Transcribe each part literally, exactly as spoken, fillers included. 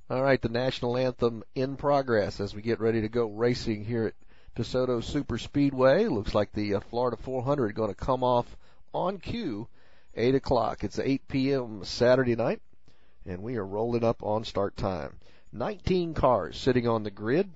All right, the national anthem in progress as we get ready to go racing here at DeSoto Super Speedway. Looks like the uh, Florida four hundred going to come off on cue, eight o'clock. It's eight p.m. Saturday night, and we are rolling up on start time. nineteen cars sitting on the grid.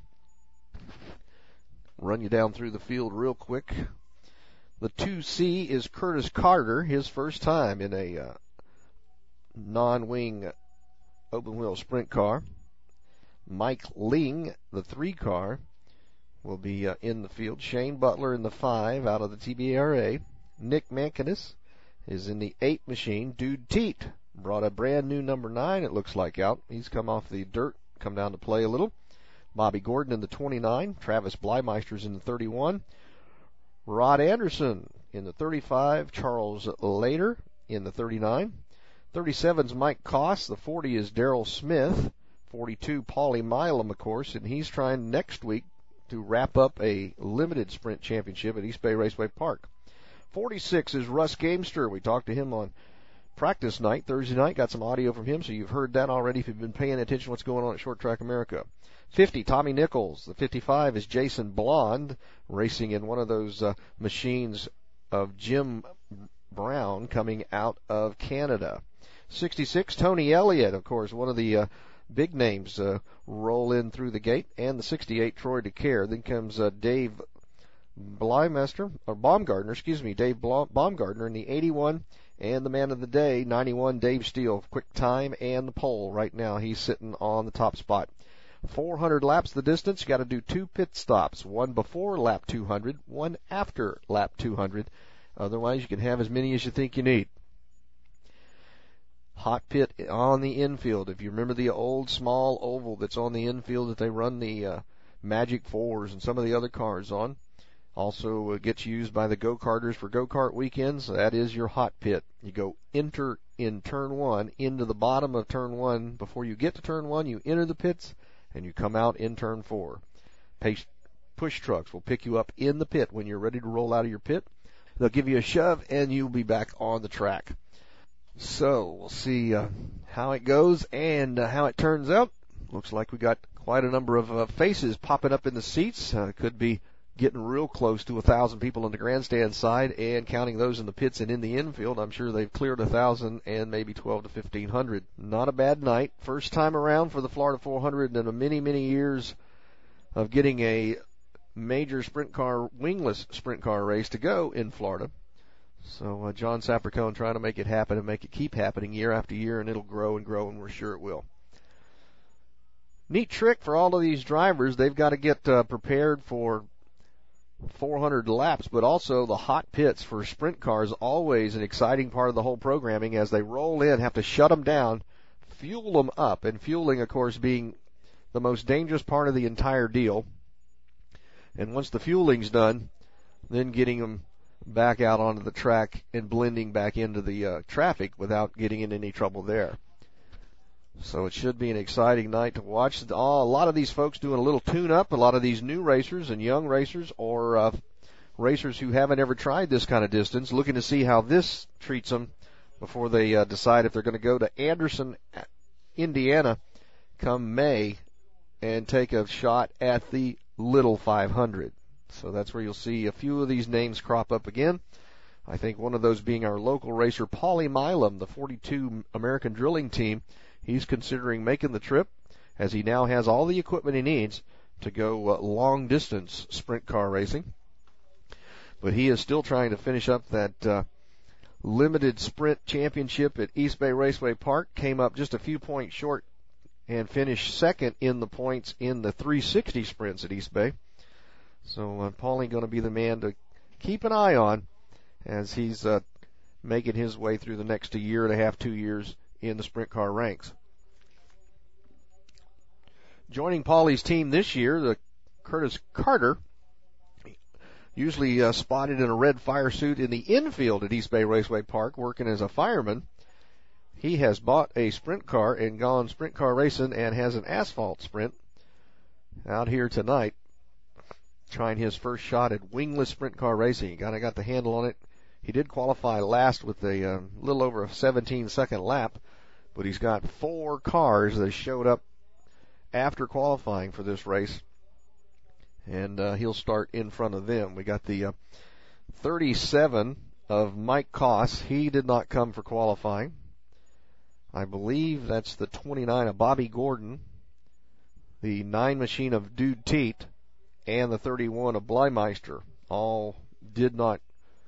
Run you down through the field real quick. The two C is Curtis Carter, his first time in a uh, non-wing open-wheel sprint car. Mike Ling, the three car, will be uh, in the field. Shane Butler in the five out of the T B R A. Nick Mankinis is in the eight machine. Dude Teat brought a brand new number nine, it looks like, out. He's come off the dirt, come down to play a little. Bobby Gordon in the twenty-nine. Travis Bleimeister's in the thirty-one. Rod Anderson in the thirty-five. Charles Lader in the thirty-nine. thirty-seven's Mike Koss. The forty is Daryl Smith. forty-two, Paulie Milam, of course, and he's trying next week to wrap up a limited sprint championship at East Bay Raceway Park. forty-six is Russ Gamester. We talked to him on practice night, Thursday night. Got some audio from him, so you've heard that already if you've been paying attention to what's going on at Short Track America. fifty, Tommy Nichols. The fifty-five is Jason Blond, racing in one of those uh, machines of Jim Brown coming out of Canada. sixty-six, Tony Elliott, of course, one of the uh, big names uh, roll in through the gate, and the sixty-eight, Troy DeCare. Then comes uh, Dave Bleimeister, or Baumgartner, excuse me, Dave Baumgartner in the eighty-one, and the man of the day, ninety-one, Dave Steele, quick time and the pole. Right now he's sitting on the top spot. four hundred laps the distance. You got to do two pit stops, one before lap two hundred, one after lap two hundred. Otherwise, you can have as many as you think you need. Hot pit on the infield. If you remember the old small oval that's on the infield that they run the uh, Magic Fours and some of the other cars on, also uh, gets used by the go-karters for go-kart weekends. That is your hot pit. You go enter in turn one into the bottom of turn one. Before you get to turn one, you enter the pits, and you come out in turn four. Push trucks will pick you up in the pit when you're ready to roll out of your pit. They'll give you a shove, and you'll be back on the track. So we'll see uh, how it goes and uh, how it turns out. Looks like we got quite a number of uh, faces popping up in the seats. Uh, could be getting real close to a thousand people on the grandstand side, and counting those in the pits and in the infield, I'm sure they've cleared a thousand and maybe twelve to fifteen hundred. Not a bad night. First time around for the Florida four hundred in a many, many years of getting a major sprint car, wingless sprint car race to go in Florida. So uh, John Sapricone trying to make it happen and make it keep happening year after year, and it'll grow and grow, and we're sure it will. Neat trick for all of these drivers. They've got to get uh, prepared for four hundred laps, but also the hot pits for sprint cars, always an exciting part of the whole programming. As they roll in, have to shut them down, fuel them up, and fueling, of course, being the most dangerous part of the entire deal. And once the fueling's done, then getting them back out onto the track and blending back into the uh, traffic without getting in any trouble there. So it should be an exciting night to watch. Oh, a lot of these folks doing a little tune-up, a lot of these new racers and young racers, or uh, racers who haven't ever tried this kind of distance, looking to see how this treats them before they uh, decide if they're going to go to Anderson, Indiana, come May and take a shot at the Little five hundred. So that's where you'll see a few of these names crop up again. I think one of those being our local racer, Paulie Milam, the forty-two American Drilling Team. He's considering making the trip, as he now has all the equipment he needs to go uh, long-distance sprint car racing. But he is still trying to finish up that uh, limited sprint championship at East Bay Raceway Park. Came up just a few points short and finished second in the points in the three sixty sprints at East Bay. So uh, Paulie going to be the man to keep an eye on as he's uh, making his way through the next a year and a half, two years in the sprint car ranks. Joining Paulie's team this year, the Curtis Carter, usually uh, spotted in a red fire suit in the infield at East Bay Raceway Park, working as a fireman. He has bought a sprint car and gone sprint car racing and has an asphalt sprint out here tonight, trying his first shot at wingless sprint car racing. He kind of got the handle on it. He did qualify last with a uh, little over a seventeen second lap, but he's got four cars that showed up after qualifying for this race, and uh, he'll start in front of them. We got the uh, thirty-seven of Mike Koss. He did not come for qualifying. I believe that's the twenty-nine of Bobby Gordon, the nine machine of Dude Teat, and the thirty-one of Bleimeister. All did not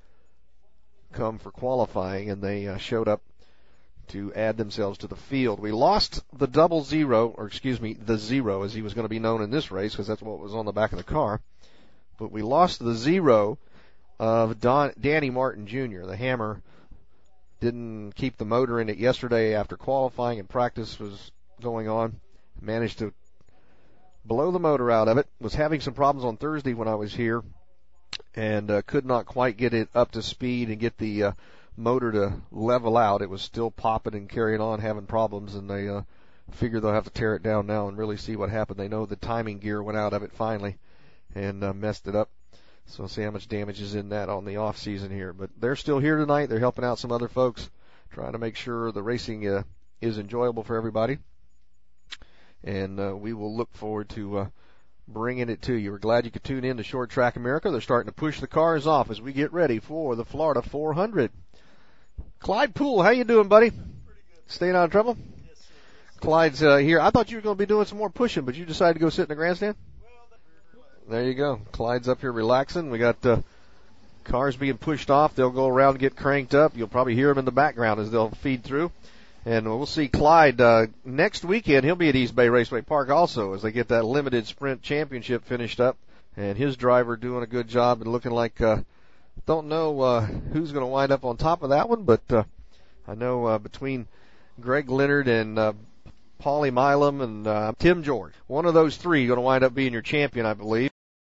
come for qualifying, and they uh, showed up to add themselves to the field. We lost the double zero, or excuse me, the zero, as he was going to be known in this race, because that's what was on the back of the car. But we lost the zero of Don, Danny Martin Junior The Hammer didn't keep the motor in it yesterday after qualifying and practice was going on. Managed to blow the motor out of it. Was having some problems on Thursday when I was here, and uh, could not quite get it up to speed and get the uh, motor to level out. It was still popping and carrying on, having problems, and they uh, figure they'll have to tear it down now and really see what happened. They know the timing gear went out of it finally and uh, messed it up. So see how much damage is in that on the off season here. But they're still here tonight. They're helping out some other folks, trying to make sure the racing uh, is enjoyable for everybody. And uh, we will look forward to uh, bringing it to you. We're glad you could tune in to Short Track America. They're starting to push the cars off as we get ready for the Florida four hundred. Clyde Poole, how you doing, buddy? Pretty good. Staying out of trouble? Yes, sir. Clyde's uh, here. I thought you were going to be doing some more pushing, but you decided to go sit in the grandstand? There you go. Clyde's up here relaxing. We got uh, cars being pushed off. They'll go around and get cranked up. You'll probably hear them in the background as they'll feed through. And we'll see Clyde uh, next weekend. He'll be at East Bay Raceway Park also as they get that limited sprint championship finished up. And his driver doing a good job and looking like, uh, don't know uh, who's going to wind up on top of that one, but uh, I know uh, between Greg Leonard and uh, Paulie Milam and uh, Tim George, one of those three going to wind up being your champion, I believe.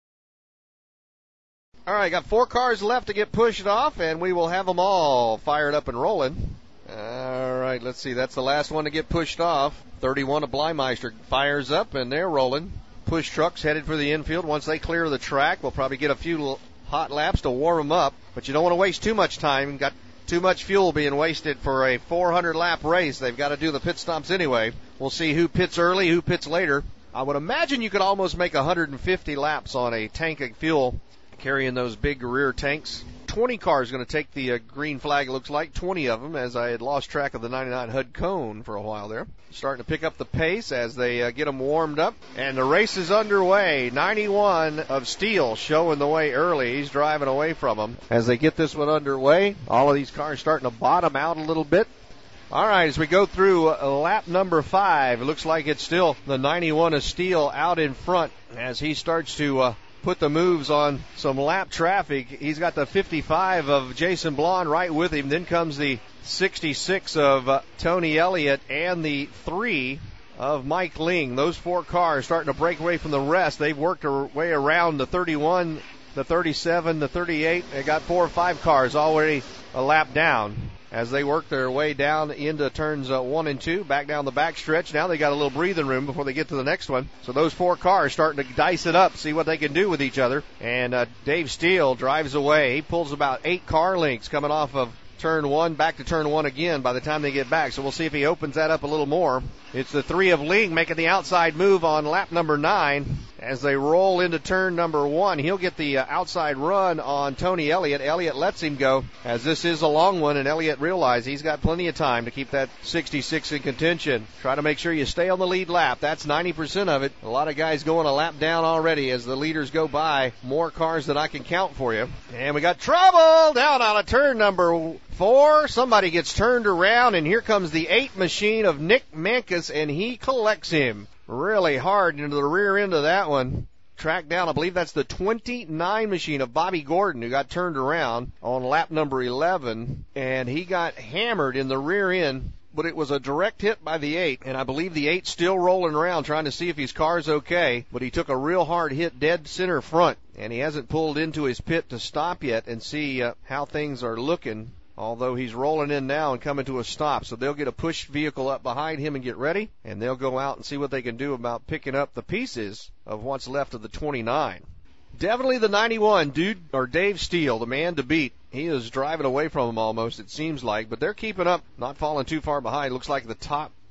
All right, got four cars left to get pushed off, and we will have them all fired up and rolling. All right, let's see. That's the last one to get pushed off. thirty-one of Bleimeister fires up, and they're rolling. Push trucks headed for the infield. Once they clear the track, we'll probably get a few hot laps to warm them up. But you don't want to waste too much time. Got too much fuel being wasted for a four hundred lap race. They've got to do the pit stops anyway. We'll see who pits early, who pits later. I would imagine you could almost make one hundred fifty laps on a tank of fuel carrying those big rear tanks. twenty cars going to take the uh, green flag, it looks like. twenty of them, as I had lost track of the ninety-nine H U D Cone for a while there. Starting to pick up the pace as they uh, get them warmed up. And the race is underway. ninety-one of Steele showing the way early. He's driving away from them. As they get this one underway, all of these cars starting to bottom out a little bit. All right, as we go through uh, lap number five, it looks like it's still the ninety-one of Steele out in front as he starts to uh, put the moves on some lap traffic. He's got the fifty-five of Jason Blond right with him. Then comes the sixty-six of uh, Tony Elliott and the three of Mike Ling. Those four cars starting to break away from the rest. They've worked their way around the thirty-one, the thirty-seven, the thirty-eight. They got four or five cars already a lap down as they work their way down into turns uh, one and two, back down the back stretch. Now they got a little breathing room before they get to the next one. So those four cars starting to dice it up, see what they can do with each other. And uh, Dave Steele drives away. He pulls about eight car lengths coming off of turn one, back to turn one again by the time they get back. So we'll see if he opens that up a little more. It's the three of Ling making the outside move on lap number nine. As they roll into turn number one, he'll get the uh, outside run on Tony Elliott. Elliott lets him go, as this is a long one, and Elliott realizes he's got plenty of time to keep that sixty-six in contention. Try to make sure you stay on the lead lap. That's ninety percent of it. A lot of guys going a lap down already as the leaders go by. More cars than I can count for you. And we got trouble down on a turn number four. Somebody gets turned around, and here comes the eight machine of Nick Mankus, and he collects him really hard into the rear end of that one. Tracked down, I believe that's the twenty-nine machine of Bobby Gordon, who got turned around on lap number eleven, and he got hammered in the rear end, but it was a direct hit by the eight, and I believe the eight's still rolling around trying to see if his car's okay, but he took a real hard hit dead center front, and he hasn't pulled into his pit to stop yet and see uh, how things are looking. Although he's rolling in now and coming to a stop. So they'll get a push vehicle up behind him and get ready. And they'll go out and see what they can do about picking up the pieces of what's left of the twenty-nine. Definitely the ninety-one, dude, or Dave Steele, the man to beat. He is driving away from him almost, it seems like. But they're keeping up, not falling too far behind. Looks like the top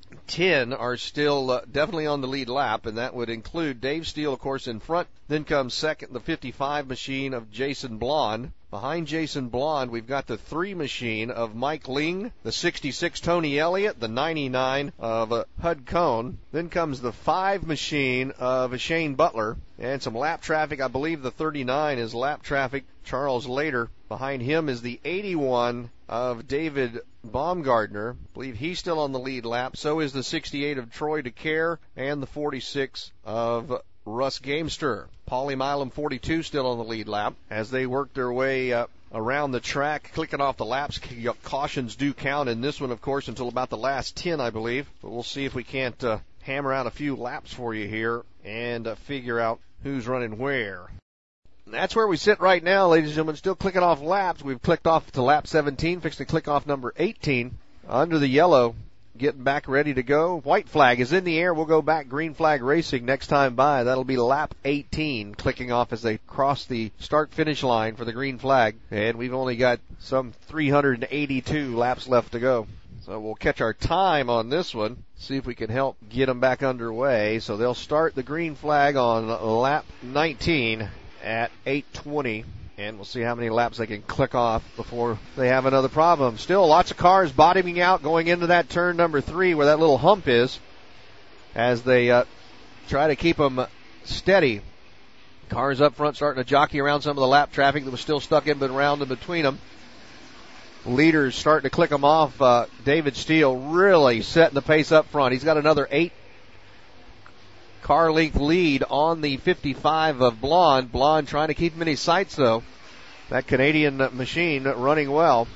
ten are still uh, definitely on the lead lap, and that would include Dave Steele, of course, in front. Then comes second the fifty-five machine of Jason Blond. Behind Jason Blond, we've got the three machine of Mike Ling, the sixty-six Tony Elliott, the ninety-nine of uh, Hud Cone. Then comes the five machine of Shane Butler, and some lap traffic. I believe the thirty-nine is lap traffic, Charles Later. Behind him is the eighty-one of David Baumgardner. I believe he's still on the lead lap. So is the sixty-eight of Troy DeCare and the forty-six of Russ Gamester. Paulie Milam forty-two still on the lead lap as they work their way uh, around the track, clicking off the laps. Cautions do count in this one, of course, until about the last ten, I believe. But we'll see if we can't uh, hammer out a few laps for you here and uh, figure out who's running where. That's where we sit right now, ladies and gentlemen, still clicking off laps. We've clicked off to lap seventeen, fixed to click off number eighteen. Under the yellow, getting back ready to go. White flag is in the air. We'll go back green flag racing next time by. That'll be lap eighteen, clicking off as they cross the start-finish line for the green flag. And we've only got some three hundred eighty-two laps left to go. So we'll catch our time on this one, see if we can help get them back underway. So they'll start the green flag on lap nineteen. At eight twenty, and we'll see how many laps they can click off before they have another problem. Still lots of cars bottoming out going into that turn number three where that little hump is as they uh, try to keep them steady. Cars up front starting to jockey around some of the lap traffic that was still stuck in but around and between them. Leaders starting to click them off. Uh, David Steele really setting the pace up front. He's got another eight car length lead on the fifty-five of Blonde. Blonde trying to keep him in his sights, though. That Canadian machine running well.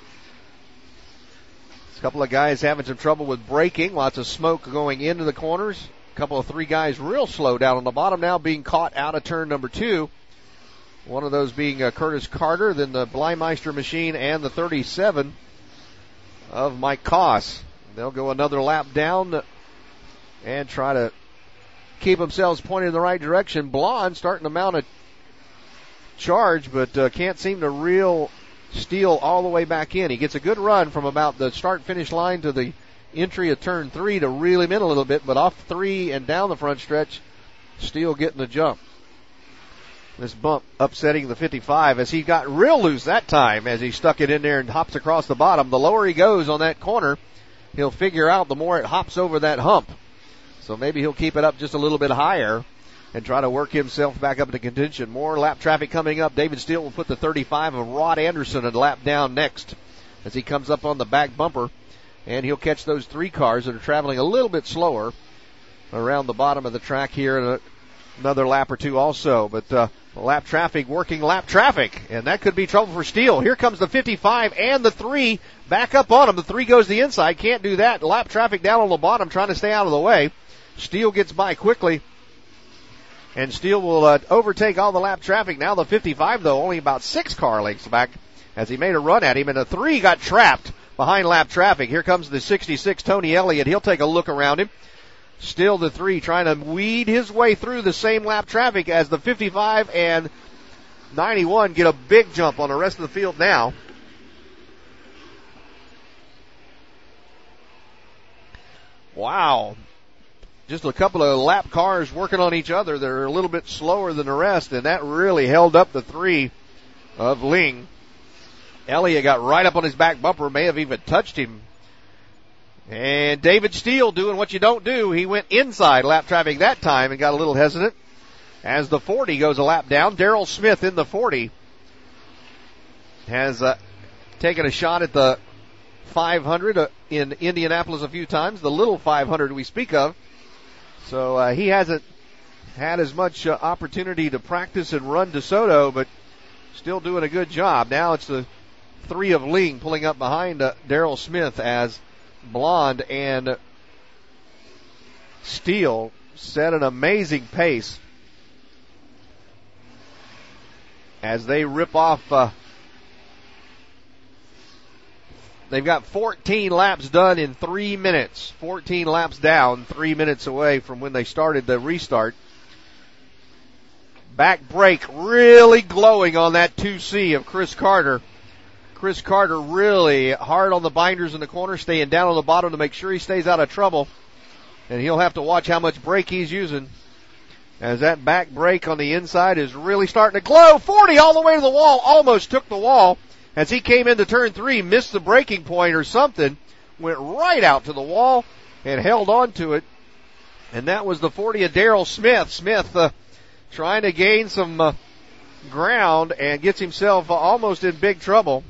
A couple of guys having some trouble with braking. Lots of smoke going into the corners. A couple of three guys real slow down on the bottom now being caught out of turn number two. One of those being uh, Curtis Carter, then the Bleimeister machine, and the thirty-seven of Mike Koss. They'll go another lap down and try to keep themselves pointed in the right direction. Blonde starting to mount a charge, but uh, can't seem to reel Steele all the way back in. He gets a good run from about the start-finish line to the entry of turn three to reel him in a little bit, but off three and down the front stretch, Steele getting the jump. This bump upsetting the fifty-five as he got real loose that time as he stuck it in there and hops across the bottom. The lower he goes on that corner, he'll figure out the more it hops over that hump. So maybe he'll keep it up just a little bit higher and try to work himself back up into contention. More lap traffic coming up. David Steele will put the thirty-five of Rod Anderson a lap down next as he comes up on the back bumper. And he'll catch those three cars that are traveling a little bit slower around the bottom of the track here in a, another lap or two also. But uh, lap traffic working lap traffic, and that could be trouble for Steele. Here comes the fifty-five and the three back up on him. The three goes the inside. Can't do that. Lap traffic down on the bottom trying to stay out of the way. Steele gets by quickly, and Steele will uh, overtake all the lap traffic. Now the fifty-five, though, only about six car lengths back as he made a run at him, and the three got trapped behind lap traffic. Here comes the sixty-six, Tony Elliott. He'll take a look around him. Still the three trying to weed his way through the same lap traffic as the fifty-five and ninety-one get a big jump on the rest of the field now. Wow. Just a couple of lap cars working on each other. They're a little bit slower than the rest, and that really held up the three of Ling. Elliott got right up on his back bumper, may have even touched him. And David Steele doing what you don't do. He went inside lap traffic that time and got a little hesitant as the forty goes a lap down. Darrell Smith in the forty has uh, taken a shot at the five hundred uh, in Indianapolis a few times, the little five hundred we speak of. So uh, he hasn't had as much uh, opportunity to practice and run DeSoto, but still doing a good job. Now it's the three of Ling pulling up behind uh, Darrell Smith as Blonde and Steele set an amazing pace as they rip off. Uh, they've got fourteen laps done in three minutes. fourteen laps down, three minutes away from when they started the restart. Back brake really glowing on that two C of Chris Carter. Chris Carter really hard on the binders in the corner, staying down on the bottom to make sure he stays out of trouble. and he'll have to watch how much brake he's using, as that back brake on the inside is really starting to glow. forty all the way to the wall, almost took the wall. As he came into turn three, missed the braking point or something, went right out to the wall and held on to it. And that was the forty of Daryl Smith. Smith uh, trying to gain some uh, ground and gets himself uh, almost in big trouble.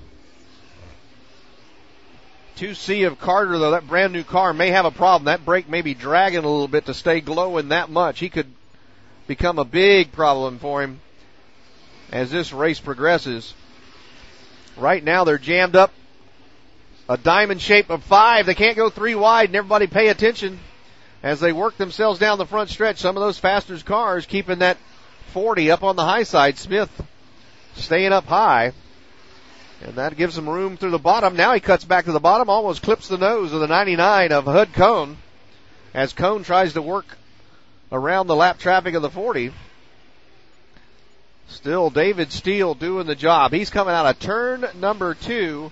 two C of Carter, though, that brand new car may have a problem. That brake may be dragging a little bit to stay glowing that much. He could become a big problem for him as this race progresses. Right now they're jammed up a diamond shape of five. They can't go three wide, and everybody pay attention as they work themselves down the front stretch. Some of those faster cars keeping that forty up on the high side. Smith staying up high, and that gives him room through the bottom. Now he cuts back to the bottom, almost clips the nose of the ninety-nine of Hud Cone as Cone tries to work around the lap traffic of the forty. Still David Steele doing the job. He's coming out of turn number two.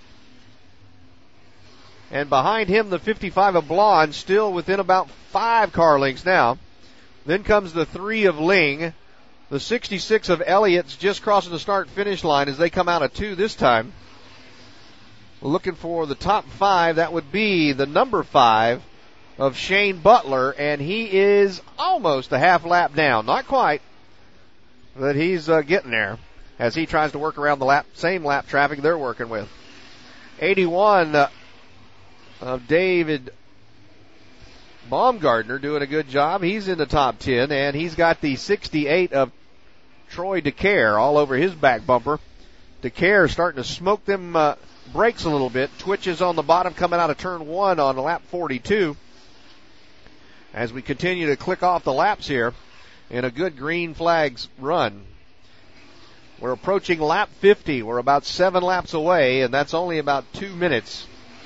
And behind him, the fifty-five of Blonde, still within about five car lengths now. Then comes the three of Ling. The sixty-six of Elliott's just crossing the start-finish line as they come out of two this time. Looking for the top five, that would be the number five of Shane Butler, and he is almost a half lap down. Not quite, but he's uh, getting there as he tries to work around the lap, same lap traffic they're working with. eighty-one uh, of David Baumgartner doing a good job. He's in the top ten, and he's got the sixty-eight of Troy DeCare all over his back bumper. DeCare starting to smoke them uh, brakes a little bit. Twitches on the bottom coming out of turn one on lap forty-two. As we continue to click off the laps here in a good green flags run. We're approaching lap fifty. We're about seven laps away, and that's only about two minutes.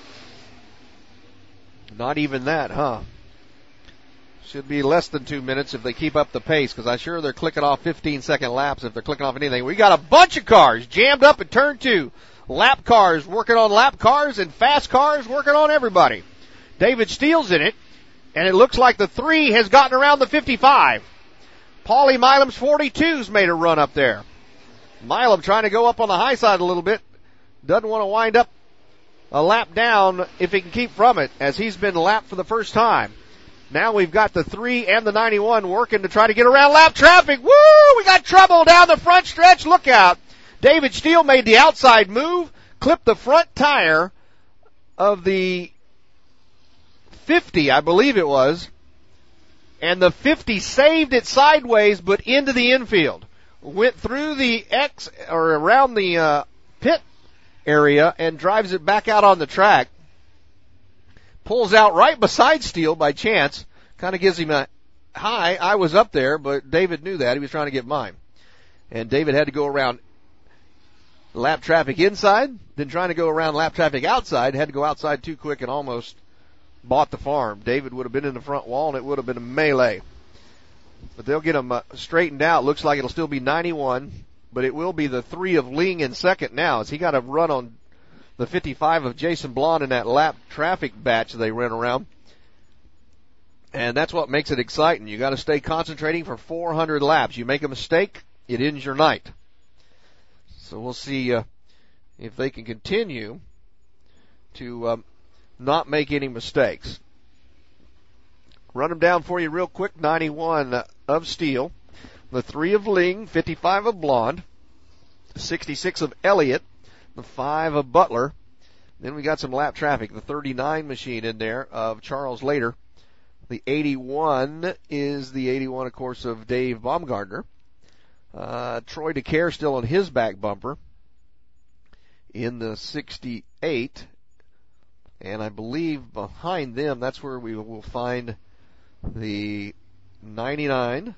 Not even that, huh? Should be less than two minutes if they keep up the pace, because I'm sure they're clicking off fifteen second laps if they're clicking off anything. We got a bunch of cars jammed up at turn two. Lap cars working on lap cars and fast cars working on everybody. David Steele's in it, and it looks like the three has gotten around the fifty-five. Paulie Milam's forty-two's made a run up there. Milam trying to go up on the high side a little bit. Doesn't want to wind up a lap down if he can keep from it, as he's been lapped for the first time. Now we've got the three and the ninety-one working to try to get around lap traffic. Woo! We got trouble down the front stretch. Look out. David Steele made the outside move, clipped the front tire of the fifty, I believe it was, and the fifty saved it sideways but into the infield. Went through the X or around the uh, pit area and drives it back out on the track. Pulls out right beside Steele by chance. Kind of gives him a hi. I was up there, but David knew that. He was trying to get mine. And David had to go around lap traffic inside, then trying to go around lap traffic outside. Had to go outside too quick and almost bought the farm. David would have been in the front wall, and it would have been a melee. But they'll get him uh, straightened out. Looks like it'll still be ninety-one, but it will be the three of Ling in second now, as he got a run on the fifty-five of Jason Blonde in that lap traffic batch they ran around. And that's what makes it exciting. You got to stay concentrating for four hundred laps. You make a mistake, it ends your night. So we'll see uh, if they can continue to um, not make any mistakes. Run them down for you real quick. ninety-one of Steele, the three of Ling, fifty-five of Blonde, sixty-six of Elliott, the five of Butler. Then we got some lap traffic. The thirty-nine machine in there of Charles Lader. The eighty-one is the eighty-one, of course, of Dave Baumgartner. Uh, Troy DeCare still on his back bumper in the sixty-eight. And I believe behind them, that's where we will find the ninety-nine.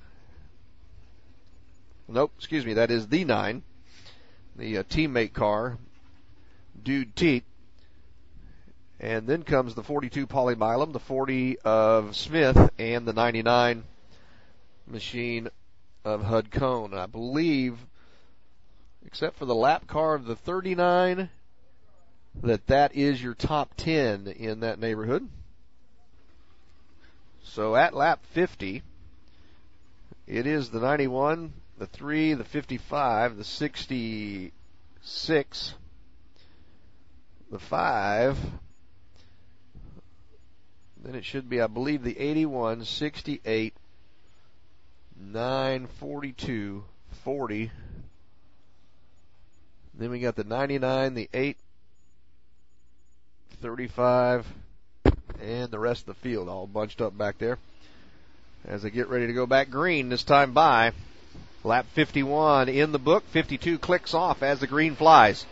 Nope, excuse me, that is the nine. The uh, teammate car, Dude Teat. And then comes the forty-two Paulie Milam, the forty of Smith, and the ninety-nine machine of Hud Cone. And I believe, except for the lap car of the thirty-nine, that that is your top ten in that neighborhood. So at lap fifty, it is the ninety-one, the three, the fifty-five, the sixty-six, the five, then it should be, I believe, the eighty-one, sixty-eight, nine, forty-two, forty. Then we got the ninety-nine, the eight, thirty-five, and the rest of the field all bunched up back there as they get ready to go back green this time by. Lap fifty-one in the book, fifty-two clicks off as the green flies.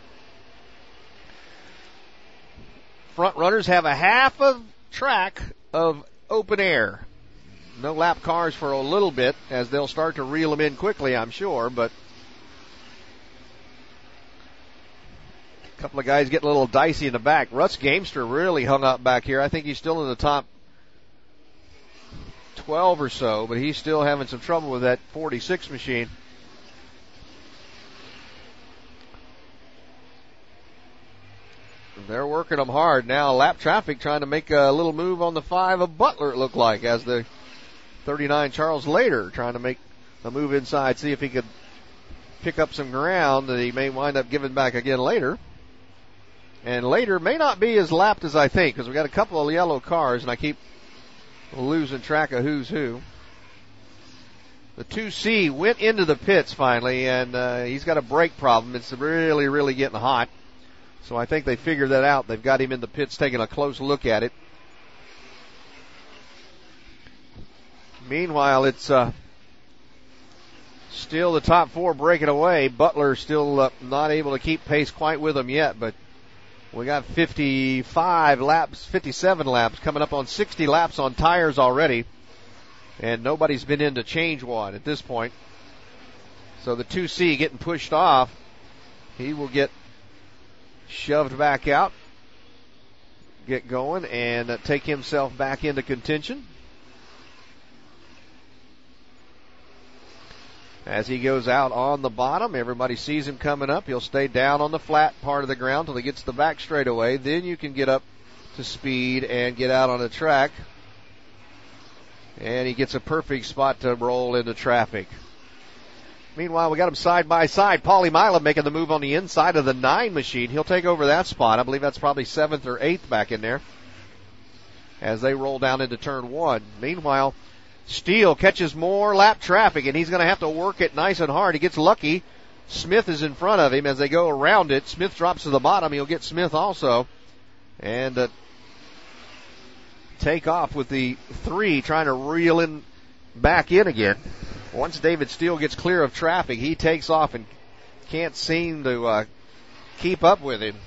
Front runners have a half of track of open air. No lap cars for a little bit as they'll start to reel them in quickly, I'm sure, but a couple of guys getting a little dicey in the back. Russ Gamester really hung up back here. I think he's still in the top twelve or so, but he's still having some trouble with that forty-six machine. They're working them hard now. Lap traffic trying to make a little move on the five of Butler, it looked like, as the thirty-nine Charles Later trying to make a move inside, see if he could pick up some ground that he may wind up giving back again later. And Later may not be as lapped as I think, because we got a couple of yellow cars, and I keep losing track of who's who. The two C went into the pits finally, and uh, he's got a brake problem. It's really, really getting hot. So I think they figured that out. They've got him in the pits taking a close look at it. Meanwhile, it's uh, still the top four breaking away. Butler still uh, not able to keep pace quite with them yet, but we got fifty-five laps, fifty-seven laps, coming up on sixty laps on tires already, and nobody's been in to change one at this point. So the two C getting pushed off. He will get shoved back out, get going, and uh, take himself back into contention. As he goes out on the bottom, everybody sees him coming up. He'll stay down on the flat part of the ground till he gets to the back straightaway. Then you can get up to speed and get out on the track. And he gets a perfect spot to roll into traffic. Meanwhile, we got him side by side. Paulie Milam making the move on the inside of the nine machine. He'll take over that spot. I believe that's probably seventh or eighth back in there as they roll down into turn one. Meanwhile, Steele catches more lap traffic, and he's going to have to work it nice and hard. He gets lucky. Smith is in front of him as they go around it. Smith drops to the bottom. He'll get Smith also. And uh, take off with the three, trying to reel in back in again. Once David Steele gets clear of traffic, he takes off and can't seem to uh, keep up with him.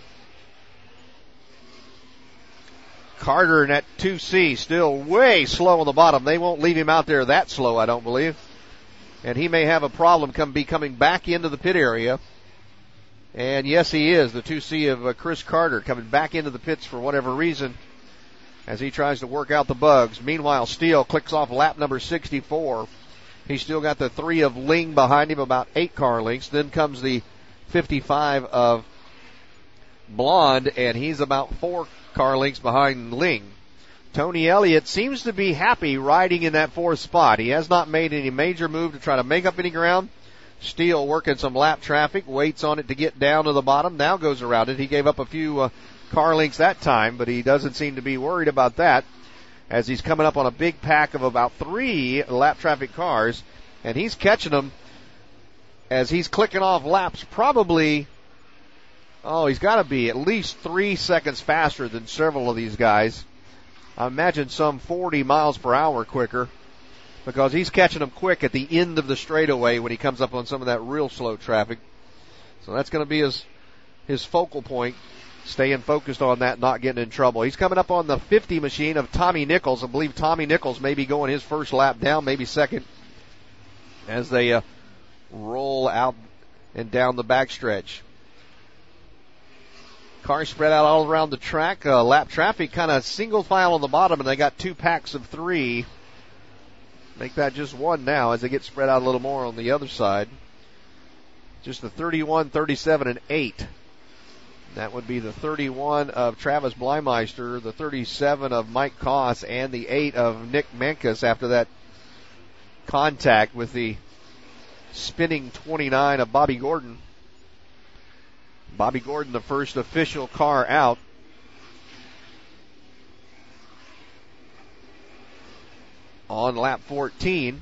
Carter in that two C still way slow on the bottom. They won't leave him out there that slow, I don't believe. And he may have a problem come be coming back into the pit area. And yes, he is. The two C of uh, Chris Carter coming back into the pits for whatever reason as he tries to work out the bugs. Meanwhile, Steele clicks off lap number sixty-four. He's still got the three of Ling behind him, about eight car lengths. Then comes the fifty-five of Blonde, and he's about four car lengths behind Ling. Tony Elliott seems to be happy riding in that fourth spot. He has not made any major move to try to make up any ground. Steele working some lap traffic, waits on it to get down to the bottom, now goes around it. He gave up a few uh, car lengths that time, but he doesn't seem to be worried about that, as he's coming up on a big pack of about three lap traffic cars, and he's catching them as he's clicking off laps probably, oh, he's got to be at least three seconds faster than several of these guys. I imagine some forty miles per hour quicker, because he's catching them quick at the end of the straightaway when he comes up on some of that real slow traffic. So that's going to be his, his focal point. Staying focused on that, not getting in trouble. He's coming up on the fifty machine of Tommy Nichols. I believe Tommy Nichols may be going his first lap down, maybe second, as they uh, roll out and down the backstretch. Cars spread out all around the track. Uh, lap traffic kind of single file on the bottom, and they got two packs of three. Make that just one now as they get spread out a little more on the other side. Just the thirty-one, thirty-seven, and eight. That would be the thirty-one of Travis Blymeister, the thirty-seven of Mike Koss, and the eight of Nick Mankus after that contact with the spinning twenty-nine of Bobby Gordon. Bobby Gordon, the first official car out. On lap fourteen.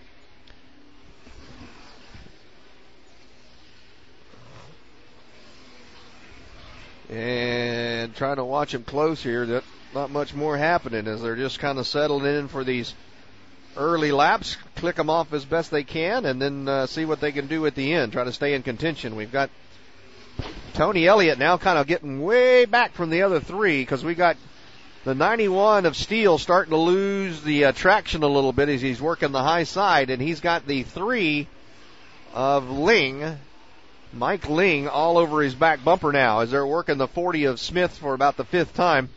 And trying to watch him close here. That not much more happening as they're just kind of settling in for these early laps. Click them off as best they can and then uh, see what they can do at the end. Try to stay in contention. We've got Tony Elliott now kind of getting way back from the other three because we got the ninety-one of Steele starting to lose the uh, traction a little bit as he's working the high side, and he's got the three of Ling, Mike Ling, all over his back bumper now as they're working the forty of Smith for about the fifth time.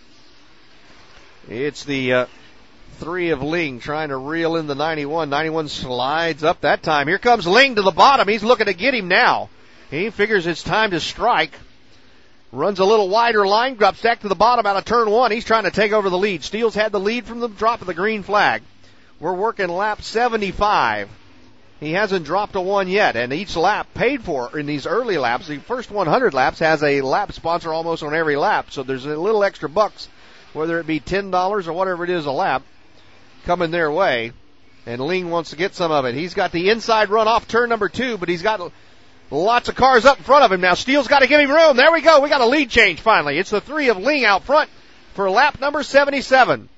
It's the uh, three of Ling trying to reel in the ninety-one. ninety-one slides up that time. Here comes Ling to the bottom. He's looking to get him now. He figures it's time to strike. Runs a little wider line, drops back to the bottom out of turn one. He's trying to take over the lead. Steele's had the lead from the drop of the green flag. We're working lap seventy-five. He hasn't dropped a one yet, and each lap paid for in these early laps. The first one hundred laps has a lap sponsor almost on every lap, so there's a little extra bucks, whether it be ten dollars or whatever it is a lap, coming their way, and Ling wants to get some of it. He's got the inside run off turn number two, but he's got lots of cars up in front of him now. Steele's got to give him room. There we go. We got a lead change finally. It's the three of Ling out front for lap number seventy-seven.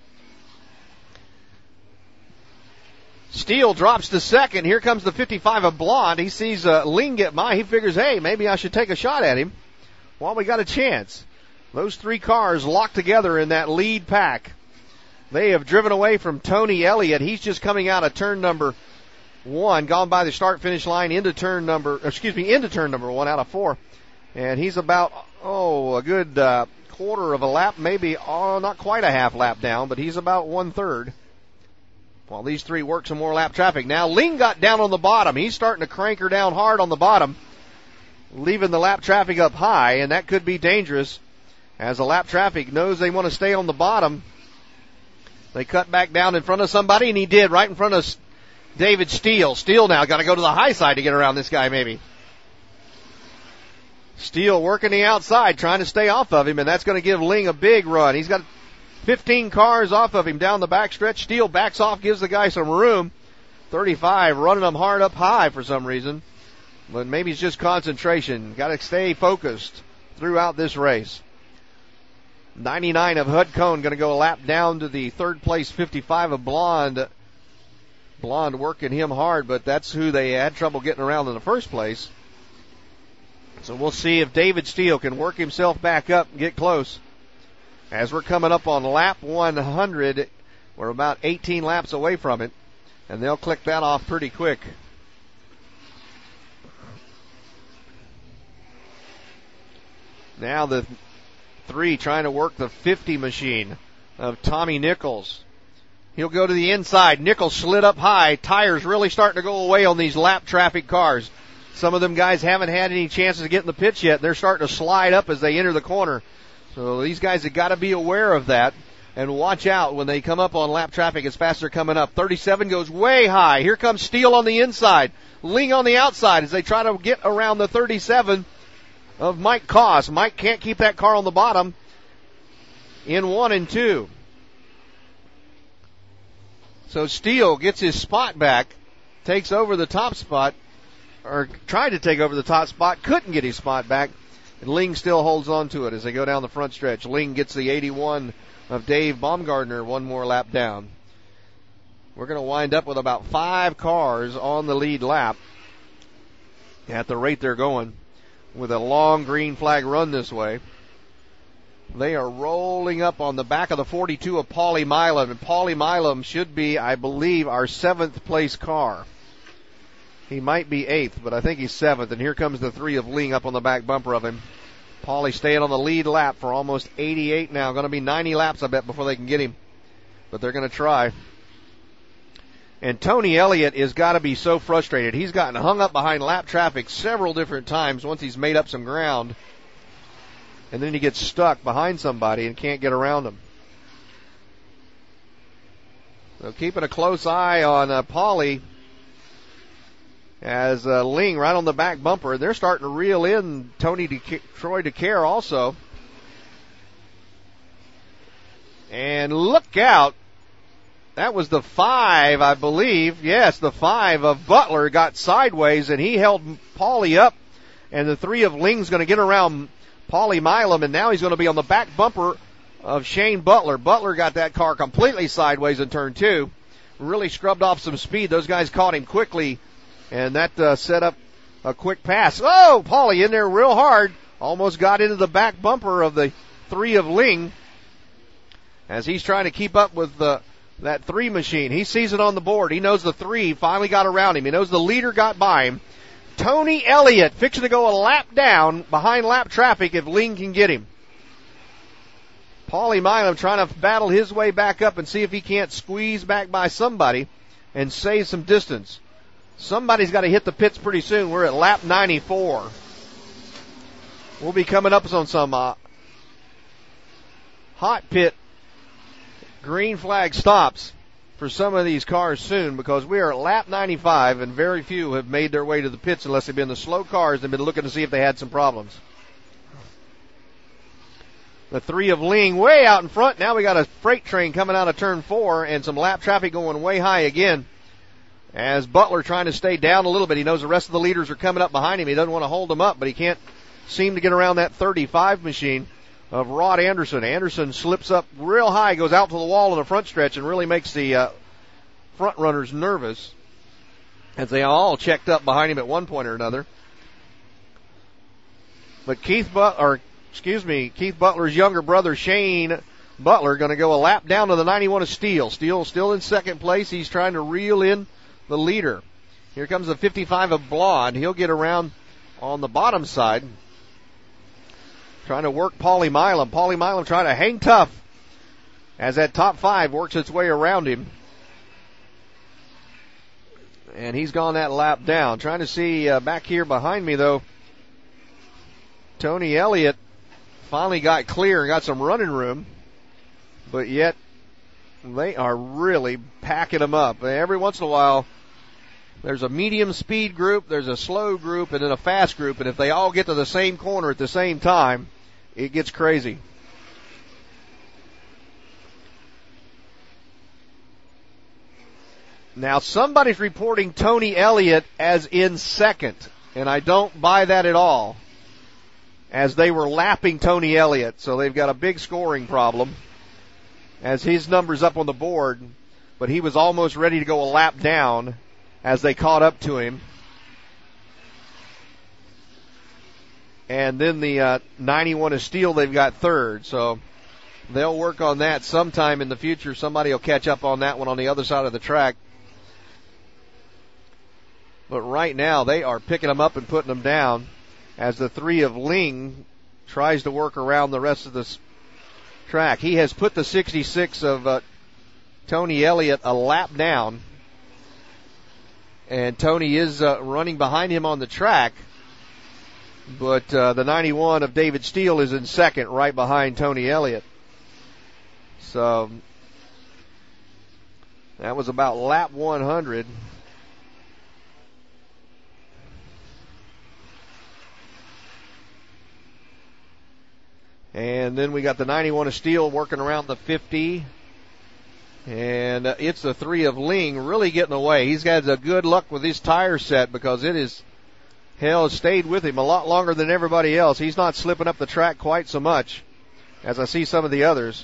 Steele drops to second. Here comes the fifty-five of Blonde. He sees uh, Ling get by. He figures, hey, maybe I should take a shot at him. Well, we got a chance. Those three cars locked together in that lead pack. They have driven away from Tony Elliott. He's just coming out of turn number one, gone by the start-finish line into turn number, excuse me, into turn number one out of four. And he's about, oh, a good uh, quarter of a lap, maybe, oh, not quite a half lap down, but he's about one-third. While these three work some more lap traffic. Now, Ling got down on the bottom. He's starting to crank her down hard on the bottom, leaving the lap traffic up high, and that could be dangerous as the lap traffic knows they want to stay on the bottom. They cut back down in front of somebody, and he did, right in front of David Steele. Steele now got to go to the high side to get around this guy, maybe. Steele working the outside, trying to stay off of him, and that's going to give Ling a big run. He's got fifteen cars off of him down the backstretch. Steele backs off, gives the guy some room. thirty-five running him hard up high for some reason. But maybe it's just concentration. Got to stay focused throughout this race. ninety-nine of Hud Cone going to go a lap down to the third place fifty-five of Blonde. Blonde working him hard, but that's who they had trouble getting around in the first place. So we'll see if David Steele can work himself back up and get close. As we're coming up on lap one hundred, we're about eighteen laps away from it, and they'll click that off pretty quick. Now the three trying to work the fifty machine of Tommy Nichols. He'll go to the inside. Nichols slid up high. Tires really starting to go away on these lap traffic cars. Some of them guys haven't had any chances to get in the pits yet. They're starting to slide up as they enter the corner. So these guys have got to be aware of that and watch out when they come up on lap traffic as fast as they're coming up. thirty-seven goes way high. Here comes Steele on the inside. Ling on the outside as they try to get around the thirty-seven of Mike Koss. Mike can't keep that car on the bottom in one and two. So Steele gets his spot back, takes over the top spot, or tried to take over the top spot, couldn't get his spot back. And Ling still holds on to it as they go down the front stretch. Ling gets the eighty-one of Dave Baumgartner one more lap down. We're going to wind up with about five cars on the lead lap at the rate they're going with a long green flag run this way. They are rolling up on the back of the forty-two of Paulie Milam, and Paulie Milam should be, I believe, our seventh place car. He might be eighth, but I think he's seventh. And here comes the three of Ling up on the back bumper of him. Paulie staying on the lead lap for almost eighty-eight now. Going to be ninety laps, I bet, before they can get him. But they're going to try. And Tony Elliott has got to be so frustrated. He's gotten hung up behind lap traffic several different times once he's made up some ground. and then he gets stuck behind somebody and can't get around him. So keeping a close eye on uh, Paulie as uh, Ling right on the back bumper. They're starting to reel in Tony De- Troy DeCare also. And look out. That was the five, I believe. Yes, the five of Butler got sideways, and he held Paulie up. And the three of Ling's going to get around Paulie Milam, and now he's going to be on the back bumper of Shane Butler. Butler got that car completely sideways in turn two. Really scrubbed off some speed. Those guys caught him quickly, and that uh, set up a quick pass. Oh, Paulie in there real hard. Almost got into the back bumper of the three of Ling as he's trying to keep up with the that three machine. He sees it on the board. He knows the three finally got around him. He knows the leader got by him. Tony Elliott fixing to go a lap down behind lap traffic if Ling can get him. Paulie Milam trying to battle his way back up and see if he can't squeeze back by somebody and save some distance. Somebody's got to hit the pits pretty soon. We're at lap ninety-four. We'll be coming up on some uh, hot pit green flag stops for some of these cars soon, because we are at lap ninety-five and very few have made their way to the pits unless they've been the slow cars and been looking to see if they had some problems. The three of Ling way out in front. Now we got a freight train coming out of turn four and some lap traffic going way high again as Butler trying to stay down a little bit. He knows the rest of the leaders are coming up behind him. He doesn't want to hold them up, but he can't seem to get around that thirty-five machine of Rod Anderson. Anderson slips up real high, goes out to the wall in the front stretch, and really makes the uh, front runners nervous as they all checked up behind him at one point or another. But Keith But or excuse me, Keith Butler's younger brother Shane Butler going to go a lap down to the ninety-one of Steele. Steele still in second place. He's trying to reel in the leader. Here comes the fifty-five of Blonde. He'll get around on the bottom side, trying to work Paulie Milam. Paulie Milam trying to hang tough as that top five works its way around him. And he's gone that lap down. Trying to see uh, back here behind me, though, Tony Elliott finally got clear and got some running room, but yet they are really packing them up. Every once in a while, there's a medium speed group, there's a slow group, and then a fast group, and if they all get to the same corner at the same time, it gets crazy. Now somebody's reporting Tony Elliott as in second, and I don't buy that at all, as they were lapping Tony Elliott, so they've got a big scoring problem as his number's up on the board, but he was almost ready to go a lap down as they caught up to him. And then the uh, ninety-one of Steele, they've got third, so they'll work on that sometime in the future. Somebody will catch up on that one on the other side of the track. But right now, they are picking them up and putting them down as the three of Ling tries to work around the rest of this track. He has put the sixty-six of uh, Tony Elliott a lap down, and Tony is uh, running behind him on the track, but uh, the ninety-one of David Steele is in second right behind Tony Elliott. So that was about lap one hundred. And then we got the ninety-one of Steele working around the fifty. And uh, it's the three of Ling really getting away. He's got a good luck with his tire set because it is, hell, has stayed with him a lot longer than everybody else. He's not slipping up the track quite so much as I see some of the others.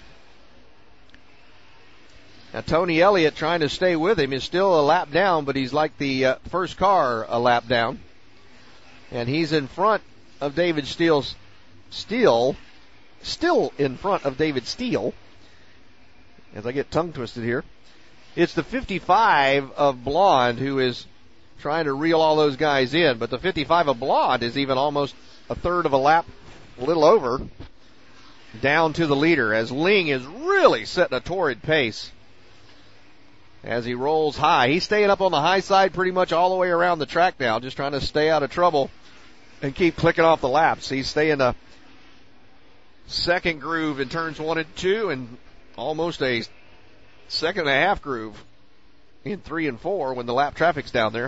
Now, Tony Elliott trying to stay with him is still a lap down, but he's like the uh, first car a lap down. And he's in front of David Steele's Steele. Still in front of David Steele, as I get tongue twisted here. It's the fifty-five of Blonde who is trying to reel all those guys in, but the fifty-five of Blonde is even almost a third of a lap, a little over, down to the leader, as Ling is really setting a torrid pace as he rolls high. He's staying up on the high side pretty much all the way around the track now, just trying to stay out of trouble and keep clicking off the laps. He's staying uh, second groove in turns one and two, and almost a second and a half groove in three and four when the lap traffic's down there.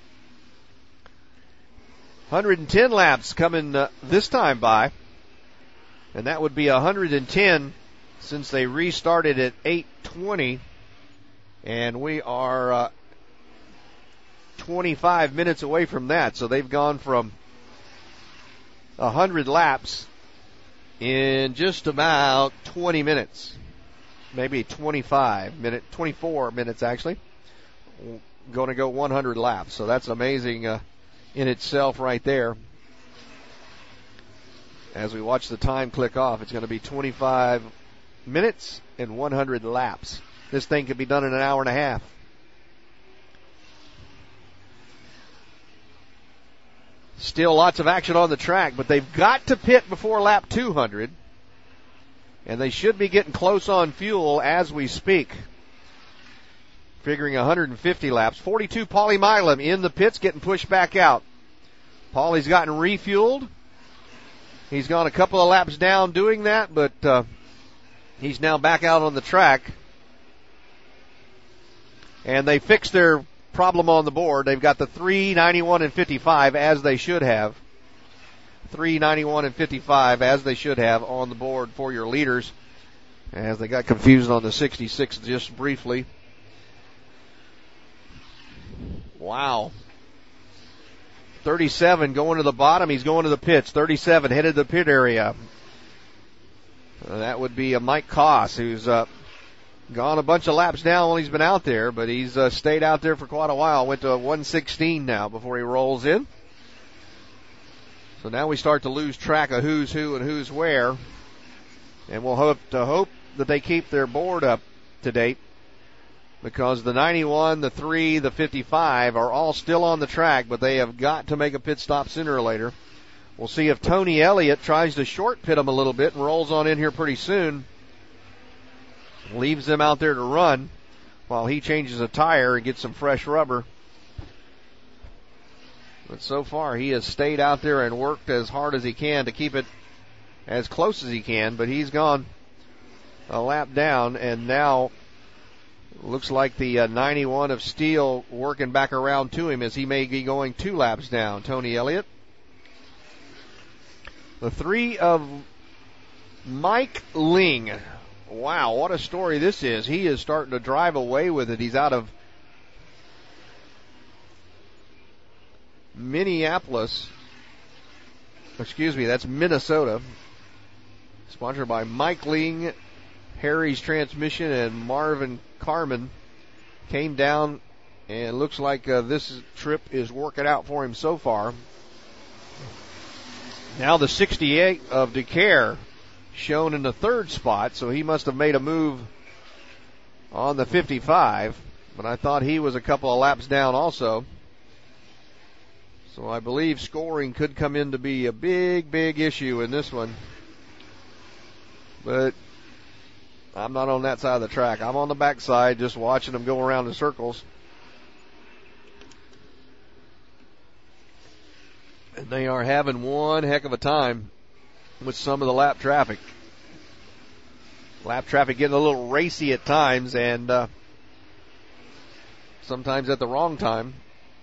one hundred ten laps coming uh, this time by, and that would be one hundred ten since they restarted at eight twenty, and we are uh, twenty-five minutes away from that. So they've gone from one hundred laps in just about twenty minutes, maybe twenty-five minutes, twenty-four minutes actually. Going to go one hundred laps, so that's amazing uh, in itself right there. As we watch the time click off, it's going to be twenty-five minutes and one hundred laps. This thing could be done in an hour and a half. Still lots of action on the track, but they've got to pit before lap two hundred, and they should be getting close on fuel as we speak. Figuring one hundred fifty laps. forty-two Paulie Milam in the pits, getting pushed back out. Paulie's gotten refueled. He's gone a couple of laps down doing that, but uh, he's now back out on the track. And they fixed their problem on the board. They've got the three ninety-one and fifty-five as they should have. three ninety-one and fifty-five as they should have on the board for your leaders, as they got confused on the sixty-six just briefly. Wow. thirty-seven going to the bottom. He's going to the pits. thirty-seven headed to the pit area. Uh, that would be a Mike Koss, who's uh, gone a bunch of laps down while he's been out there, but he's uh, stayed out there for quite a while. Went to one sixteen now before he rolls in. So now we start to lose track of who's who and who's where. And we'll hope to hope that they keep their board up to date, because the ninety-one, the three, the fifty-five are all still on the track, but they have got to make a pit stop sooner or later. We'll see if Tony Elliott tries to short pit them a little bit and rolls on in here pretty soon. Leaves them out there to run while he changes a tire and gets some fresh rubber. But so far he has stayed out there and worked as hard as he can to keep it as close as he can, but he's gone a lap down, and now looks like the uh, ninety-one of Steele working back around to him as he may be going two laps down, Tony Elliott. The three of Mike Ling. Wow, what a story this is. He is starting to drive away with it. He's out of Minneapolis. Excuse me, that's Minnesota. Sponsored by Mike Ling, Harry's Transmission, and Marvin Carmen. Came down, and looks like uh, this trip is working out for him so far. Now the sixty-eight of DeCare shown in the third spot, so he must have made a move on the fifty-five, but I thought he was a couple of laps down also. So I believe scoring could come in to be a big, big issue in this one. But I'm not on that side of the track. I'm on the backside just watching them go around in circles. And they are having one heck of a time with some of the lap traffic. Lap traffic getting a little racy at times, and uh, sometimes at the wrong time,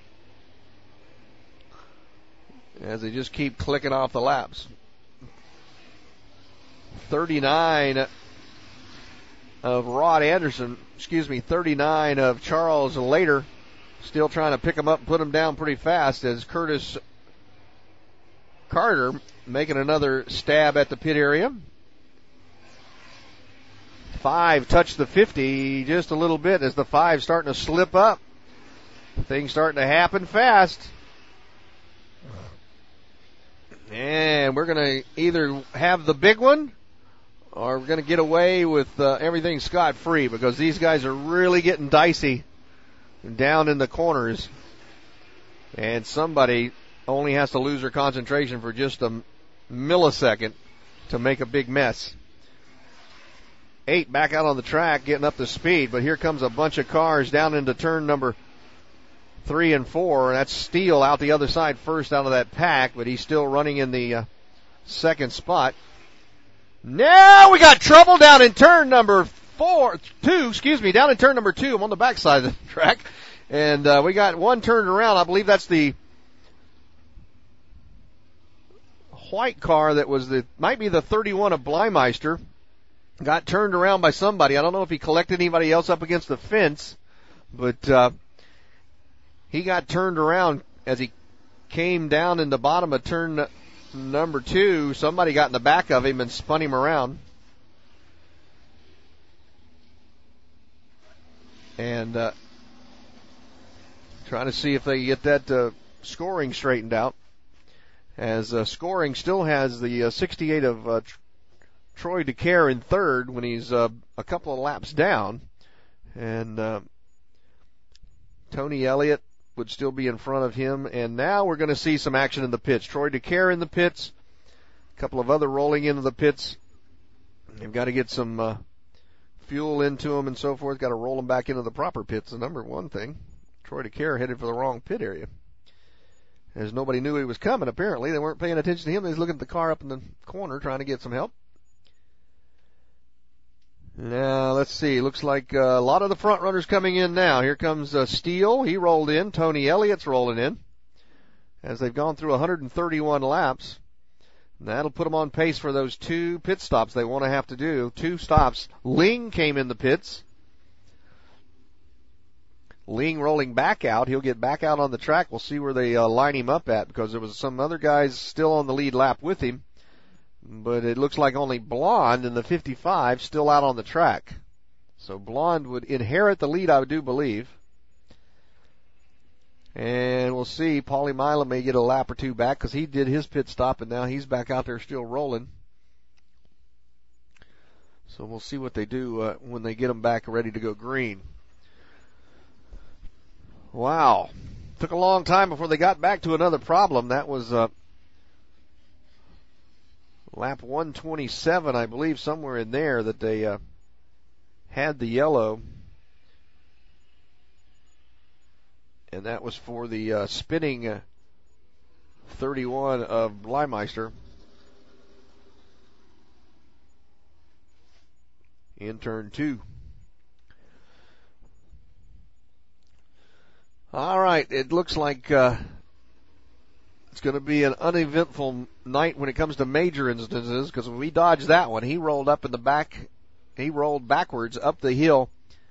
as they just keep clicking off the laps. thirty-nine of Rod Anderson, excuse me, thirty-nine of Charles Later, still trying to pick him up and put him down pretty fast, as Curtis Carter making another stab at the pit area. Five touched the fifty just a little bit as the five starting to slip up. Things starting to happen fast. And we're going to either have the big one or we're going to get away with uh, everything scot-free, because these guys are really getting dicey down in the corners. And somebody only has to lose their concentration for just a millisecond to make a big mess. Eight back out on the track, getting up to speed, but here comes a bunch of cars down into turn number three and four, and that's Steele out the other side first out of that pack, but he's still running in the uh, second spot. Now we got trouble down in turn number four, two, excuse me, down in turn number two. I'm on the backside of the track. And uh, we got one turned around. I believe that's the white car that was the, might be the thirty-one of Bleimeister. Got turned around by somebody. I don't know if he collected anybody else up against the fence, but uh, he got turned around as he came down in the bottom of turn number two. Somebody got in the back of him and spun him around. And uh, trying to see if they get that uh, scoring straightened out. As uh, scoring still has the uh, sixty-eight of uh, Tr- Troy DeCare in third when he's uh, a couple of laps down. And uh, Tony Elliott would still be in front of him. And now we're going to see some action in the pits. Troy DeCare in the pits. A couple of other rolling into the pits. They've got to get some uh, fuel into them and so forth. Got to roll them back into the proper pits, the number one thing. Troy DeCare headed for the wrong pit area. As nobody knew he was coming, apparently. They weren't paying attention to him. They was looking at the car up in the corner trying to get some help. Now, let's see. Looks like uh, a lot of the front runners coming in now. Here comes uh, Steele. He rolled in. Tony Elliott's rolling in. As they've gone through one hundred thirty-one laps. And that'll put them on pace for those two pit stops they want to have to do. Two stops. Ling came in the pits. Ling rolling back out. He'll get back out on the track. We'll see where they uh, line him up at because there was some other guys still on the lead lap with him. But it looks like only Blonde in the fifty-five still out on the track. So Blonde would inherit the lead, I do believe. And we'll see. Paulie Mila may get a lap or two back because he did his pit stop and now he's back out there still rolling. So we'll see what they do uh, when they get him back ready to go green. Wow. Took a long time before they got back to another problem. That was uh, lap one twenty-seven, I believe, somewhere in there that they uh, had the yellow. And that was for the uh, spinning uh, thirty-one of Bleimeister. In turn two. All right, it looks like uh, it's going to be an uneventful night when it comes to major instances because when we dodged that one, he rolled up in the back, he rolled backwards up the hill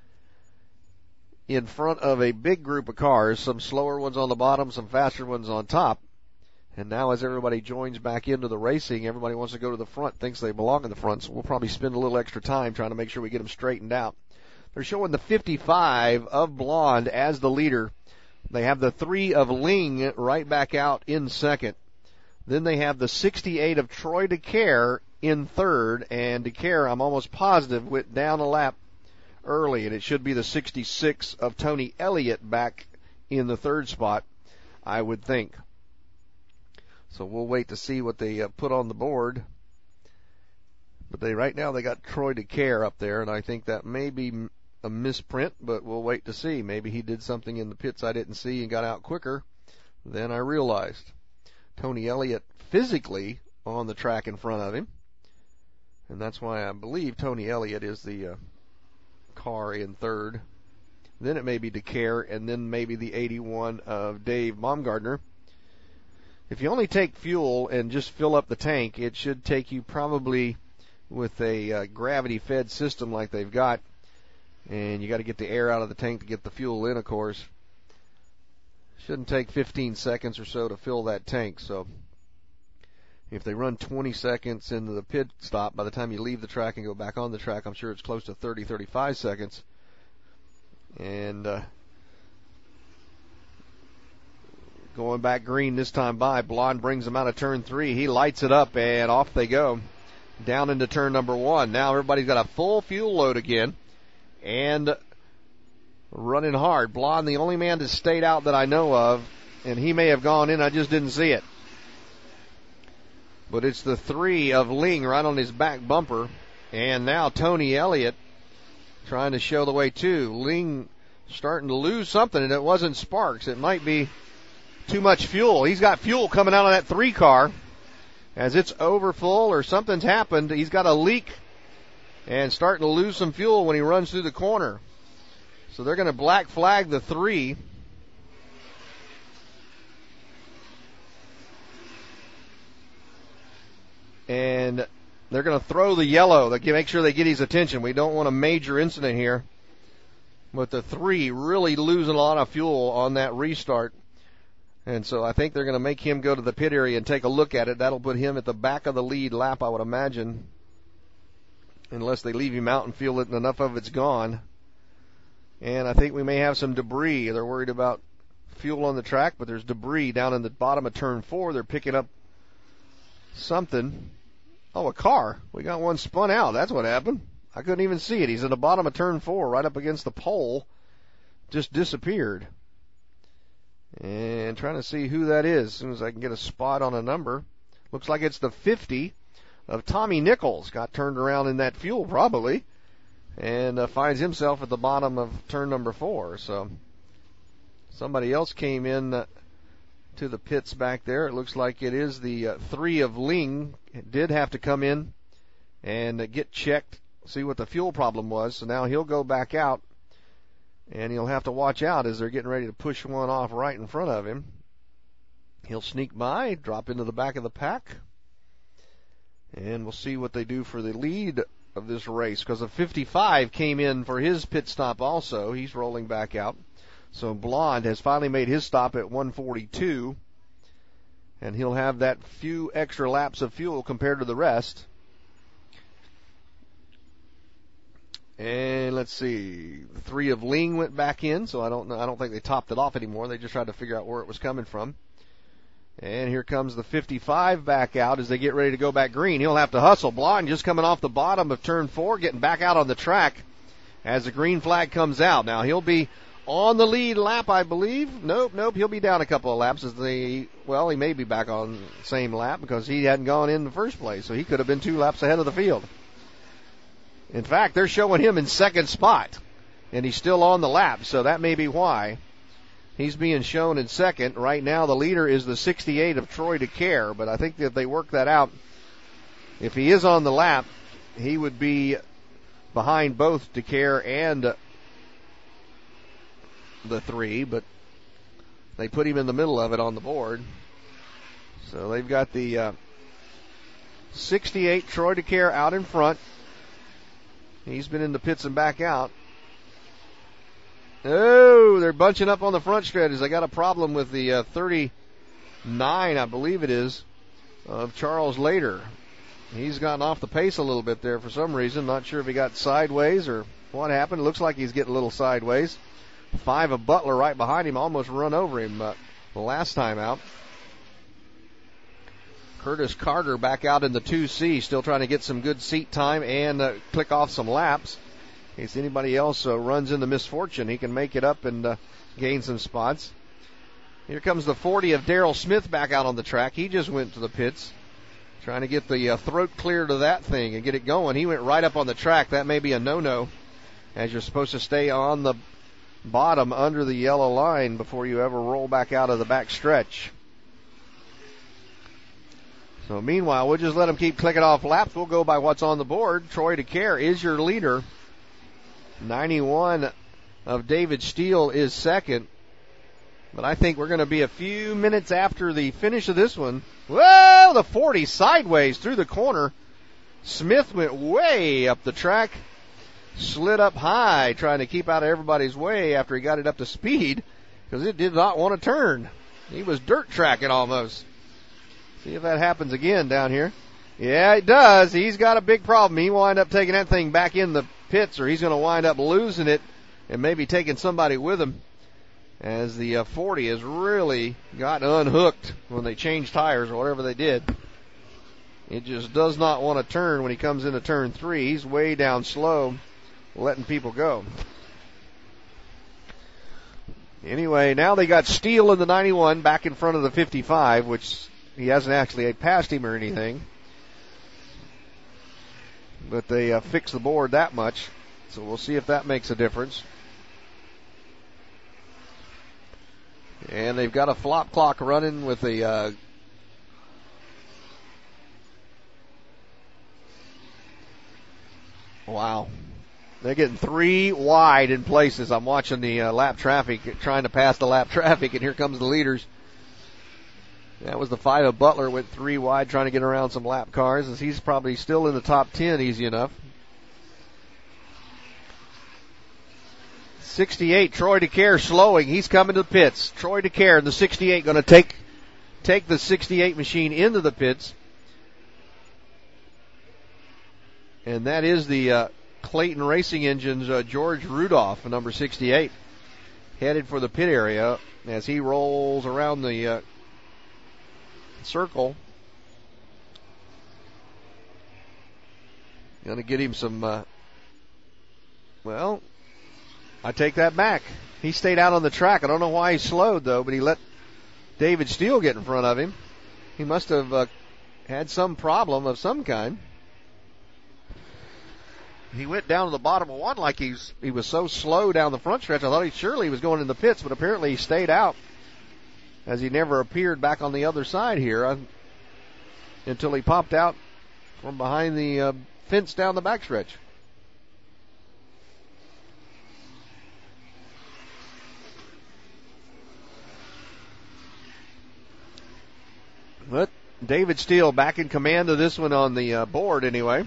in front of a big group of cars, some slower ones on the bottom, some faster ones on top. And now as everybody joins back into the racing, everybody wants to go to the front, thinks they belong in the front, so we'll probably spend a little extra time trying to make sure we get them straightened out. They're showing the fifty-five of Blonde as the leader. They have the three of Ling right back out in second. Then they have the sixty-eight of Troy DeCare in third, and DeCare, I'm almost positive, went down a lap early, and it should be the sixty-six of Tony Elliott back in the third spot, I would think. So we'll wait to see what they uh, put on the board. But they right now they got Troy DeCare up there, and I think that may be a misprint, but we'll wait to see. Maybe he did something in the pits I didn't see and got out quicker than I realized. Tony Elliott physically on the track in front of him, and that's why I believe Tony Elliott is the uh, car in third. Then it may be DeCare, and then maybe the eighty-one of Dave Baumgartner. If you only take fuel and just fill up the tank, it should take you probably with a uh, gravity-fed system like they've got, and you got to get the air out of the tank to get the fuel in, of course. Shouldn't take fifteen seconds or so to fill that tank. So if they run twenty seconds into the pit stop, by the time you leave the track and go back on the track, I'm sure it's close to thirty, thirty-five seconds. And uh, going back green this time by, Blonde brings them out of turn three. He lights it up, and off they go down into turn number one. Now everybody's got a full fuel load again and running hard. Blonde, the only man that stayed out that I know of, and he may have gone in, I just didn't see it. But it's the three of Ling right on his back bumper, and now Tony Elliott trying to show the way too. Ling starting to lose something, and it wasn't sparks. It might be too much fuel. He's got fuel coming out of that three car as it's overfull or something's happened. He's got a leak and starting to lose some fuel when he runs through the corner. So they're going to black flag the three. And they're going to throw the yellow to make sure they get his attention. We don't want a major incident here. But the three really losing a lot of fuel on that restart. And so I think they're going to make him go to the pit area and take a look at it. That'll put him at the back of the lead lap, I would imagine. Unless they leave him out and feel that enough of it's gone. And I think we may have some debris. They're worried about fuel on the track, but there's debris down in the bottom of turn four. They're picking up something. Oh, a car. We got one spun out. That's what happened. I couldn't even see it. He's at the bottom of turn four, right up against the pole. Just disappeared. And trying to see who that is as soon as I can get a spot on a number. Looks like it's the fifty of Tommy Nichols. Got turned around in that fuel probably. And uh, finds himself at the bottom of turn number four. So somebody else came in uh, to the pits back there. It looks like it is the uh, three of Ling. It did have to come in and uh, get checked, see what the fuel problem was. So now he'll go back out, and he'll have to watch out as they're getting ready to push one off right in front of him. He'll sneak by, drop into the back of the pack, and we'll see what they do for the lead of this race, because the fifty-five came in for his pit stop also. He's rolling back out. So Blonde has finally made his stop at one forty-two, and he'll have that few extra laps of fuel compared to the rest. And let's see, the three of Ling went back in, so I don't know. I don't think they topped it off anymore. They just tried to figure out where it was coming from. And here comes the fifty-five back out as they get ready to go back green. He'll have to hustle. Blonde just coming off the bottom of turn four, getting back out on the track as the green flag comes out. Now he'll be on the lead lap, I believe. Nope, nope. He'll be down a couple of laps as the, well, he may be back on the same lap because he hadn't gone in the first place, so he could have been two laps ahead of the field. In fact, they're showing him in second spot, and he's still on the lap, so that may be why. He's being shown in second. Right now, the leader is the sixty-eight of Troy DeCare, but I think that if they work that out, if he is on the lap, he would be behind both DeCare and the three, but they put him in the middle of it on the board. So they've got the uh, sixty-eight Troy DeCare out in front. He's been in the pits and back out. Oh, they're bunching up on the front stretch. They got a problem with the uh, thirty-nine, I believe it is, of Charles Lader. He's gotten off the pace a little bit there for some reason. Not sure if he got sideways or what happened. It looks like he's getting a little sideways. Five of Butler right behind him, almost run over him uh, the last time out. Curtis Carter back out in the two C, still trying to get some good seat time and uh, click off some laps. In case anybody else uh, runs into misfortune, he can make it up and uh, gain some spots. Here comes the forty of Darrell Smith back out on the track. He just went to the pits, trying to get the uh, throat clear to that thing and get it going. He went right up on the track. That may be a no-no, as you're supposed to stay on the bottom under the yellow line before you ever roll back out of the back stretch. So meanwhile, we'll just let them keep clicking off laps. We'll go by what's on the board. Troy DeCare is your leader. ninety-one of David Steele is second. But I think we're going to be a few minutes after the finish of this one. Whoa, the forty sideways through the corner. Smith went way up the track. Slid up high, trying to keep out of everybody's way after he got it up to speed, because it did not want to turn. He was dirt tracking almost. See if that happens again down here. Yeah, it does. He's got a big problem. He wind up taking that thing back in the pits, or he's going to wind up losing it and maybe taking somebody with him, as the uh, forty has really got unhooked when they changed tires or whatever they did. It just does not want to turn when he comes into turn three. He's way down slow, letting people go. Anyway, now they got Steele in the ninety-one back in front of the fifty-five, which he hasn't actually passed him or anything. But they uh, fixed the board that much, so we'll see if that makes a difference. And they've got a flop clock running with a uh, Wow. They're getting three wide in places. I'm watching the uh, lap traffic, trying to pass the lap traffic, and here comes the leaders. That was the five of Butler, went three wide trying to get around some lap cars, as he's probably still in the top ten easy enough. sixty-eight, Troy DeCare slowing. He's coming to the pits. Troy DeCare in the sixty-eight going to take take the sixty-eight machine into the pits. And that is the uh, Clayton Racing Engines uh, George Rudolph, number sixty-eight, headed for the pit area as he rolls around the uh, circle. Going to get him some, uh, well, I take that back. He stayed out on the track. I don't know why he slowed, though, but he let David Steele get in front of him. He must have uh, had some problem of some kind. He went down to the bottom of one like he's he was so slow down the front stretch. I thought he surely he was going in the pits, but apparently he stayed out as he never appeared back on the other side here uh, until he popped out from behind the uh, fence down the backstretch. But David Steele back in command of this one on the uh, board anyway.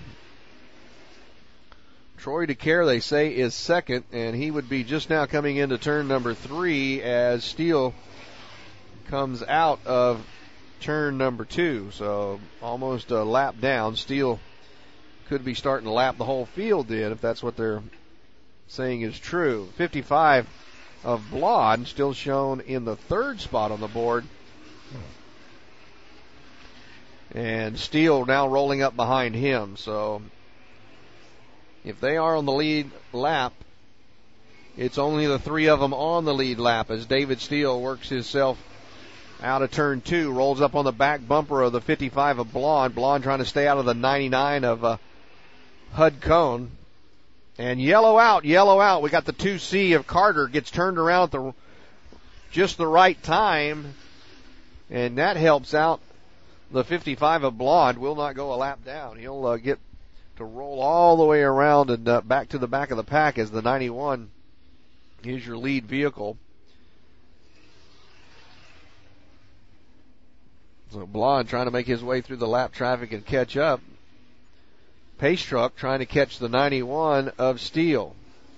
Troy DeCare, they say, is second, and he would be just now coming into turn number three as Steele comes out of turn number two. So almost a lap down. Steele could be starting to lap the whole field then, if that's what they're saying is true. fifty-five of Blonde still shown in the third spot on the board. And Steele now rolling up behind him. So if they are on the lead lap, it's only the three of them on the lead lap as David Steele works himself out of turn two, rolls up on the back bumper of the fifty-five of Blonde. Blonde trying to stay out of the ninety-nine of uh, Hud Cone. And yellow out, yellow out. We got the two C of Carter, gets turned around at the just the right time, and that helps out the fifty-five of Blonde. Will not go a lap down. He'll uh, get to roll all the way around and uh, back to the back of the pack as the ninety-one is your lead vehicle. So Blonde trying to make his way through the lap traffic and catch up. Pace Truck trying to catch the ninety-one of Steele.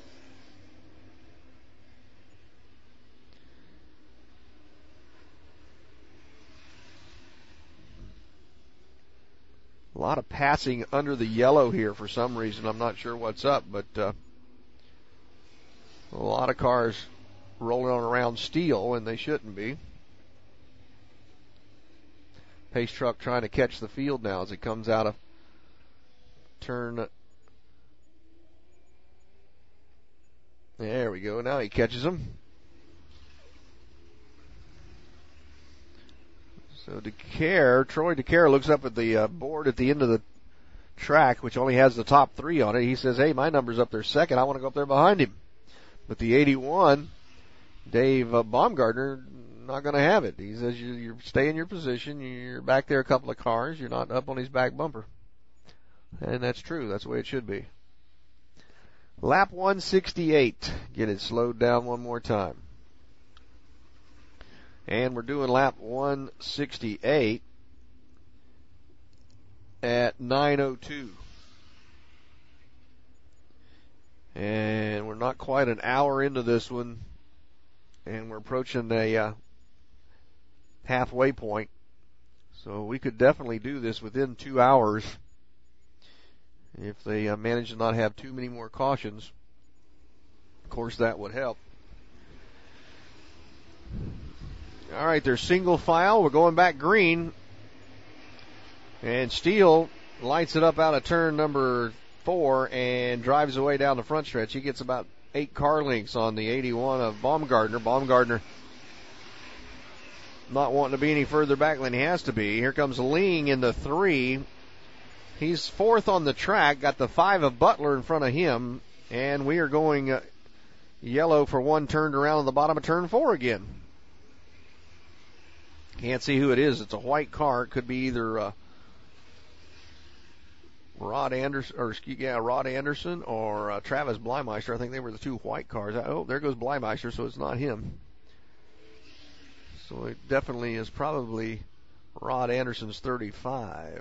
A lot of passing under the yellow here for some reason. I'm not sure what's up, but uh, a lot of cars rolling on around Steele, and they shouldn't be. Pace Truck trying to catch the field now as it comes out of turn. There we go. Now he catches him. So DeCare, Troy DeCare looks up at the uh, board at the end of the track, which only has the top three on it. He says, hey, my number's up there second. I want to go up there behind him. But the eighty-one, Dave uh, Baumgartner, not going to have it. He says, you, you stay in your position. You're back there a couple of cars. You're not up on his back bumper. And that's true. That's the way it should be. Lap one sixty-eight. Get it slowed down one more time. And we're doing lap one sixty-eight at nine oh two. And we're not quite an hour into this one. And we're approaching a uh, halfway point. So we could definitely do this within two hours if they uh, manage to not have too many more cautions. Of course, that would help. All right, they're single file. We're going back green. And Steele lights it up out of turn number four and drives away down the front stretch. He gets about eight car lengths on the eighty-one of Baumgartner. Baumgartner not wanting to be any further back than he has to be. Here comes Ling in the three. He's fourth on the track, got the five of Butler in front of him, and we are going uh, yellow for one turned around on the bottom of turn four again. Can't see who it is. It's a white car. It could be either uh, Rod Anderson, or excuse, yeah, Rod Anderson or uh, Travis Bleimeister. I think they were the two white cars. Oh, there goes Bleimeister, so it's not him. So it definitely is probably Rod Anderson's thirty-five.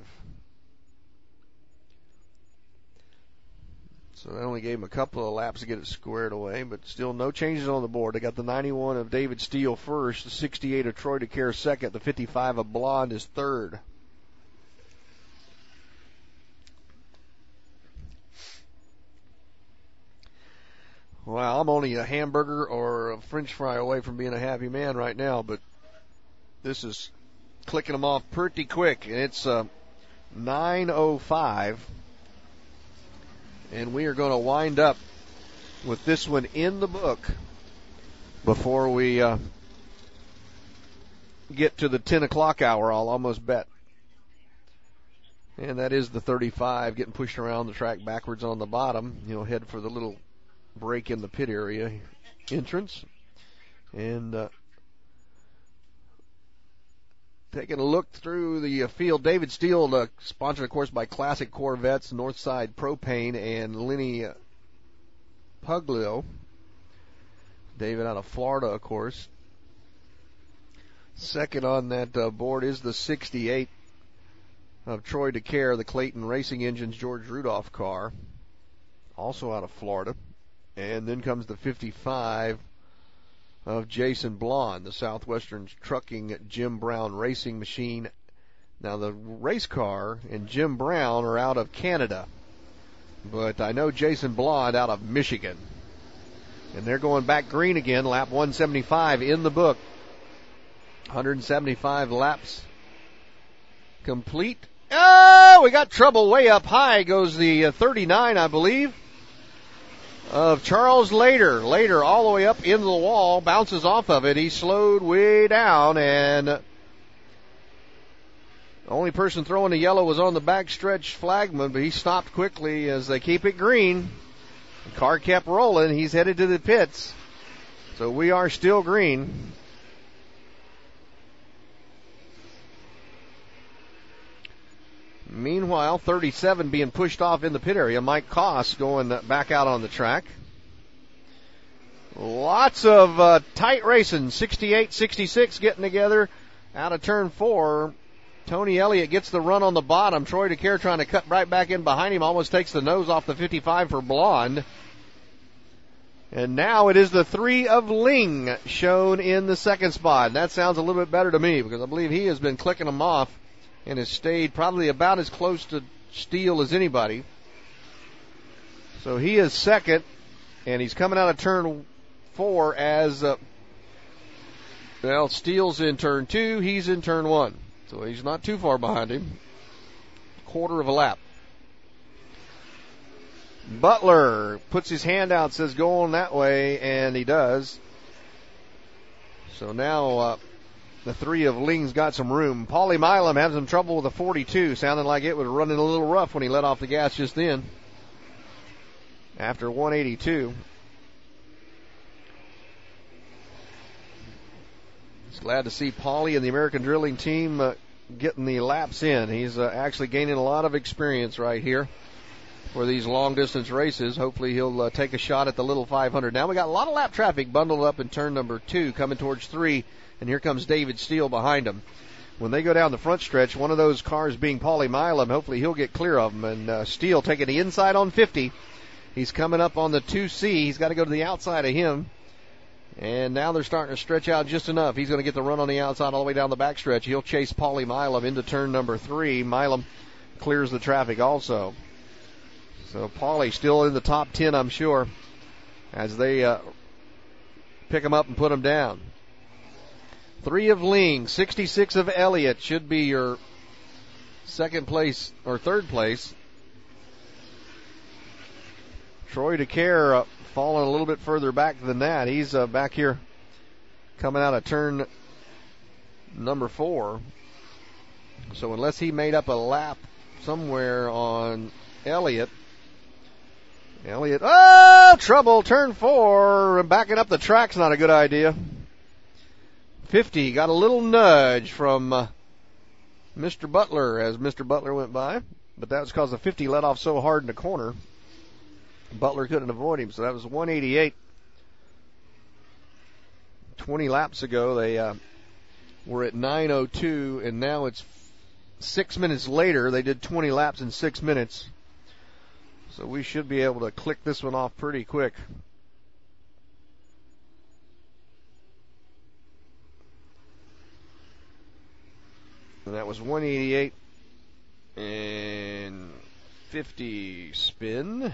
So they only gave him a couple of laps to get it squared away, but still no changes on the board. They got the ninety-one of David Steele first, the sixty-eight of Troy DeCaire second, the fifty-five of Blonde is third. Well, I'm only a hamburger or a French fry away from being a happy man right now, but this is clicking them off pretty quick, and it's uh, nine oh five. And we are going to wind up with this one in the book before we uh, get to the ten o'clock hour, I'll almost bet. And that is the thirty-five getting pushed around the track backwards on the bottom. You know, head for the little break in the pit area entrance. And uh, taking a look through the field, David Steele, uh, sponsored, of course, by Classic Corvettes, Northside Propane, and Lenny Puglio. David out of Florida, of course. Second on that uh, board is the sixty-eight of Troy DeCaire, the Clayton Racing Engines George Rudolph car, also out of Florida. And then comes the fifty-five of Jason Blonde, the Southwestern Trucking Jim Brown Racing Machine. Now the race car and Jim Brown are out of Canada, but I know Jason Blonde out of Michigan. And they're going back green again, lap one seventy-five in the book. one hundred seventy-five laps complete. Oh, we got trouble way up high. Goes the uh, thirty-nine, I believe, of Charles Lader. Lader all the way up into the wall, bounces off of it. He slowed way down, and the only person throwing the yellow was on the backstretch flagman, but he stopped quickly as they keep it green. The car kept rolling. He's headed to the pits. So we are still green. Meanwhile, thirty-seven being pushed off in the pit area. Mike Koss going back out on the track. Lots of uh, tight racing. sixty-eight sixty-six getting together out of turn four. Tony Elliott gets the run on the bottom. Troy DeCaire trying to cut right back in behind him. Almost takes the nose off the fifty-five for Blonde. And now it is the three of Ling shown in the second spot. And that sounds a little bit better to me because I believe he has been clicking them off and has stayed probably about as close to Steele as anybody. So he is second, and he's coming out of turn four as, uh, well, Steele's in turn two, he's in turn one. So he's not too far behind him. Quarter of a lap. Butler puts his hand out, says go on that way, and he does. So now uh, the three of Ling's got some room. Paulie Milam having some trouble with the forty-two. Sounded like it was running a little rough when he let off the gas just then. After one eighty-two. Just glad to see Paulie and the American Drilling team uh, getting the laps in. He's uh, actually gaining a lot of experience right here for these long distance races. Hopefully he'll uh, take a shot at the little five hundred. Now we got a lot of lap traffic bundled up in turn number two coming towards three. And here comes David Steele behind him. When they go down the front stretch, one of those cars being Paulie Milam, hopefully he'll get clear of them. And uh, Steele taking the inside on fifty. He's coming up on the two C. He's got to go to the outside of him. And now they're starting to stretch out just enough. He's going to get the run on the outside all the way down the backstretch. He'll chase Paulie Milam into turn number three. Milam clears the traffic also. So Paulie still in the top ten, I'm sure, as they uh, pick him up and put him down. Three of Ling, sixty-six of Elliott should be your second place or third place. Troy DeCaire uh, falling a little bit further back than that. He's uh, back here coming out of turn number four. So unless he made up a lap somewhere on Elliott, Elliott, oh, trouble, turn four, backing up the track's not a good idea. fifty, got a little nudge from uh, Mister Butler as Mister Butler went by. but that was because the fifty let off so hard in the corner, Butler couldn't avoid him. So that was one eighty-eight. twenty laps ago, they uh, were at nine oh two, and now it's six minutes later. They did twenty laps in six minutes. So we should be able to click this one off pretty quick. And that was one eighty-eight and fifty spin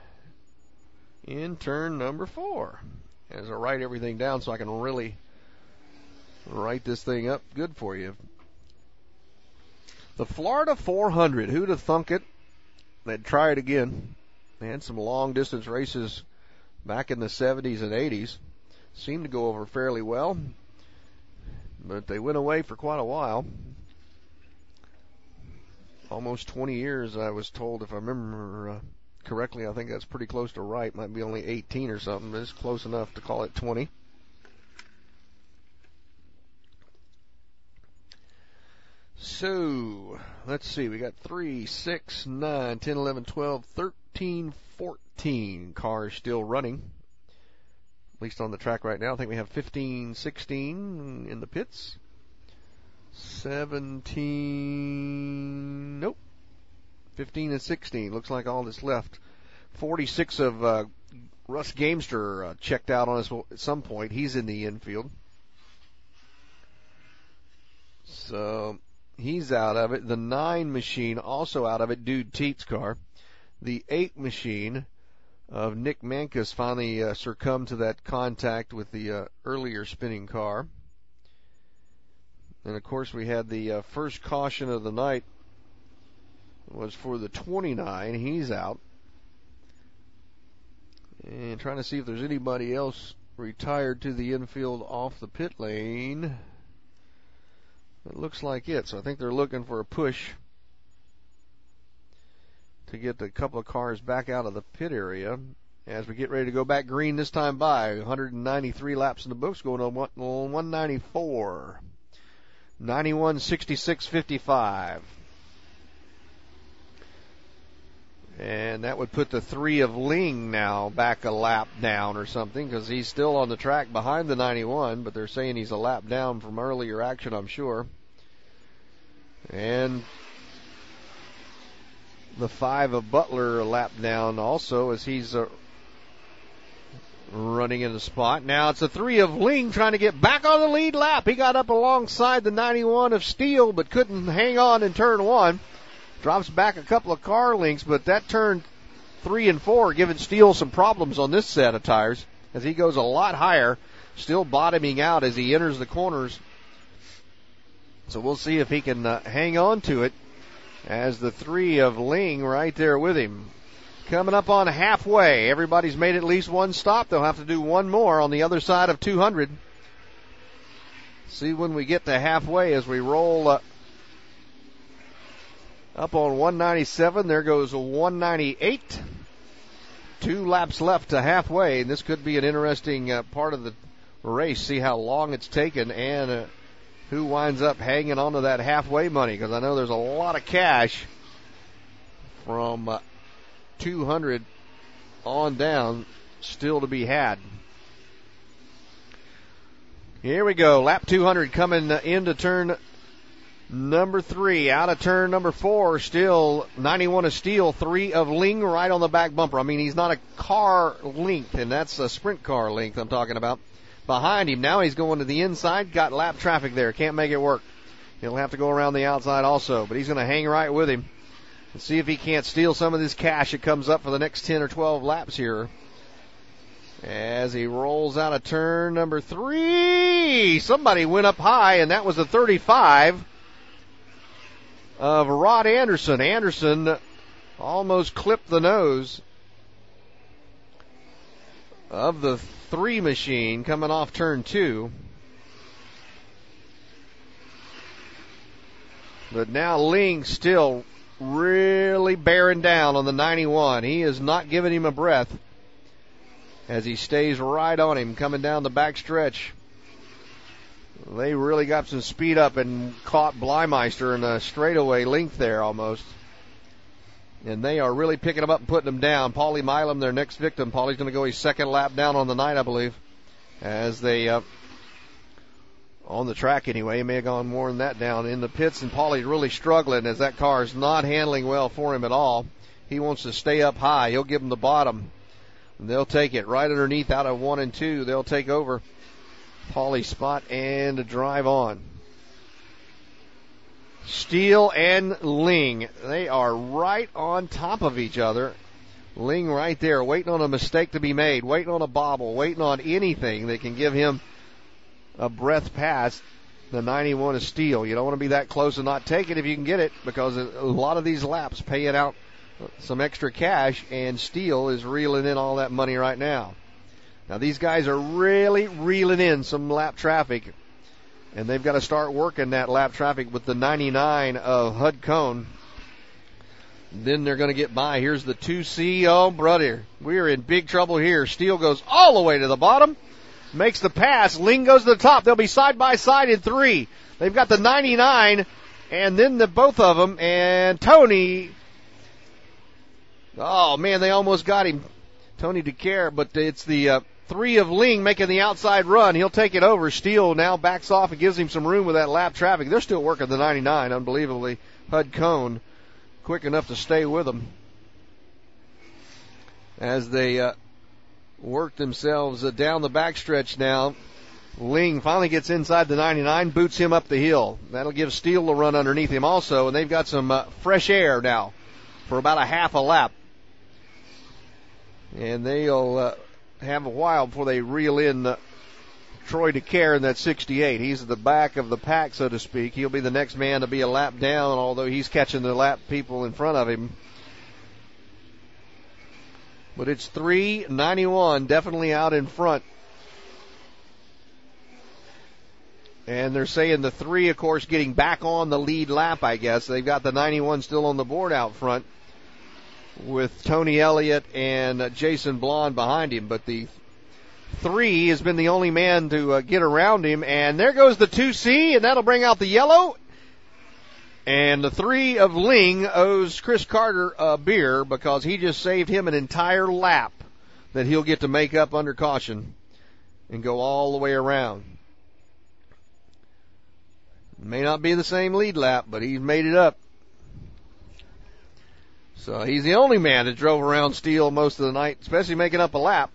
in turn number four. As I write everything down so I can really write this thing up good for you. The Florida four hundred, who'd have thunk it? They'd try it again. They had some long distance races back in the seventies and eighties. Seemed to go over fairly well, but they went away for quite a while. Almost twenty years, I was told, if I remember uh, correctly. I think that's pretty close to right. Might be only eighteen or something, but it's close enough to call it twenty. So, let's see. We got three, six, nine, ten, eleven, twelve, thirteen, fourteen cars still running. At least on the track right now. I think we have fifteen, sixteen in the pits. seventeen, nope. fifteen and sixteen. Looks like all that's left. forty-six of uh, Russ Gamester uh, checked out on us at some point. He's in the infield. So he's out of it. The nine machine also out of it. Dude Teet's car. The eight machine of Nick Mankus finally uh, succumbed to that contact with the uh, earlier spinning car. And of course we had the uh, first caution of the night was for the twenty-nine. He's out. And trying to see if there's anybody else retired to the infield off the pit lane. It looks like it. So I think they're looking for a push to get a couple of cars back out of the pit area as we get ready to go back green this time by. one hundred ninety-three laps in the books, going on one ninety-four. ninety-one, sixty-six, fifty-five. And that would put the three of Ling now back a lap down or something, because he's still on the track behind the ninety-one, but they're saying he's a lap down from earlier action, I'm sure. And the five of Butler a lap down also, as he's uh, running in the spot. Now it's a three of Ling trying to get back on the lead lap. He got up alongside the ninety-one of Steele, but couldn't hang on in turn one. Drops back a couple of car lengths, but that turn three and four giving Steele some problems on this set of tires as he goes a lot higher, still bottoming out as he enters the corners. So we'll see if he can uh, hang on to it as the three of Ling right there with him. Coming up on halfway. Everybody's made at least one stop. They'll have to do one more on the other side of two hundred. See when we get to halfway as we roll uh, up on one ninety-seven. There goes a one ninety-eight. Two laps left to halfway, and this could be an interesting uh, part of the race. See how long it's taken and uh, who winds up hanging on to that halfway money, because I know there's a lot of cash from uh, two hundred on down still to be had. Here we go. Lap two hundred coming into turn number three. Out of turn number four, still ninety-one of Steele, three of Ling right on the back bumper. I mean, he's not a car length, and that's a sprint car length I'm talking about. Behind him, now he's going to the inside. Got lap traffic there. Can't make it work. He'll have to go around the outside also, but he's going to hang right with him and see if he can't steal some of this cash that comes up for the next ten or twelve laps here. As he rolls out of turn number three. Somebody went up high, and that was a thirty-five of Rod Anderson. Anderson almost clipped the nose of the three machine coming off turn two. But now Ling still really bearing down on the ninety-one. He is not giving him a breath as he stays right on him coming down the back stretch. They really got some speed up and caught Bleimeister in a straightaway length there almost. And they are really picking them up and putting them down. Paulie Milam, their next victim. Paulie's going to go his second lap down on the night, I believe. As they, uh, on the track anyway, he may have gone more than that down in the pits. And Paulie's really struggling as that car is not handling well for him at all. He wants to stay up high. He'll give them the bottom. And they'll take it right underneath out of one and two. They'll take over Paulie's spot and drive on. Steele and Ling, they are right on top of each other. Ling right there, waiting on a mistake to be made, waiting on a bobble, waiting on anything that can give him a breath past the ninety-one of Steele. You don't want to be that close and not take it if you can get it, because a lot of these laps paying out some extra cash, and Steele is reeling in all that money right now. Now these guys are really reeling in some lap traffic, and they've got to start working that lap traffic with the ninety-nine of Hud Cone. Then they're going to get by. Here's the two C. Oh, brother, we're in big trouble here. Steele goes all the way to the bottom, makes the pass. Ling goes to the top. They'll be side by side in three. They've got the ninety-nine, and then the both of them, and Tony. Oh, man, they almost got him. Tony DeCare, but it's the uh, three of Ling making the outside run. He'll take it over. Steele now backs off and gives him some room with that lap traffic. They're still working the ninety-nine, unbelievably. Hud Cone quick enough to stay with them as they uh, work themselves uh, down the backstretch now. Ling finally gets inside the ninety-nine, boots him up the hill. That'll give Steele a run underneath him also, and they've got some uh, fresh air now for about a half a lap. And they'll uh, have a while before they reel in uh, Troy DeCare in that sixty-eight. He's at the back of the pack, so to speak. He'll be the next man to be a lap down, although he's catching the lap people in front of him. But it's three ninety-one definitely out in front. And they're saying the three, of course, getting back on the lead lap, I guess. They've got the ninety-one still on the board out front with Tony Elliott and uh, Jason Blonde behind him. But the three has been the only man to uh, get around him. And there goes the two C, and that'll bring out the yellow. And the three of Ling owes Chris Carter a beer because he just saved him an entire lap that he'll get to make up under caution and go all the way around. May not be the same lead lap, but he's made it up. So he's the only man that drove around Steele most of the night, especially making up a lap.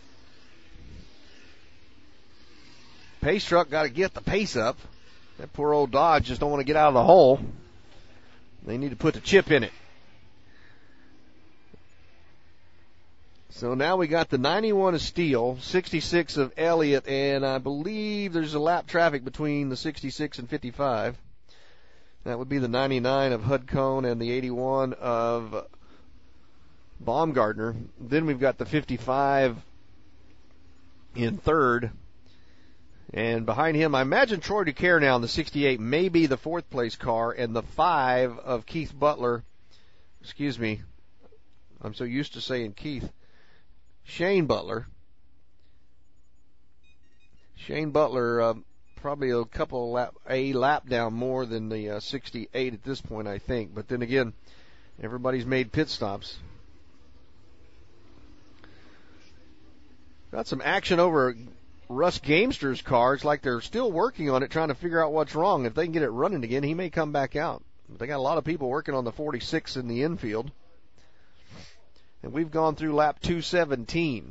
Pace truck got to get the pace up. That poor old Dodge just don't want to get out of the hole. They need to put the chip in it. So now we got the ninety-one of Steele, sixty-six of Elliott, and I believe there's a lap traffic between the sixty-six and fifty-five. That would be the ninety-nine of Hud Cone and the eighty-one of Baumgartner. Then we've got the fifty-five in third. And behind him, I imagine Troy DeCare now in the sixty-eight may be the fourth place car, and the five of Keith Butler, excuse me, I'm so used to saying Keith, Shane Butler. Shane Butler, uh, probably a couple lap, a lap down more than the uh, sixty-eight at this point, I think. But then again, everybody's made pit stops. Got some action over Russ Gamester's car. It's like they're still working on it, trying to figure out what's wrong. If they can get it running again, he may come back out. But they got a lot of people working on the forty-six in the infield. And we've gone through lap two seventeen.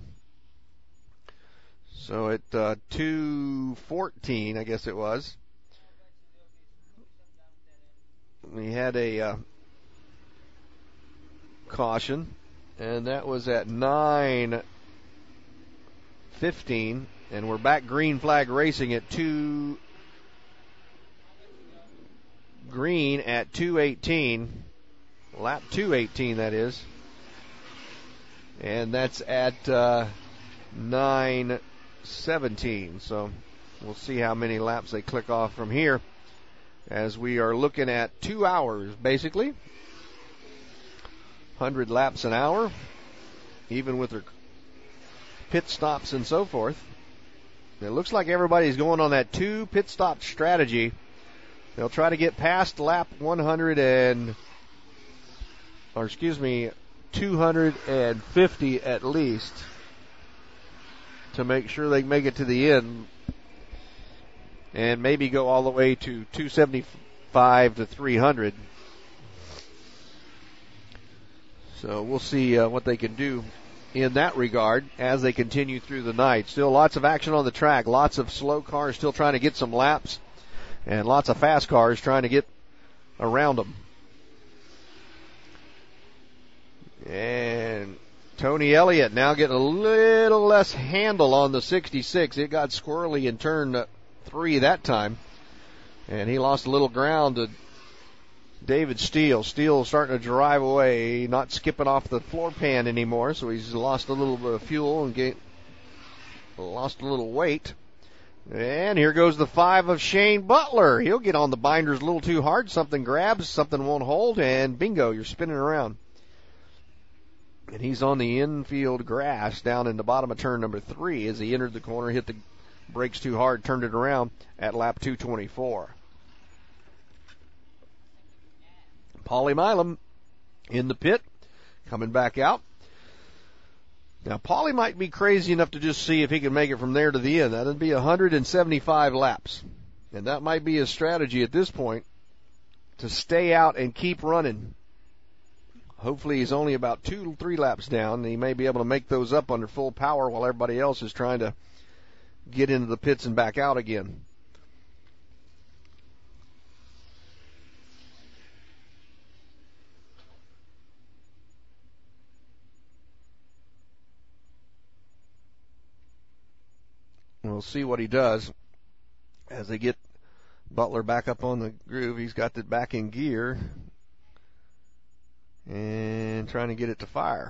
So at uh, two fourteen, I guess it was, we had a uh, caution, and that was at nine fifteen, and we're back green flag racing at two green at two eighteen, lap two eighteen that is. And that's at uh, nine seventeen. So we'll see how many laps they click off from here, as we are looking at two hours basically. one hundred laps an hour, even with their pit stops and so forth. It looks like everybody's going on that two pit stop strategy. They'll try to get past lap one hundred or excuse me, two hundred fifty at least to make sure they make it to the end, and maybe go all the way to two seventy-five to three hundred. So we'll see uh, what they can do in that regard as they continue through the night. Still lots of action on the track. Lots of slow cars still trying to get some laps, and lots of fast cars trying to get around them. And Tony Elliott now getting a little less handle on the sixty-six. It got squirrely in turn three that time, and he lost a little ground to David Steele. Steele starting to drive away, not skipping off the floor pan anymore, so he's lost a little bit of fuel and get, lost a little weight. And here goes the five of Shane Butler. He'll get on the binders a little too hard. Something grabs, something won't hold, and bingo, you're spinning around. And he's on the infield grass down in the bottom of turn number three as he entered the corner, hit the brakes too hard, turned it around at lap two twenty-four. Paulie Milam in the pit, coming back out. Now, Paulie might be crazy enough to just see if he can make it from there to the end. That would be one hundred seventy-five laps. And that might be his strategy at this point, to stay out and keep running. Hopefully he's only about two, three laps down, and he may be able to make those up under full power while everybody else is trying to get into the pits and back out again. We'll see what he does as they get Butler back up on the groove. He's got it back in gear and trying to get it to fire.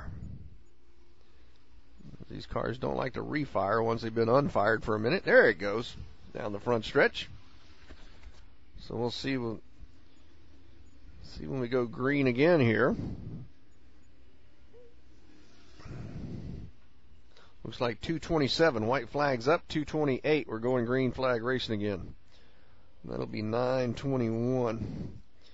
These cars don't like to refire once they've been unfired for a minute. There it goes down the front stretch. So we'll see we'll see when we go green again here. Looks like two twenty-seven, white flag's up, two twenty-eight, we're going green flag racing again. That'll be nine twenty-one.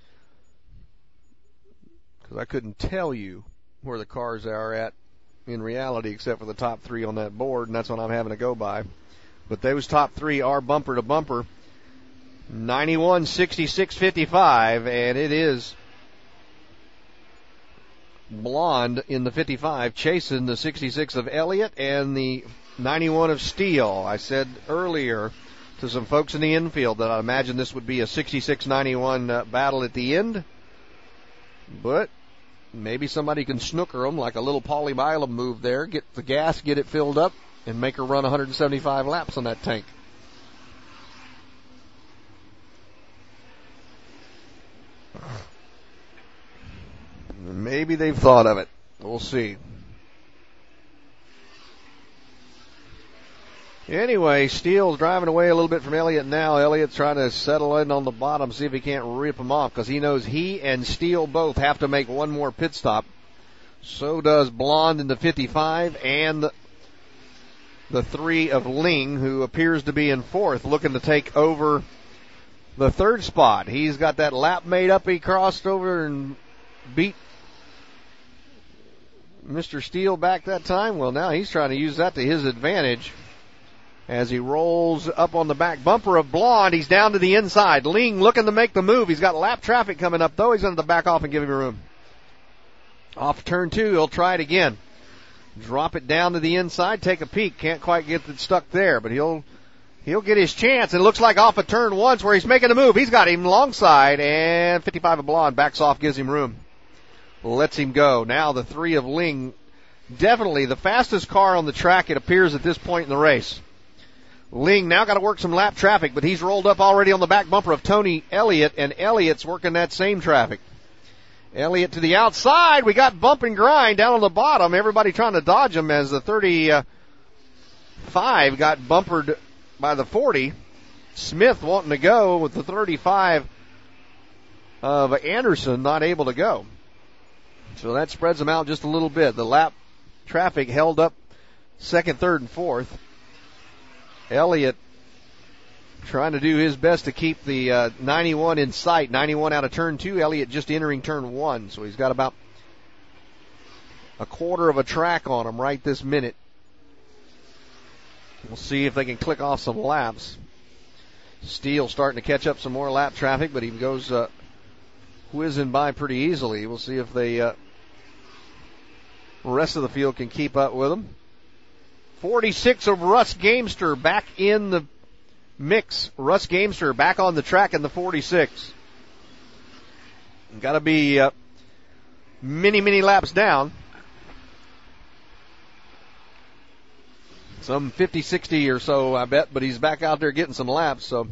Because I couldn't tell you where the cars are at in reality except for the top three on that board, and that's what I'm having to go by. But those top three are bumper to bumper. ninety-one, sixty-six, fifty-five, and it is Blonde in the fifty-five, chasing the sixty-six of Elliott and the ninety-one of Steele. I said earlier to some folks in the infield that I imagine this would be a sixty-six ninety-one uh, battle at the end, but maybe somebody can snooker them like a little Paulie Milam move there, get the gas, get it filled up, and make her run one hundred seventy-five laps on that tank. Maybe they've thought of it. We'll see. Anyway, Steele's driving away a little bit from Elliott now. Elliott's trying to settle in on the bottom, see if he can't rip him off, because he knows he and Steele both have to make one more pit stop. So does Blonde in the fifty-five and the, the three of Ling, who appears to be in fourth, looking to take over the third spot. He's got that lap made up. He crossed over and beat Mister Steele back that time. Well, now he's trying to use that to his advantage as he rolls up on the back bumper of Blonde. He's down to the inside. Ling looking to make the move. He's got lap traffic coming up, though. He's going to back off and give him room. Off turn two, he'll try it again. Drop it down to the inside, take a peek. Can't quite get it stuck there, but he'll he'll get his chance. It looks like off of turn once where he's making a move. He's got him long side, and fifty-five of Blonde backs off, gives him room. Lets him go. Now the three of Ling, definitely the fastest car on the track, it appears, at this point in the race. Ling now got to work some lap traffic, but he's rolled up already on the back bumper of Tony Elliott, and Elliott's working that same traffic. Elliott to the outside. We got bump and grind down on the bottom. Everybody trying to dodge him as the thirty-five got bumpered by the forty. Smith wanting to go with the thirty-five of Anderson not able to go. So that spreads them out just a little bit. The lap traffic held up second, third, and fourth. Elliott trying to do his best to keep the uh, ninety-one in sight. ninety-one out of turn two. Elliott just entering turn one. So he's got about a quarter of a track on them right this minute. We'll see if they can click off some laps. Steele starting to catch up some more lap traffic, but he goes uh, whizzing by pretty easily. We'll see if the uh, rest of the field can keep up with him. forty-six of Russ Gamester back in the mix. Russ Gamester back on the track in the forty-six. Got to be uh, many, many laps down. Some fifty, sixty or so, I bet, but he's back out there getting some laps, so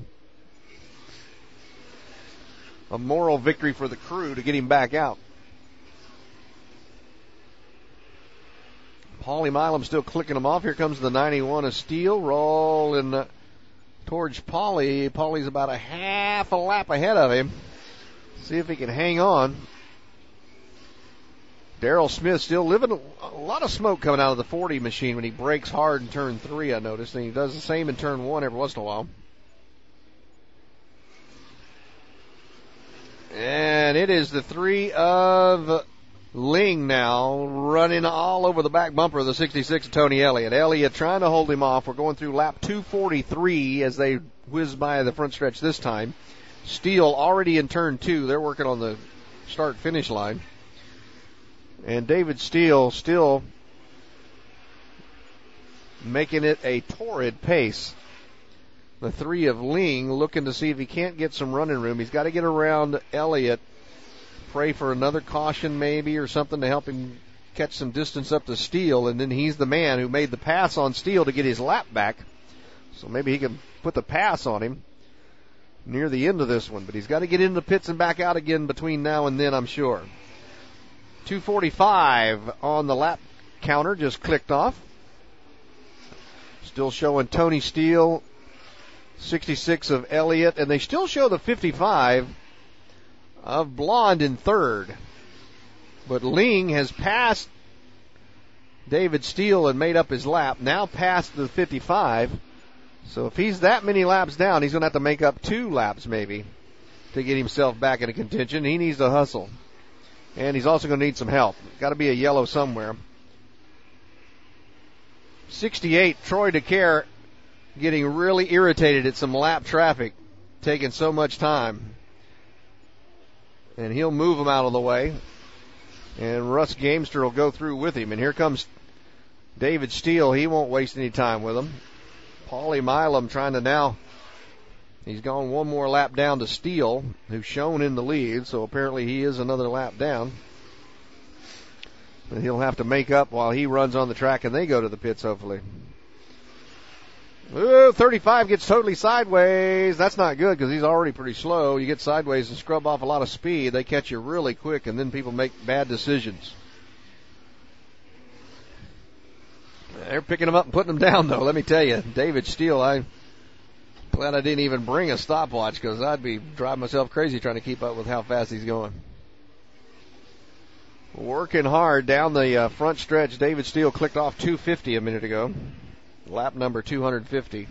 a moral victory for the crew to get him back out. Paulie Milam still clicking him off. Here comes the ninety-one of Steele, rolling uh, towards Paulie. Paulie's about a half a lap ahead of him. See if he can hang on. Darrell Smith still living a lot of smoke coming out of the forty machine when he brakes hard in turn three, I noticed, and he does the same in turn one every once in a while. And it is the three of Ling now running all over the back bumper of the sixty-six of Tony Elliott. Elliott trying to hold him off. We're going through lap two forty-three as they whiz by the front stretch this time. Steele already in turn two. They're working on the start-finish line. And David Steele still making it a torrid pace. The three of Ling looking to see if he can't get some running room. He's got to get around Elliott. Pray for another caution maybe or something to help him catch some distance up to Steele. And then he's the man who made the pass on Steele to get his lap back. So maybe he can put the pass on him near the end of this one. But he's got to get into the pits and back out again between now and then, I'm sure. two forty-five on the lap counter just clicked off. Still showing Tony Steele, sixty-six of Elliott, and they still show the fifty-five of Blonde in third. But Ling has passed David Steele and made up his lap, now past the fifty-five. So if he's that many laps down, he's going to have to make up two laps maybe to get himself back into contention. He needs to hustle. And he's also going to need some help. Got to be a yellow somewhere. sixty-eight, Troy DeCare getting really irritated at some lap traffic, taking so much time. And he'll move him out of the way. And Russ Gamester will go through with him. And here comes David Steele. He won't waste any time with him. Paulie Milam trying to now, he's gone one more lap down to Steele, who's shown in the lead, so apparently he is another lap down. And he'll have to make up while he runs on the track and they go to the pits, hopefully. Ooh, thirty-five gets totally sideways. That's not good because he's already pretty slow. You get sideways and scrub off a lot of speed. They catch you really quick, and then people make bad decisions. They're picking them up and putting them down, though, let me tell you. David Steele, I'm glad I didn't even bring a stopwatch because I'd be driving myself crazy trying to keep up with how fast he's going. Working hard down the uh, front stretch. David Steele clicked off two fifty a minute ago. Lap number two hundred fifty.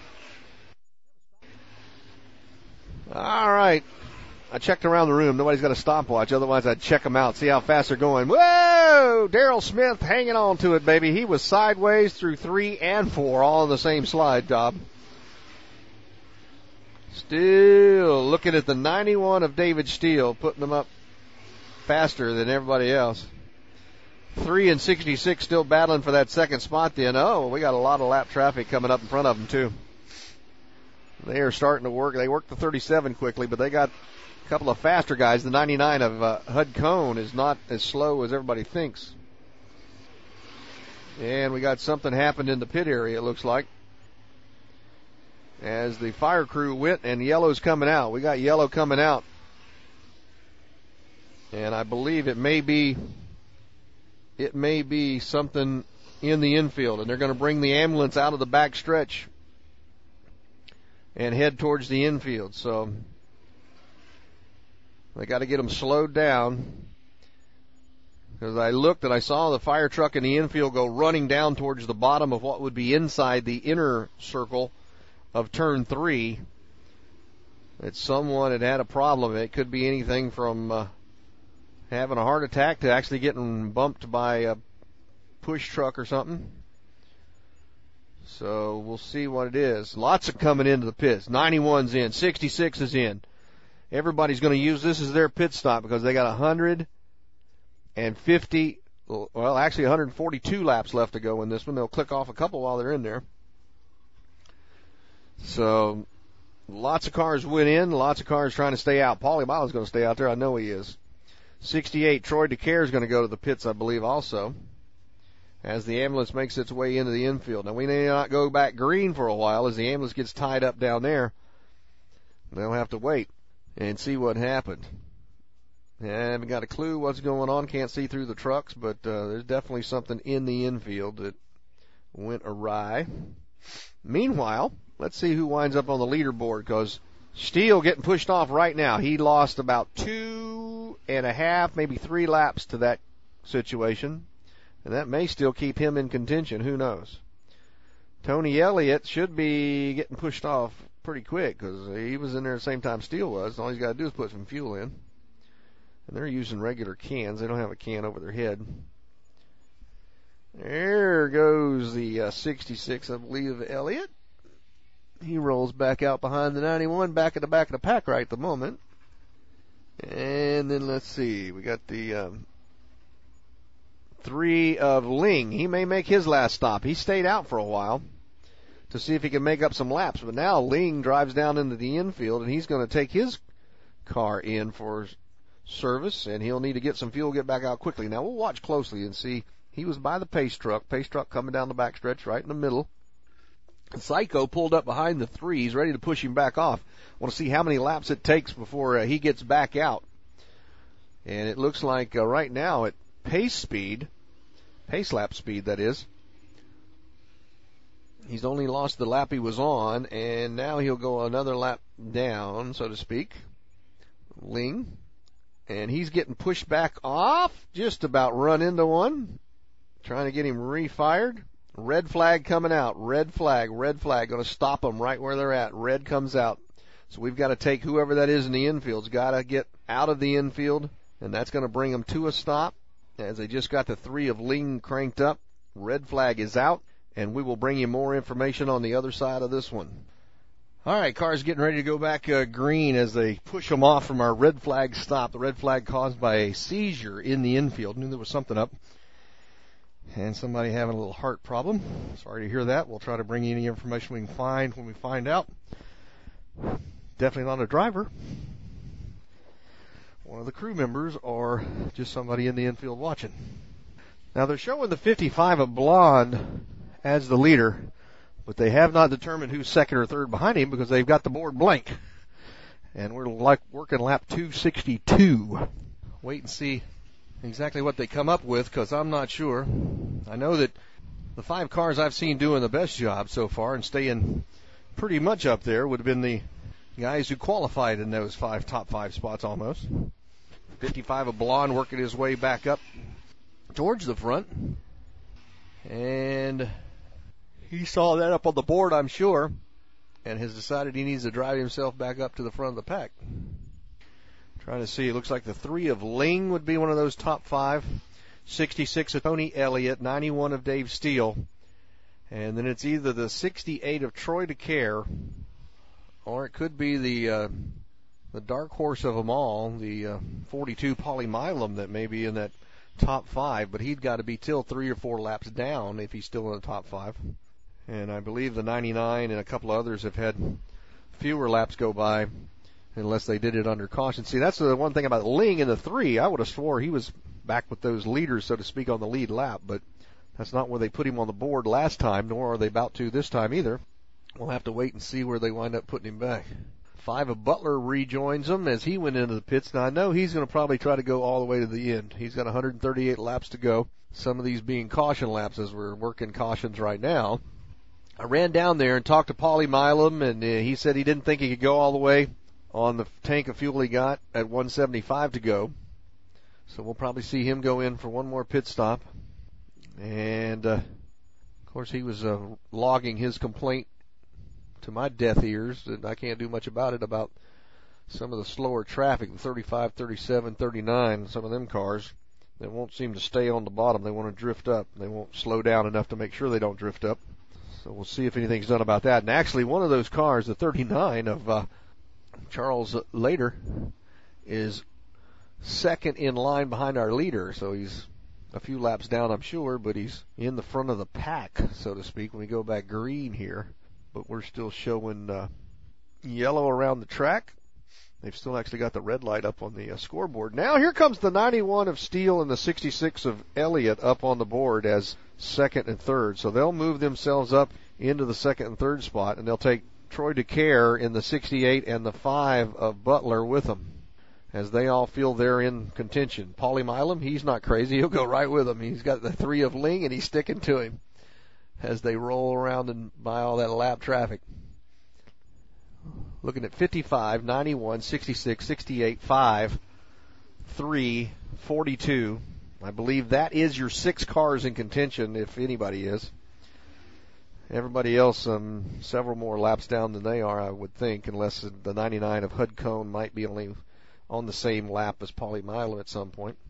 All right. I checked around the room. Nobody's got a stopwatch. Otherwise, I'd check them out, see how fast they're going. Whoa! Darrell Smith hanging on to it, baby. He was sideways through three and four, all on the same slide job. Still looking at the ninety-one of David Steele, putting them up faster than everybody else. Three and sixty-six still battling for that second spot then. Oh, we got a lot of lap traffic coming up in front of them, too. They are starting to work. They worked the thirty-seven quickly, but they got a couple of faster guys. The ninety-nine of uh, Hud Cone is not as slow as everybody thinks. And we got something happened in the pit area, it looks like, as the fire crew went, and yellow's coming out. We got yellow coming out. And I believe it may be it may be something in the infield, and they're going to bring the ambulance out of the back stretch and head towards the infield. So they got to get them slowed down, because I looked and I saw the fire truck in the infield go running down towards the bottom of what would be inside the inner circle of turn three. That someone had had a problem. It could be anything from uh, having a heart attack to actually getting bumped by a push truck or something. So we'll see what it is. Lots of coming into the pits. ninety-one's in. sixty-six is in. Everybody's going to use this as their pit stop because they got one hundred fifty, well, actually one hundred forty-two laps left to go in this one. They'll click off a couple while they're in there. So lots of cars went in, lots of cars trying to stay out. Paulie Milam's going to stay out there. I know he is. sixty-eight, Troy DeCaire is going to go to the pits, I believe, also, as the ambulance makes its way into the infield. Now, we may not go back green for a while as the ambulance gets tied up down there. They'll have to wait and see what happened. I haven't got a clue what's going on. Can't see through the trucks, but uh, there's definitely something in the infield that went awry. Meanwhile, let's see who winds up on the leaderboard, because Steele getting pushed off right now. He lost about two and a half, maybe three laps to that situation, and that may still keep him in contention. Who knows? Tony Elliott should be getting pushed off pretty quick because he was in there at the same time Steele was. All he's got to do is put some fuel in. And they're using regular cans. They don't have a can over their head. There goes the uh, sixty-six, I believe, of Elliott. He rolls back out behind the ninety-one, back at the back of the pack right at the moment. And then let's see, we got the um, three of Ling. He may make his last stop. He stayed out for a while to see if he can make up some laps. But now Ling drives down into the infield, and he's going to take his car in for service, and he'll need to get some fuel, get back out quickly. Now we'll watch closely and see. He was by the pace truck. Pace truck coming down the backstretch right in the middle. Psycho pulled up behind the three. He's ready to push him back off. Want to see how many laps it takes before uh, he gets back out. And it looks like uh, right now at pace speed, pace lap speed that is, he's only lost the lap he was on, and now he'll go another lap down, so to speak. Ling. And he's getting pushed back off, just about run into one. Trying to get him refired. Red flag coming out. Red flag, red flag. Going to stop them right where they're at. Red comes out. So we've got to take whoever that is in the infield's got to get out of the infield, and that's going to bring them to a stop as they just got the three of Ling cranked up. Red flag is out, and we will bring you more information on the other side of this one. All right, cars getting ready to go back uh, green as they push them off from our red flag stop. The red flag caused by a seizure in the infield. Knew there was something up. And somebody having a little heart problem. Sorry to hear that. We'll try to bring you any information we can find when we find out. Definitely not a driver. One of the crew members or just somebody in the infield watching. Now they're showing the fifty-five of Blonde as the leader, but they have not determined who's second or third behind him because they've got the board blank. And we're like working lap two sixty-two. Wait and see exactly what they come up with, because I'm not sure. I know that the five cars I've seen doing the best job so far and staying pretty much up there would have been the guys who qualified in those five top five spots almost. fifty-five of Blonde working his way back up towards the front. And he saw that up on the board, I'm sure, and has decided he needs to drive himself back up to the front of the pack. Trying to see, it looks like the three of Ling would be one of those top five. sixty-six of Tony Elliott, ninety-one of Dave Steele. And then it's either the sixty-eight of Troy DeCaire, or it could be the uh, the dark horse of them all, the uh, forty-two Paulie Milam that may be in that top five, but he'd got to be till three or four laps down if he's still in the top five. And I believe the ninety-nine and a couple others have had fewer laps go by unless they did it under caution. See, that's the one thing about Ling in the three. I would have swore he was back with those leaders, so to speak, on the lead lap, but that's not where they put him on the board last time, nor are they about to this time either. We'll have to wait and see where they wind up putting him back. Five of Butler rejoins him as he went into the pits. Now, I know he's going to probably try to go all the way to the end. He's got one hundred thirty-eight laps to go, some of these being caution laps as we're working cautions right now. I ran down there and talked to Paulie Milam, and uh, he said he didn't think he could go all the way on the tank of fuel he got at one seventy-five to go. So we'll probably see him go in for one more pit stop. And, uh, of course, he was uh, logging his complaint to my deaf ears, and I can't do much about it, about some of the slower traffic, the thirty-five, thirty-seven, thirty-nine, some of them cars They won't seem to stay on the bottom. They want to drift up. They won't slow down enough to make sure they don't drift up. So we'll see if anything's done about that. And actually, one of those cars, the thirty-nine of uh, Charles Lader, is second in line behind our leader. So he's a few laps down, I'm sure, but he's in the front of the pack, so to speak, when we go back green here. But we're still showing uh, yellow around the track. They've still actually got the red light up on the uh, scoreboard. Now here comes the ninety-one of Steele and the sixty-six of Elliott up on the board as second and third. So they'll move themselves up into the second and third spot, and they'll take Troy DeCare in the sixty-eight and the five of Butler with them, as they all feel they're in contention. Paulie Milam, he's not crazy. He'll go right with them. He's got the three of Ling, and he's sticking to him as they roll around and by all that lap traffic. Looking at fifty-five, ninety-one, sixty-six, sixty-eight, five, three, forty-two. I believe that is your six cars in contention, if anybody is. Everybody else, um, several more laps down than they are, I would think, unless the ninety-nine of Hud Cone might be only on the same lap as Paulie Milam at some point.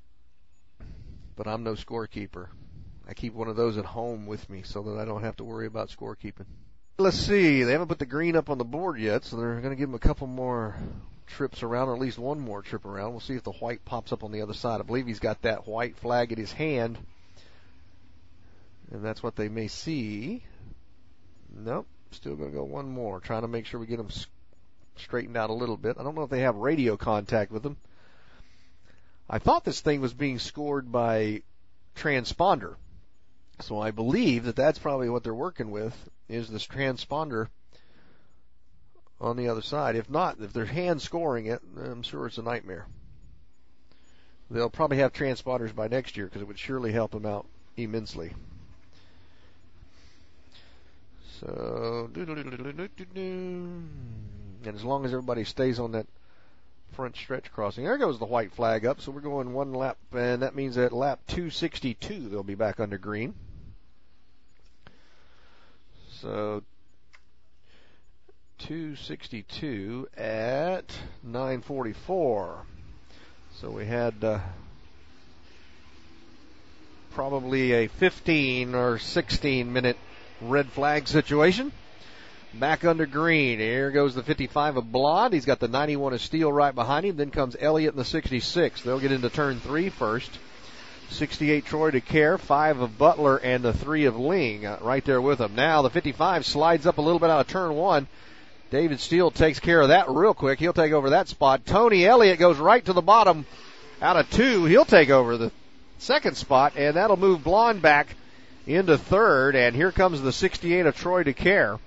But I'm no scorekeeper. I keep one of those at home with me so that I don't have to worry about scorekeeping. Let's see. They haven't put the green up on the board yet, so they're going to give them a couple more trips around, or at least one more trip around. We'll see if the white pops up on the other side. I believe he's got that white flag in his hand, and that's what they may see. Nope. Still going to go one more, trying to make sure we get them straightened out a little bit. I don't know if they have radio contact with them. I thought this thing was being scored by transponder, so I believe that that's probably what they're working with, is this transponder on the other side. If not, if they're hand scoring it, I'm sure it's a nightmare. They'll probably have transponders by next year because it would surely help them out immensely. So, and as long as everybody stays on that front stretch crossing, there goes the white flag up. So we're going one lap, and that means at lap two sixty-two they'll be back under green. So two sixty-two at nine forty-four. So we had uh, probably a fifteen or sixteen minute red flag situation. Back under green. Here goes the fifty-five of Blonde. He's got the ninety-one of Steele right behind him. Then comes Elliott in the sixty-six. They'll get into turn three first. sixty-eight Troy DeCare, five of Butler, and the three of Ling uh, right there with him. Now the fifty-five slides up a little bit out of turn one. David Steele takes care of that real quick. He'll take over that spot. Tony Elliott goes right to the bottom out of two. He'll take over the second spot, and that'll move Blonde back into third. And here comes the sixty-eight of Troy DeCare.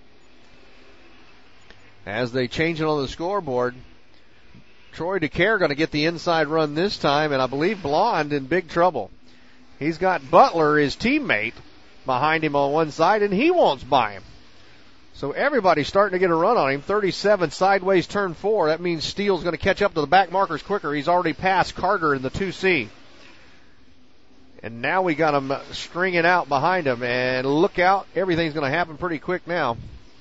As they change it on the scoreboard, Troy DeCare going to get the inside run this time, and I believe Blonde in big trouble. He's got Butler, his teammate, behind him on one side, and he won't by him. So everybody's starting to get a run on him. thirty-seven sideways turn four. That means Steele's going to catch up to the back markers quicker. He's already passed Carter in the two C. And now we got him stringing out behind him, and look out. Everything's going to happen pretty quick now.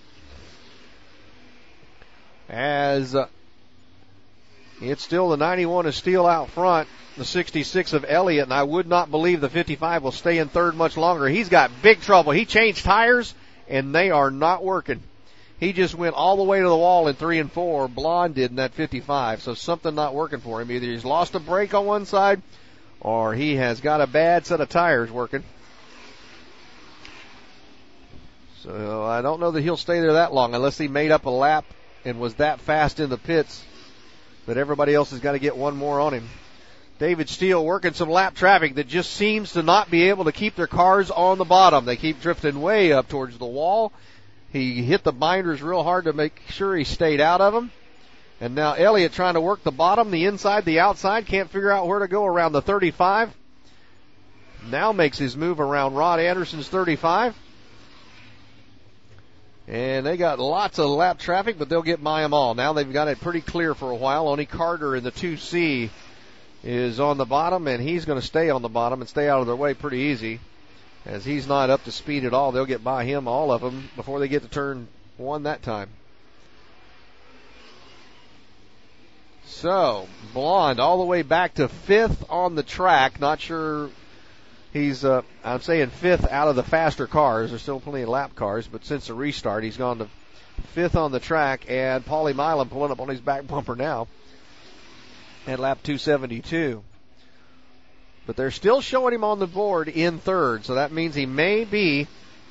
As uh, it's still the ninety-one of Steele out front, the sixty-six of Elliott, and I would not believe the fifty-five will stay in third much longer. He's got big trouble. He changed tires, and they are not working. He just went all the way to the wall in three and four. Blonde did in that fifty-five, so something not working for him. Either he's lost a brake on one side, or he has got a bad set of tires working. So I don't know that he'll stay there that long unless he made up a lap and was that fast in the pits that everybody else has got to get one more on him. David Steele working some lap traffic that just seems to not be able to keep their cars on the bottom. They keep drifting way up towards the wall. He hit the binders real hard to make sure he stayed out of them. And now Elliott trying to work the bottom, the inside, the outside. Can't figure out where to go around the thirty-five. Now makes his move around Rod Anderson's thirty-five. And they got lots of lap traffic, but they'll get by them all. Now they've got it pretty clear for a while. Only Carter in the two C is on the bottom, and he's going to stay on the bottom and stay out of their way pretty easy. As he's not up to speed at all, they'll get by him, all of them, before they get to turn one that time. So, Blonde all the way back to fifth on the track. Not sure he's, uh, I'm saying fifth out of the faster cars. There's still plenty of lap cars, but since the restart, he's gone to fifth on the track, and Paulie Milam pulling up on his back bumper now at lap two seventy-two. But they're still showing him on the board in third, so that means he may be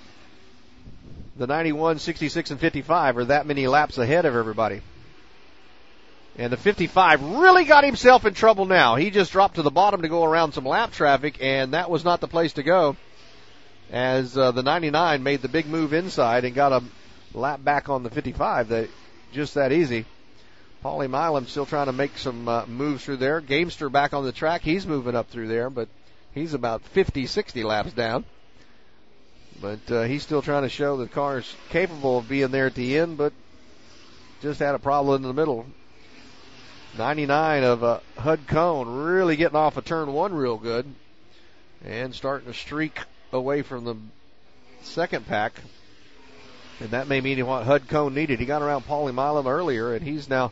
the ninety-one, sixty-six, and fifty-five are that many laps ahead of everybody. And the fifty-five really got himself in trouble now. He just dropped to the bottom to go around some lap traffic, and that was not the place to go, as uh, the ninety-nine made the big move inside and got a lap back on the fifty-five. That just that easy. Paulie Milam still trying to make some uh, moves through there. Gamester back on the track. He's moving up through there, but he's about fifty, sixty laps down. But uh, he's still trying to show the car's capable of being there at the end, but just had a problem in the middle. ninety-nine of uh, Hud Cone really getting off of turn one real good and starting to streak away from the second pack. And that may mean what Hud Cone needed. He got around Paulie Milam earlier, and he's now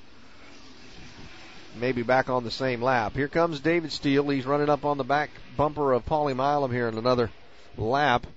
maybe back on the same lap. Here comes David Steele. He's running up on the back bumper of Paulie Milam here in another lap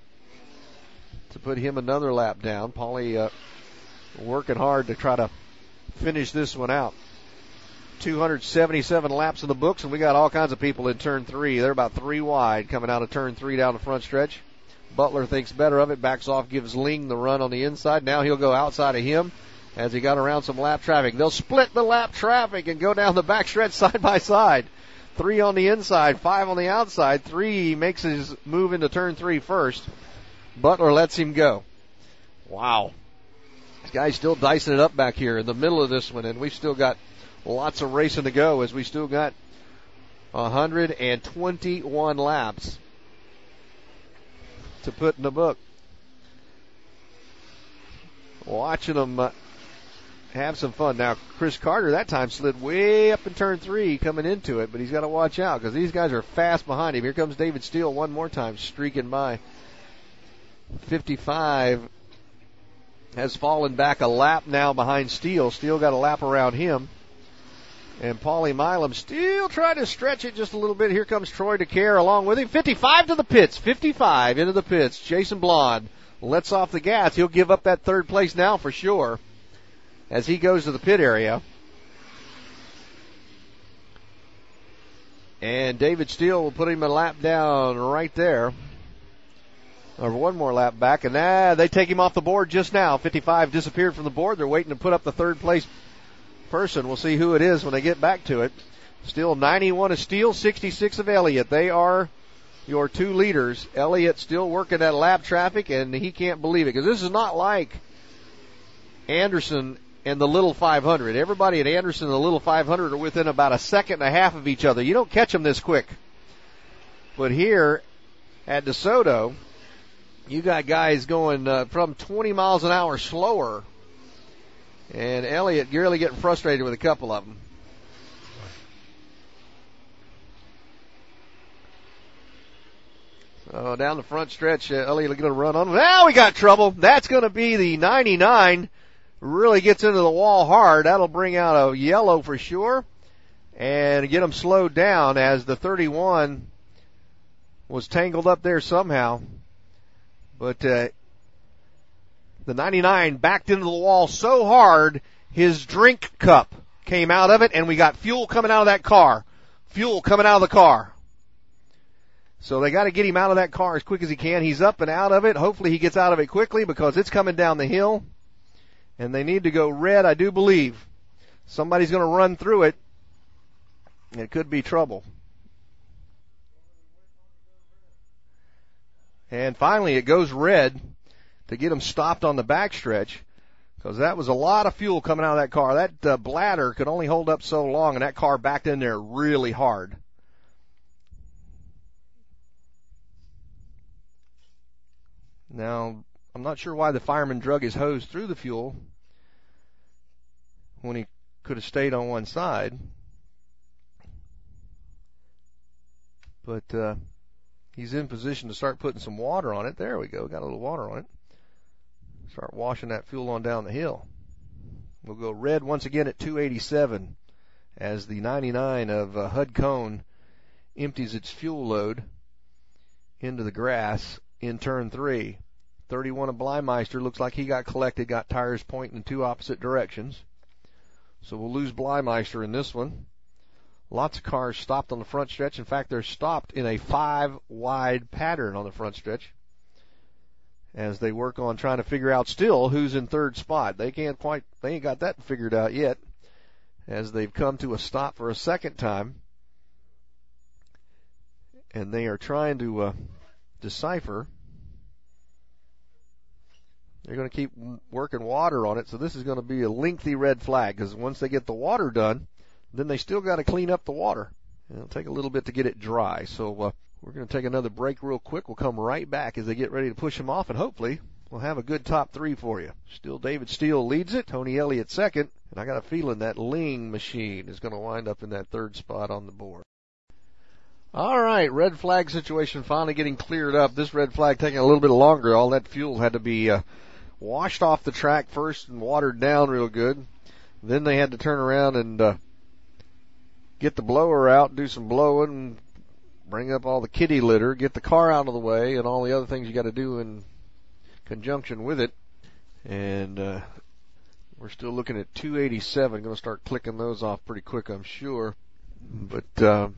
to put him another lap down. Paulie uh, working hard to try to finish this one out. two hundred seventy-seven laps in the books, and we got all kinds of people in turn three. They're about three wide coming out of turn three down the front stretch. Butler thinks better of it, backs off, gives Ling the run on the inside. Now he'll go outside of him as he got around some lap traffic. They'll split the lap traffic and go down the back stretch side by side. Three on the inside, five on the outside. Three makes his move into turn three first. Butler lets him go. Wow. This guy's still dicing it up back here in the middle of this one, and we've still got lots of racing to go as we still got one hundred twenty-one laps to put in the book. Watching them uh, have some fun. Now, Chris Carter that time slid way up in turn three coming into it, but he's got to watch out because these guys are fast behind him. Here comes David Steele one more time, streaking by. fifty-five has fallen back a lap now behind Steele. Steele got a lap around him. And Paulie Milam still trying to stretch it just a little bit. Here comes Troy DeCare along with him. fifty-five to the pits. fifty-five into the pits. Jason Blonde lets off the gas. He'll give up that third place now for sure as he goes to the pit area. And David Steele will put him a lap down right there. Or one more lap back. And ah, they take him off the board just now. fifty-five disappeared from the board. They're waiting to put up the third place person. We'll see who it is when they get back to it. Still ninety-one of Steele, sixty-six of Elliott. They are your two leaders. Elliott still working that lap traffic, and he can't believe it because this is not like Anderson and the Little five hundred. Everybody at Anderson and the Little five hundred are within about a second and a half of each other. You don't catch them this quick. But here at DeSoto, you got guys going uh, from twenty miles an hour slower. And Elliott really getting frustrated with a couple of them. So down the front stretch, uh, Elliott going to run on. Now we got trouble. That's going to be the ninety-nine. Really gets into the wall hard. That'll bring out a yellow for sure. And get them slowed down as the thirty-one was tangled up there somehow. But, uh, the ninety-nine backed into the wall so hard, his drink cup came out of it, and we got fuel coming out of that car. Fuel coming out of the car. So they got to get him out of that car as quick as he can. He's up and out of it. Hopefully he gets out of it quickly because it's coming down the hill. And they need to go red, I do believe. Somebody's going to run through it. It could be trouble. And finally it goes red to get them stopped on the backstretch, because that was a lot of fuel coming out of that car. That uh, bladder could only hold up so long, and that car backed in there really hard. Now, I'm not sure why the fireman drug his hose through the fuel when he could have stayed on one side. But uh, he's in position to start putting some water on it. There we go, got a little water on it. Start washing that fuel on down the hill. We'll go red once again at two eighty-seven as the ninety-nine of uh, Hud Cone empties its fuel load into the grass in turn three. thirty-one of Blymeister looks like he got collected, got tires pointing in two opposite directions. So we'll lose Blymeister in this one. Lots of cars stopped on the front stretch. In fact, they're stopped in a five-wide pattern on the front stretch as they work on trying to figure out still who's in third spot. They can't quite, they ain't got that figured out yet as they've come to a stop for a second time. And they are trying to uh, decipher. They're going to keep working water on it, so this is going to be a lengthy red flag because once they get the water done, then they still got to clean up the water. It'll take a little bit to get it dry, so uh, we're going to take another break real quick. We'll come right back as they get ready to push them off, and hopefully we'll have a good top three for you. Still David Steele leads it, Tony Elliott second, and I got a feeling that Ling machine is going to wind up in that third spot on the board. All right, red flag situation finally getting cleared up. This red flag taking a little bit longer. All that fuel had to be uh, washed off the track first and watered down real good. Then they had to turn around and uh, get the blower out, do some blowing, bring up all the kitty litter, get the car out of the way, and all the other things you got to do in conjunction with it. And uh, we're still looking at two eighty-seven. Going to start clicking those off pretty quick, I'm sure. But uh,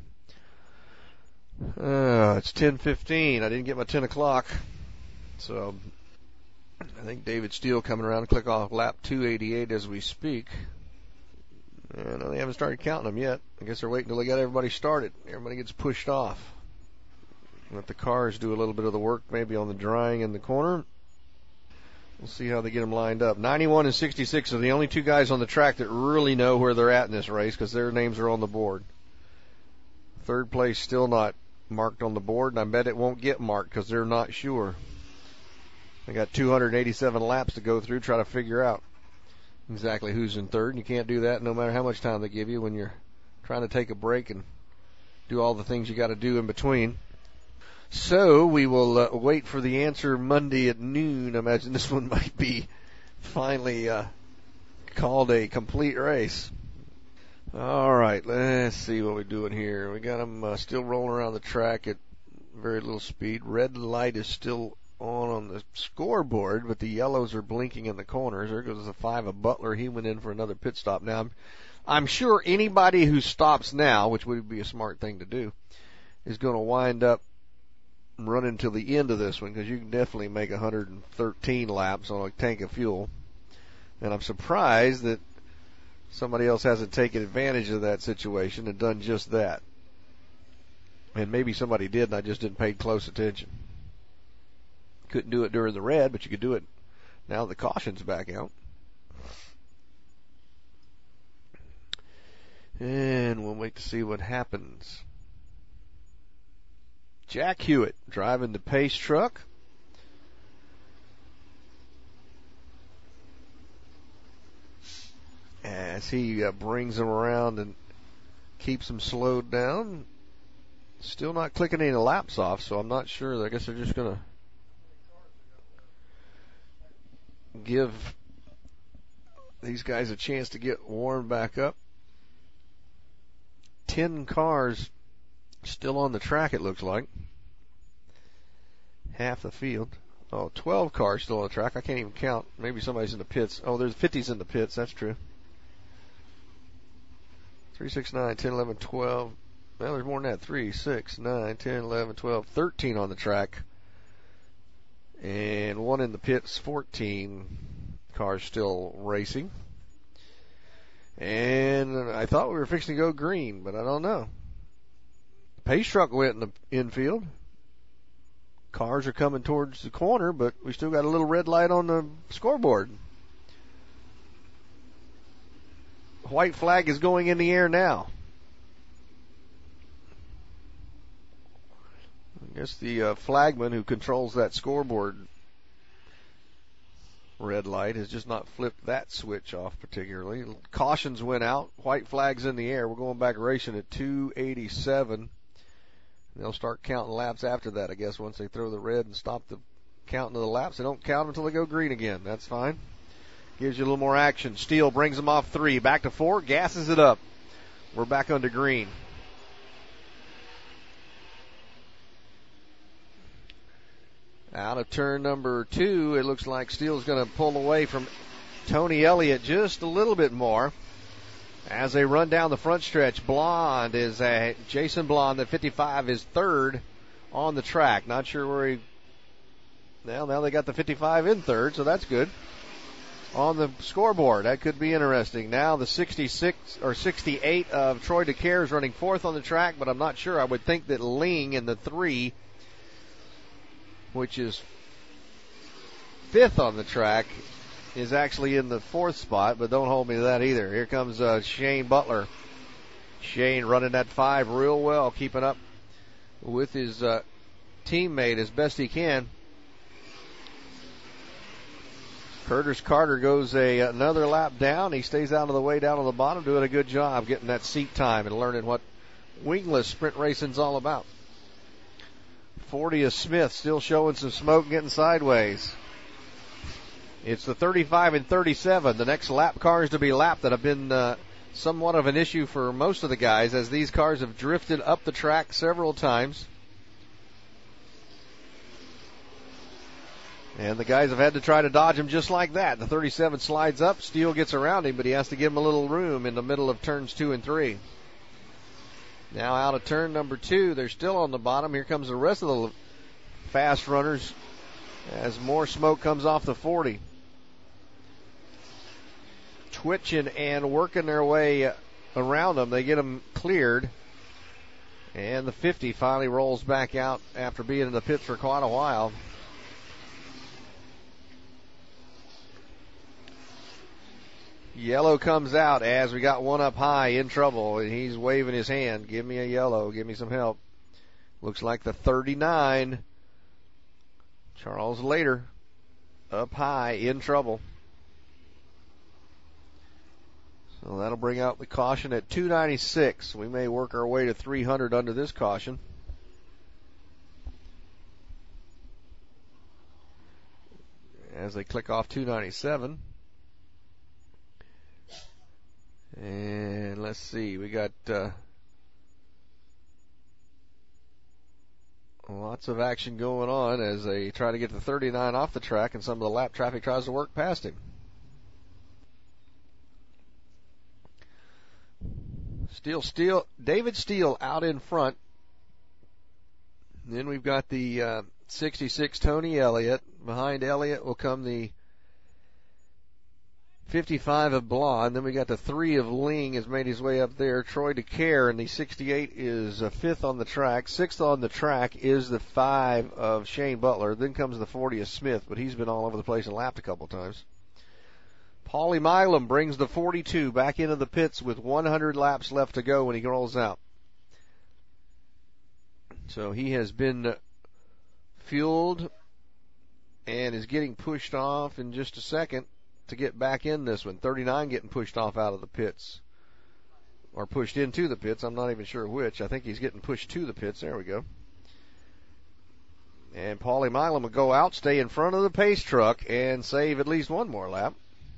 uh, it's ten fifteen. I didn't get my ten o'clock. So I think David Steele coming around to click off lap two eighty-eight as we speak. And they haven't started counting them yet. I guess they're waiting until they got everybody started. Everybody gets pushed off. Let the cars do a little bit of the work, maybe on the drying in the corner. We'll see how they get them lined up. ninety-one and sixty-six are the only two guys on the track that really know where they're at in this race because their names are on the board. Third place still not marked on the board, and I bet it won't get marked because they're not sure. They got two hundred eighty-seven laps to go through, try to figure out exactly who's in third. And you can't do that no matter how much time they give you when you're trying to take a break and do all the things you got to do in between. So we will uh, wait for the answer Monday at noon. I imagine this one might be finally uh, called a complete race. All right, let's see what we're doing here. We got them uh, still rolling around the track at very little speed. Red light is still on on the scoreboard, but the yellows are blinking in the corners. There goes the five of Butler. He went in for another pit stop. Now, I'm, I'm sure anybody who stops now, which would be a smart thing to do, is going to wind up running till the end of this one because you can definitely make one hundred thirteen laps on a tank of fuel. And I'm surprised that somebody else hasn't taken advantage of that situation and done just that. And maybe somebody did and I just didn't pay close attention. Couldn't do it during the red, but you could do it now the caution's back out. And we'll wait to see what happens. Jack Hewitt driving the Pace truck. As he uh, brings them around and keeps them slowed down. Still not clicking any laps off, so I'm not sure. I guess they're just going to give these guys a chance to get warmed back up. Ten cars still on the track, it looks like. Half the field. Oh, twelve cars still on the track. I can't even count. Maybe somebody's in the pits. Oh, there's fifties in the pits. That's true. three, six, nine, ten, eleven, twelve. Well, there's more than that. three, six, nine, ten, eleven, twelve, thirteen on the track. And one in the pits, fourteen cars still racing. And I thought we were fixing to go green, but I don't know. Pace truck went in the infield. Cars are coming towards the corner, but we still got a little red light on the scoreboard. White flag is going in the air now. I guess the uh, flagman who controls that scoreboard red light has just not flipped that switch off particularly. Cautions went out. White flag's in the air. We're going back racing at two eighty-seven. They'll start counting laps after that, I guess, once they throw the red and stop the counting of the laps. They don't count them until they go green again. That's fine. Gives you a little more action. Steele brings them off three. Back to four. Gasses it up. We're back under green. Out of turn number two, it looks like Steele's going to pull away from Tony Elliott just a little bit more. As they run down the front stretch, Blonde is a Jason Blonde at fifty-five is third on the track. Not sure where he. Well, now they got the fifty-five in third, so that's good. On the scoreboard, that could be interesting. Now the sixty-six or sixty-eight of Troy DeCaire is running fourth on the track, but I'm not sure. I would think that Ling in the three, which is fifth on the track, is actually in the fourth spot, but don't hold me to that either. Here comes uh, Shane Butler. Shane running that five real well, keeping up with his uh, teammate as best he can. Curtis Carter goes a another lap down. He stays out of the way down on the bottom, doing a good job getting that seat time and learning what wingless sprint racing's all about. Fortius Smith still showing some smoke, getting sideways. It's the thirty-five and thirty-seven, the next lap cars to be lapped, that have been uh, somewhat of an issue for most of the guys, as these cars have drifted up the track several times. And the guys have had to try to dodge him just like that. The thirty-seven slides up, Steele gets around him, but he has to give him a little room in the middle of turns two and three. Now out of turn number two, they're still on the bottom. Here comes the rest of the fast runners as more smoke comes off the forty. Twitching and working their way around them. They get them cleared. And the fifty finally rolls back out after being in the pits for quite a while. Yellow comes out as we got one up high in trouble, and he's waving his hand. Give me a yellow. Give me some help. Looks like the thirty-nine. Charles Later up high in trouble. So that'll bring out the caution at two ninety-six. We may work our way to three hundred under this caution. As they click off two ninety-seven. And let's see, we got uh, lots of action going on as they try to get the thirty-nine off the track, and some of the lap traffic tries to work past him. Steele, Steele, David Steele out in front. Then we've got the uh, sixty-six Tony Elliott. Behind Elliott will come the fifty-five of Blonde. Then we got the three of Ling has made his way up there. Troy DeCaire, and the sixty-eight is uh, fifth on the track. Sixth on the track is the five of Shane Butler. Then comes the forty of Smith, but he's been all over the place and lapped a couple times. Paulie Milam brings the forty-two back into the pits with one hundred laps left to go when he rolls out. So he has been fueled and is getting pushed off in just a second to get back in this one. thirty-nine getting pushed off out of the pits. Or pushed into the pits. I'm not even sure which. I think he's getting pushed to the pits. There we go. And Paulie Milam will go out, stay in front of the pace truck, and save at least one more lap.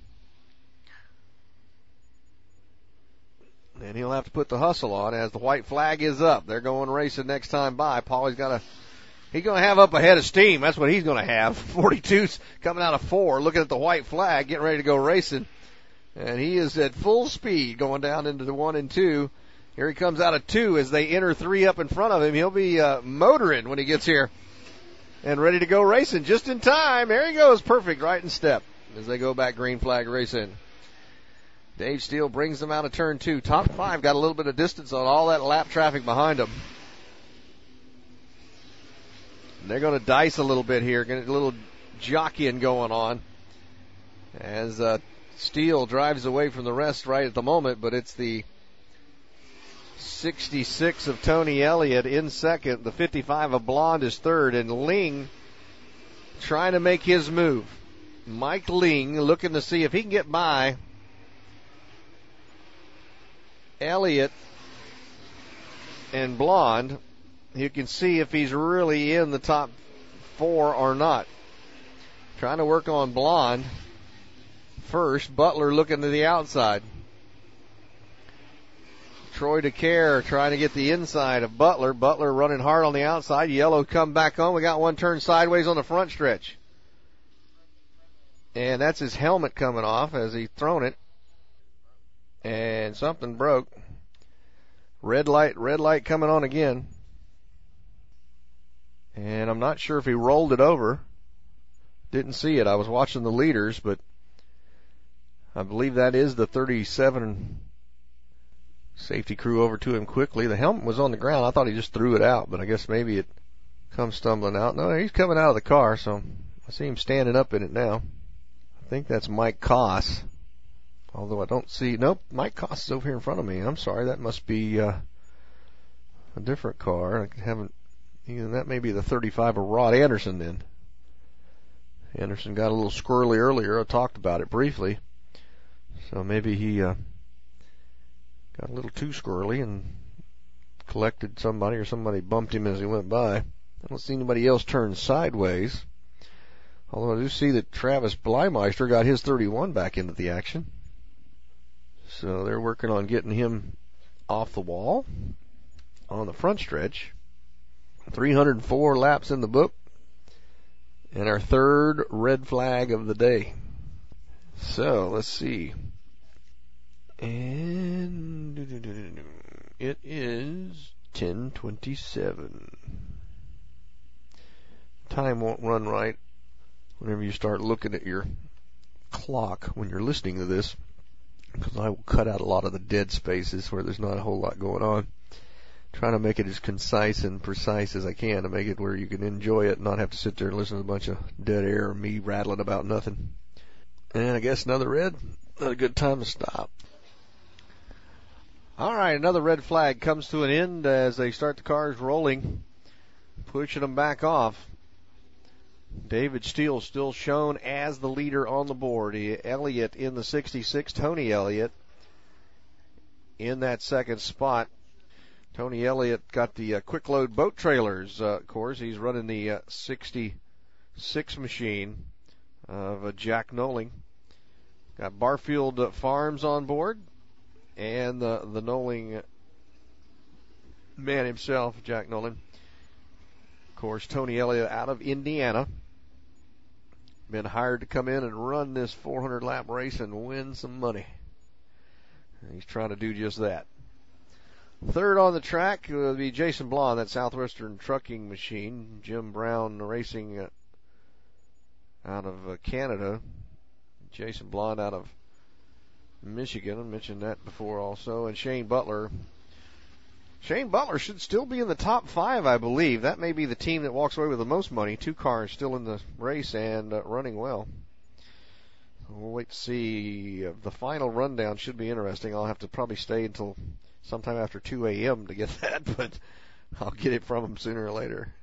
And he'll have to put the hustle on as the white flag is up. They're going racing next time by. Paulie's got to, he's going to have up a head of steam. That's what he's going to have. forty-two's coming out of four, looking at the white flag, getting ready to go racing. And he is at full speed going down into the one and two. Here he comes out of two as they enter three up in front of him. He'll be uh, motoring when he gets here and ready to go racing just in time. There he goes. Perfect, right in step as they go back green flag racing. Dave Steele brings them out of turn two. Top five got a little bit of distance on all that lap traffic behind them. And they're going to dice a little bit here, getting a little jockeying going on as uh, Steele drives away from the rest right at the moment, but it's the sixty-six of Tony Elliott in second. The fifty-five of Blonde is third, and Ling trying to make his move. Mike Ling looking to see if he can get by Elliott and Blonde. You can see if he's really in the top four or not. Trying to work on Blonde first. Butler looking to the outside. Troy DeCare trying to get the inside of Butler. Butler running hard on the outside. Yellow come back on. We got one turn sideways on the front stretch. And that's his helmet coming off as he thrown it. And something broke. Red light, red light coming on again. And I'm not sure if he rolled it over. Didn't see it. I was watching the leaders, but I believe that is the thirty-seven. Safety crew over to him quickly. The helmet was on the ground. I thought he just threw it out, but I guess maybe it comes stumbling out. No, he's coming out of the car, so I see him standing up in it now. I think that's Mike Koss. Although I don't see, nope, Mike Koss is over here in front of me. I'm sorry, that must be uh, a different car. I haven't, you know, that may be the thirty-five of Rod Anderson then. Anderson got a little squirrely earlier. I talked about it briefly. So maybe he uh, got a little too squirrely and collected somebody, or somebody bumped him as he went by. I don't see anybody else turn sideways. Although I do see that Travis Bleimeister got his thirty-one back into the action. So they're working on getting him off the wall on the front stretch. three hundred four laps in the book. And our third red flag of the day. So, let's see. And it is ten twenty-seven. Time won't run right whenever you start looking at your clock when you're listening to this, because I will cut out a lot of the dead spaces where there's not a whole lot going on. Trying to make it as concise and precise as I can to make it where you can enjoy it and not have to sit there and listen to a bunch of dead air or me rattling about nothing. And I guess another red, not a good time to stop. All right, another red flag comes to an end as they start the cars rolling, pushing them back off. David Steele still shown as the leader on the board. Elliott in the sixty-six, Tony Elliott in that second spot. Tony Elliott got the uh, quick load boat trailers, uh, of course. He's running the uh, sixty-six machine of uh, Jack Noling. Got Barfield uh, Farms on board, and the, the Noling man himself, Jack Noling. Of course, Tony Elliott out of Indiana. Been hired to come in and run this four hundred lap race and win some money. He's trying to do just that. Third on the track will be Jason Blond, that Southwestern trucking machine. Jim Brown racing uh, out of uh, Canada. Jason Blond out of Michigan. I mentioned that before also. And Shane Butler. Shane Butler should still be in the top five, I believe. That may be the team that walks away with the most money. Two cars still in the race and uh, running well. We'll wait to see. Uh, the final rundown should be interesting. I'll have to probably stay until sometime after two a.m. to get that, but I'll get it from them sooner or later.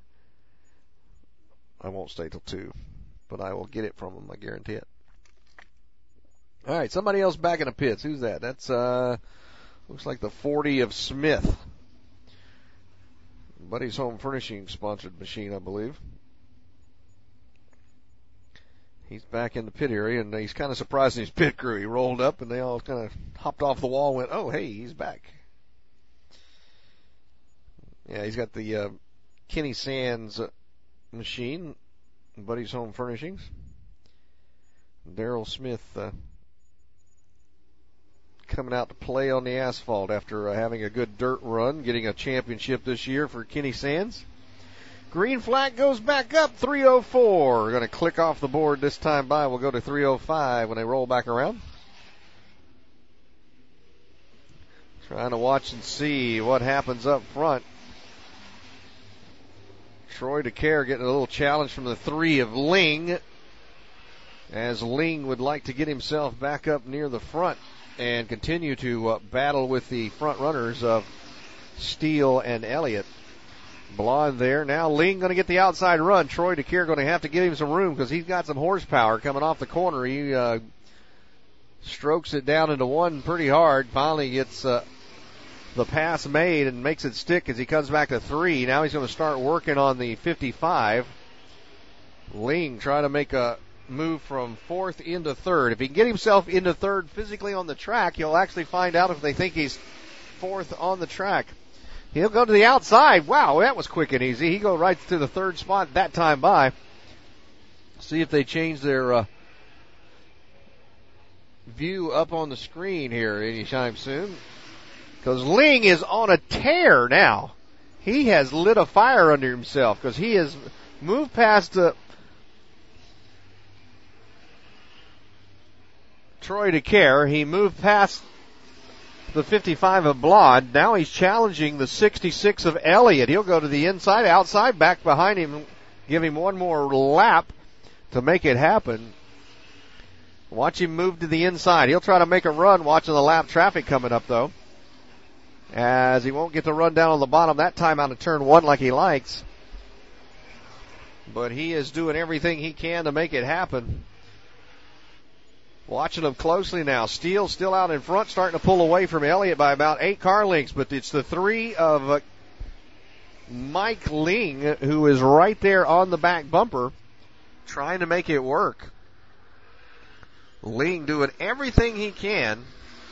I won't stay till two, but I will get it from them, I guarantee it. All right, somebody else back in the pits. Who's that? That's, uh, looks like the forty of Smith. Buddy's Home Furnishing sponsored machine, I believe. He's back in the pit area, and he's kind of surprising his pit crew. He rolled up, and they all kind of hopped off the wall and went, oh, hey, he's back. Yeah, he's got the uh, Kenny Sands machine, Buddy's Home Furnishings. Daryl Smith uh, coming out to play on the asphalt after uh, having a good dirt run, getting a championship this year for Kenny Sands. Green flag goes back up, three oh four. We're going to click off the board this time by. We'll go to three oh five when they roll back around. Trying to watch and see what happens up front. Troy DeCare getting a little challenge from the three of Ling, as Ling would like to get himself back up near the front and continue to uh, battle with the front runners of Steele and Elliott. Blonde there. Now Ling going to get the outside run. Troy DeCare going to have to give him some room because he's got some horsepower coming off the corner. He uh, strokes it down into one pretty hard. Finally gets uh, the pass made and makes it stick as he comes back to three. Now he's going to start working on the fifty-five. Ling trying to make a move from fourth into third. If he can get himself into third physically on the track, you'll actually find out if they think he's fourth on the track. He'll go to the outside. Wow, that was quick and easy. He go right to the third spot that time by. See if they change their uh, view up on the screen here anytime soon. Because Ling is on a tear now. He has lit a fire under himself because he has moved past uh, Troy DeCare. He moved past the fifty-five of Blonde. Now he's challenging the sixty-six of Elliott. He'll go to the inside, outside, back behind him, give him one more lap to make it happen. Watch him move to the inside. He'll try to make a run watching the lap traffic coming up, though, as he won't get to run down on the bottom that time out of turn one like he likes. But he is doing everything he can to make it happen. Watching them closely now. Steele still out in front, starting to pull away from Elliott by about eight car lengths, but it's the three of uh, Mike Ling who is right there on the back bumper trying to make it work. Ling doing everything he can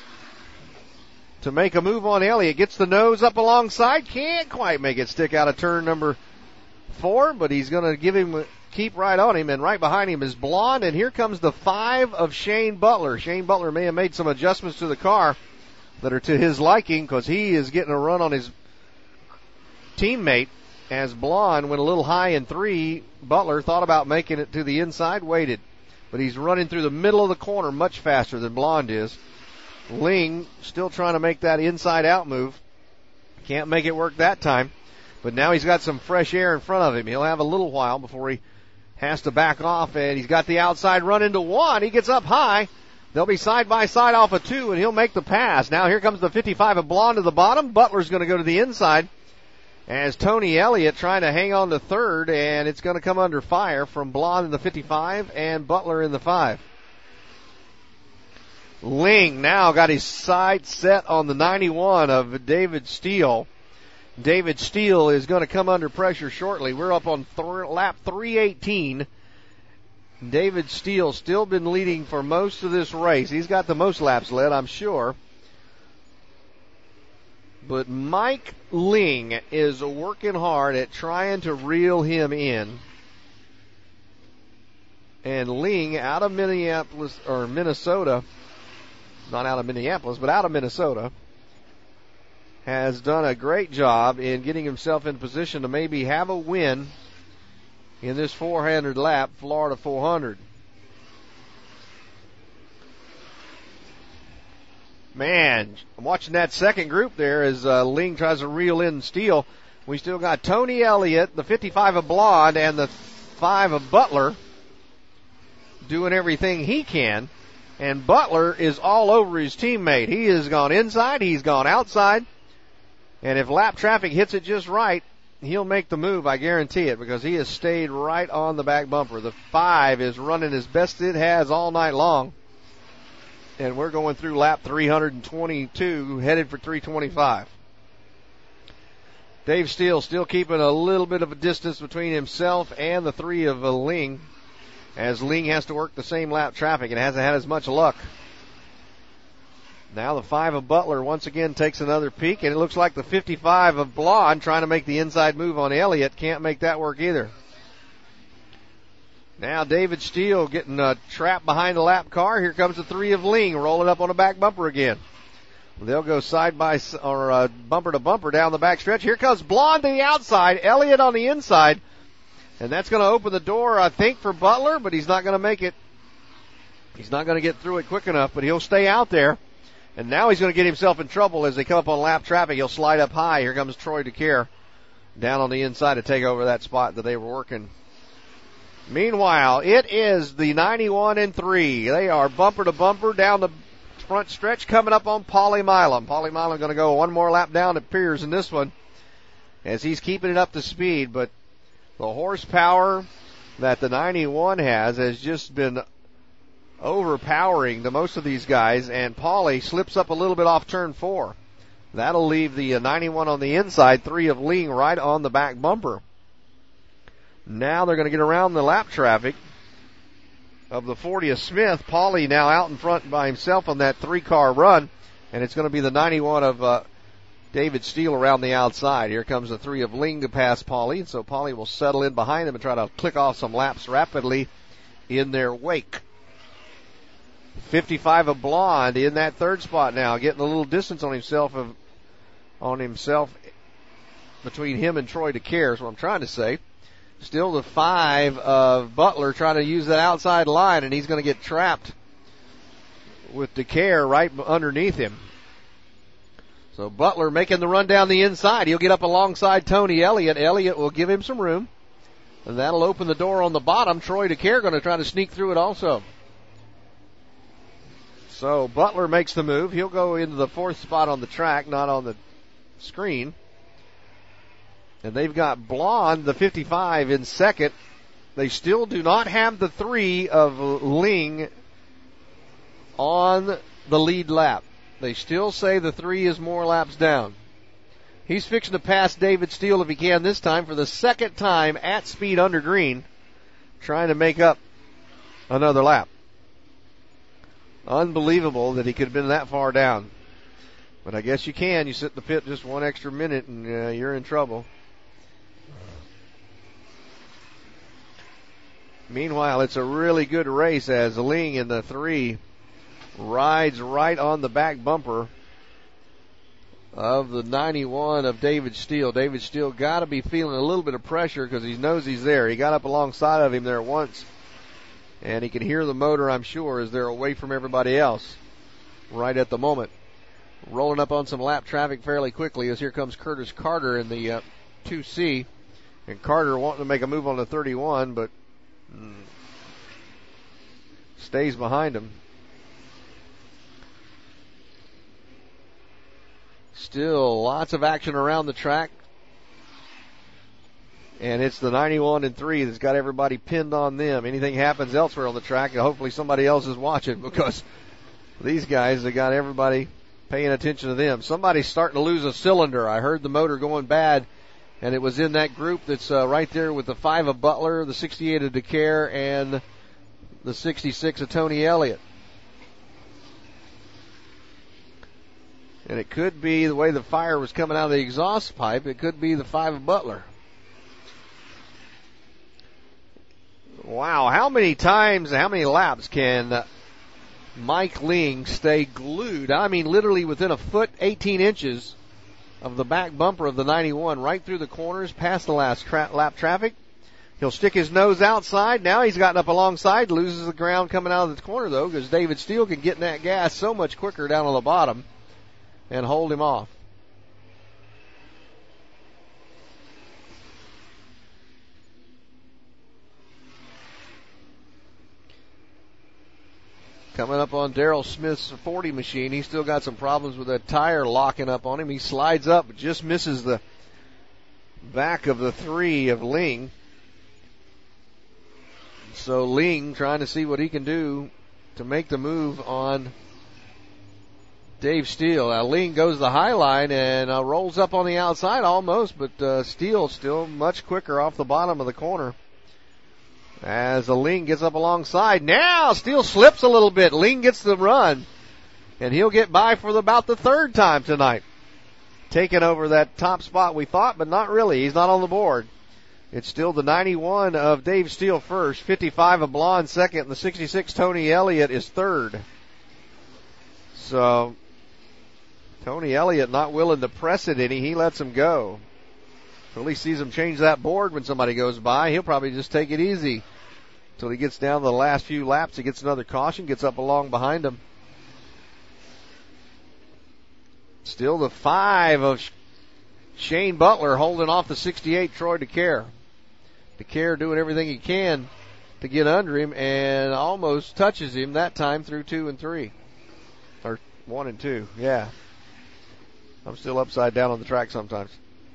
to make a move on Elliott. Gets the nose up alongside. Can't quite make it stick out of turn number four, but he's going to give him keep right on him, and right behind him is Blonde, and here comes the five of Shane Butler. Shane Butler may have made some adjustments to the car that are to his liking because he is getting a run on his teammate as Blonde went a little high in three. Butler thought about making it to the inside, waited, but he's running through the middle of the corner much faster than Blonde is. Ling still trying to make that inside out move. Can't make it work that time, but now he's got some fresh air in front of him. He'll have a little while before he has to back off, and he's got the outside run into one. He gets up high. They'll be side by side off of two, and he'll make the pass. Now here comes the fifty-five of Blonde to the bottom. Butler's going to go to the inside as Tony Elliott trying to hang on to third, and it's going to come under fire from Blonde in the fifty-five and Butler in the five. Ling now got his sights set on the ninety-one of David Steele. David Steele is going to come under pressure shortly. We're up on th- lap three eighteen. David Steele still been leading for most of this race. He's got the most laps led, I'm sure. But Mike Ling is working hard at trying to reel him in. And Ling out of Minneapolis, or Minnesota, not out of Minneapolis, but out of Minnesota, has done a great job in getting himself in position to maybe have a win in this four hundred lap Florida four hundred. Man, I'm watching that second group there as uh, Ling tries to reel in Steele. We still got Tony Elliott, the fifty-five of Blonde, and the five of Butler doing everything he can. And Butler is all over his teammate. He has gone inside, he's gone outside. And if lap traffic hits it just right, he'll make the move, I guarantee it, because he has stayed right on the back bumper. The five is running as best it has all night long. And we're going through lap three twenty-two, headed for three twenty-five. Dave Steele still keeping a little bit of a distance between himself and the three of Ling, as Ling has to work the same lap traffic and hasn't had as much luck. Now the five of Butler once again takes another peek, and it looks like the fifty-five of Blonde trying to make the inside move on Elliott. Can't make that work either. Now David Steele getting uh, trapped behind the lap car. Here comes the three of Ling rolling up on the back bumper again. They'll go side by or uh, bumper to bumper down the back stretch. Here comes Blonde to the outside, Elliott on the inside, and that's going to open the door, I think, for Butler, but he's not going to make it. He's not going to get through it quick enough, but he'll stay out there. And now he's going to get himself in trouble as they come up on lap traffic. He'll slide up high. Here comes Troy DeCare down on the inside to take over that spot that they were working. Meanwhile, it is the ninety-one and three. They are bumper to bumper down the front stretch coming up on Paulie Milam. Paulie Milam going to go one more lap down at Piers in this one as he's keeping it up to speed. But the horsepower that the ninety-one has has just been overpowering to most of these guys, and Paulie slips up a little bit off turn four. That'll leave the ninety-one on the inside, three of Ling right on the back bumper. Now they're going to get around the lap traffic of the forty of Smith. Paulie now out in front by himself on that three-car run, and it's going to be the ninety-one of uh, David Steele around the outside. Here comes the three of Ling to pass Pauly, and so Pauly will settle in behind him and try to click off some laps rapidly in their wake. fifty-five of Blonde in that third spot now, getting a little distance on himself of on himself between him and Troy DeCare is what I'm trying to say. Still the five of Butler trying to use that outside line, and he's going to get trapped with DeCare right underneath him. So Butler making the run down the inside. He'll get up alongside Tony Elliott. Elliott will give him some room, and that'll open the door on the bottom. Troy DeCare going to try to sneak through it also. So Butler makes the move. He'll go into the fourth spot on the track, not on the screen. And they've got Blonde, the fifty-five, in second. They still do not have the three of Ling on the lead lap. They still say the three is more laps down. He's fixing to pass David Steele if he can this time for the second time at speed under green, trying to make up another lap. Unbelievable that he could have been that far down. But I guess you can. You sit in the pit just one extra minute and uh, you're in trouble. Meanwhile, it's a really good race as Ling in the three rides right on the back bumper of the ninety-one of David Steele. David Steele got to be feeling a little bit of pressure because he knows he's there. He got up alongside of him there once, and he can hear the motor, I'm sure, as they're away from everybody else right at the moment. Rolling up on some lap traffic fairly quickly as here comes Curtis Carter in the uh, two C. And Carter wanting to make a move on the thirty-one, but mm, stays behind him. Still lots of action around the track. And it's the ninety-one and three that's got everybody pinned on them. Anything happens elsewhere on the track, hopefully somebody else is watching because these guys have got everybody paying attention to them. Somebody's starting to lose a cylinder. I heard the motor going bad, and it was in that group that's uh, right there with the five of Butler, the sixty-eight of DeCare, and the sixty-six of Tony Elliott. And it could be the way the fire was coming out of the exhaust pipe. It could be the five of Butler. Wow, how many times, how many laps can Mike Ling stay glued? I mean, literally within a foot, eighteen inches of the back bumper of the ninety-one, right through the corners, past the last tra- lap traffic. He'll stick his nose outside. Now he's gotten up alongside, loses the ground coming out of the corner, though, because David Steele can get in that gas so much quicker down on the bottom and hold him off. Coming up on Darrell Smith's forty machine. He's still got some problems with that tire locking up on him. He slides up, but just misses the back of the three of Ling. So Ling trying to see what he can do to make the move on Dave Steele. Now Ling goes the high line and uh, rolls up on the outside almost, but uh, Steele still much quicker off the bottom of the corner. As Ling gets up alongside. Now Steele slips a little bit. Ling gets the run. And he'll get by for the, about the third time tonight. Taking over that top spot we thought, but not really. He's not on the board. It's still the ninety-one of Dave Steele first. fifty-five of Blonde second. And the sixty-six Tony Elliott is third. So Tony Elliott not willing to press it any. He lets him go. At least sees him change that board when somebody goes by. He'll probably just take it easy until he gets down to the last few laps. He gets another caution, gets up along behind him. Still the five of Shane Butler holding off the sixty-eight Troy DeCare. DeCare doing everything he can to get under him and almost touches him that time through two and three. Or one and two, yeah. I'm still upside down on the track sometimes.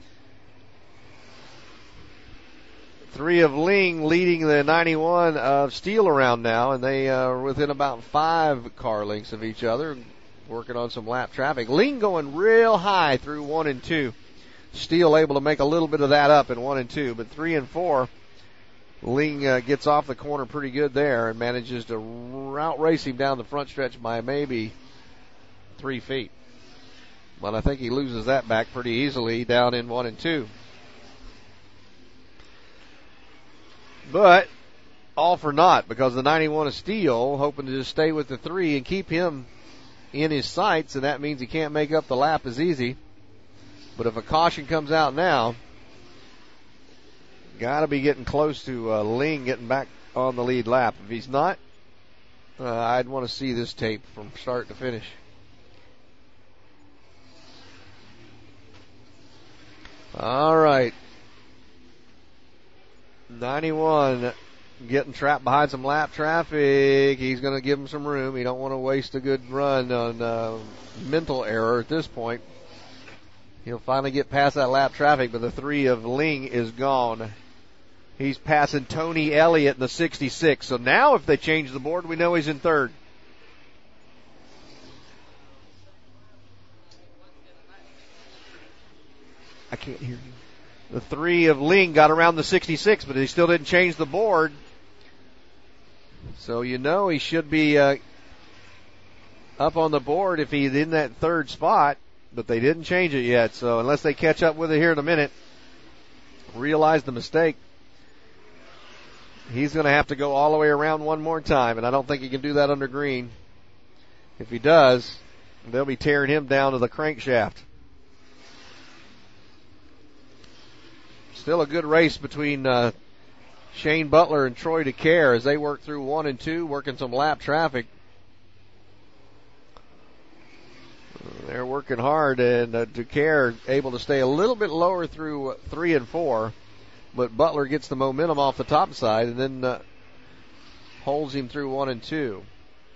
Three of Ling leading the ninety-one of Steele around now, and they are within about five car lengths of each other, working on some lap traffic. Ling going real high through one and two. Steele able to make a little bit of that up in one and two, but three and four, Ling uh, gets off the corner pretty good there and manages to outrace him down the front stretch by maybe three feet. But I think he loses that back pretty easily down in one and two. But all for naught, because the ninety-one of Steele hoping to just stay with the three and keep him in his sights, and that means he can't make up the lap as easy. But if a caution comes out now, got to be getting close to uh, Ling getting back on the lead lap. If he's not, uh, I'd want to see this tape from start to finish. All right. ninety-one getting trapped behind some lap traffic. He's going to give him some room. He don't want to waste a good run on uh, mental error at this point. He'll finally get past that lap traffic, but the three of Ling is gone. He's passing Tony Elliott in the sixty-six. So now if they change the board, we know he's in third. I can't hear you. The three of Ling got around the sixty-six, but he still didn't change the board. So you know he should be uh, up on the board if he's in that third spot, but they didn't change it yet. So unless they catch up with it here in a minute, realize the mistake, he's going to have to go all the way around one more time, and I don't think he can do that under green. If he does, they'll be tearing him down to the crankshaft. Still a good race between uh, Shane Butler and Troy DeCare as they work through one and two, working some lap traffic. They're working hard, and uh, DeCare able to stay a little bit lower through uh, three and four, but Butler gets the momentum off the top side and then uh, holds him through one and two.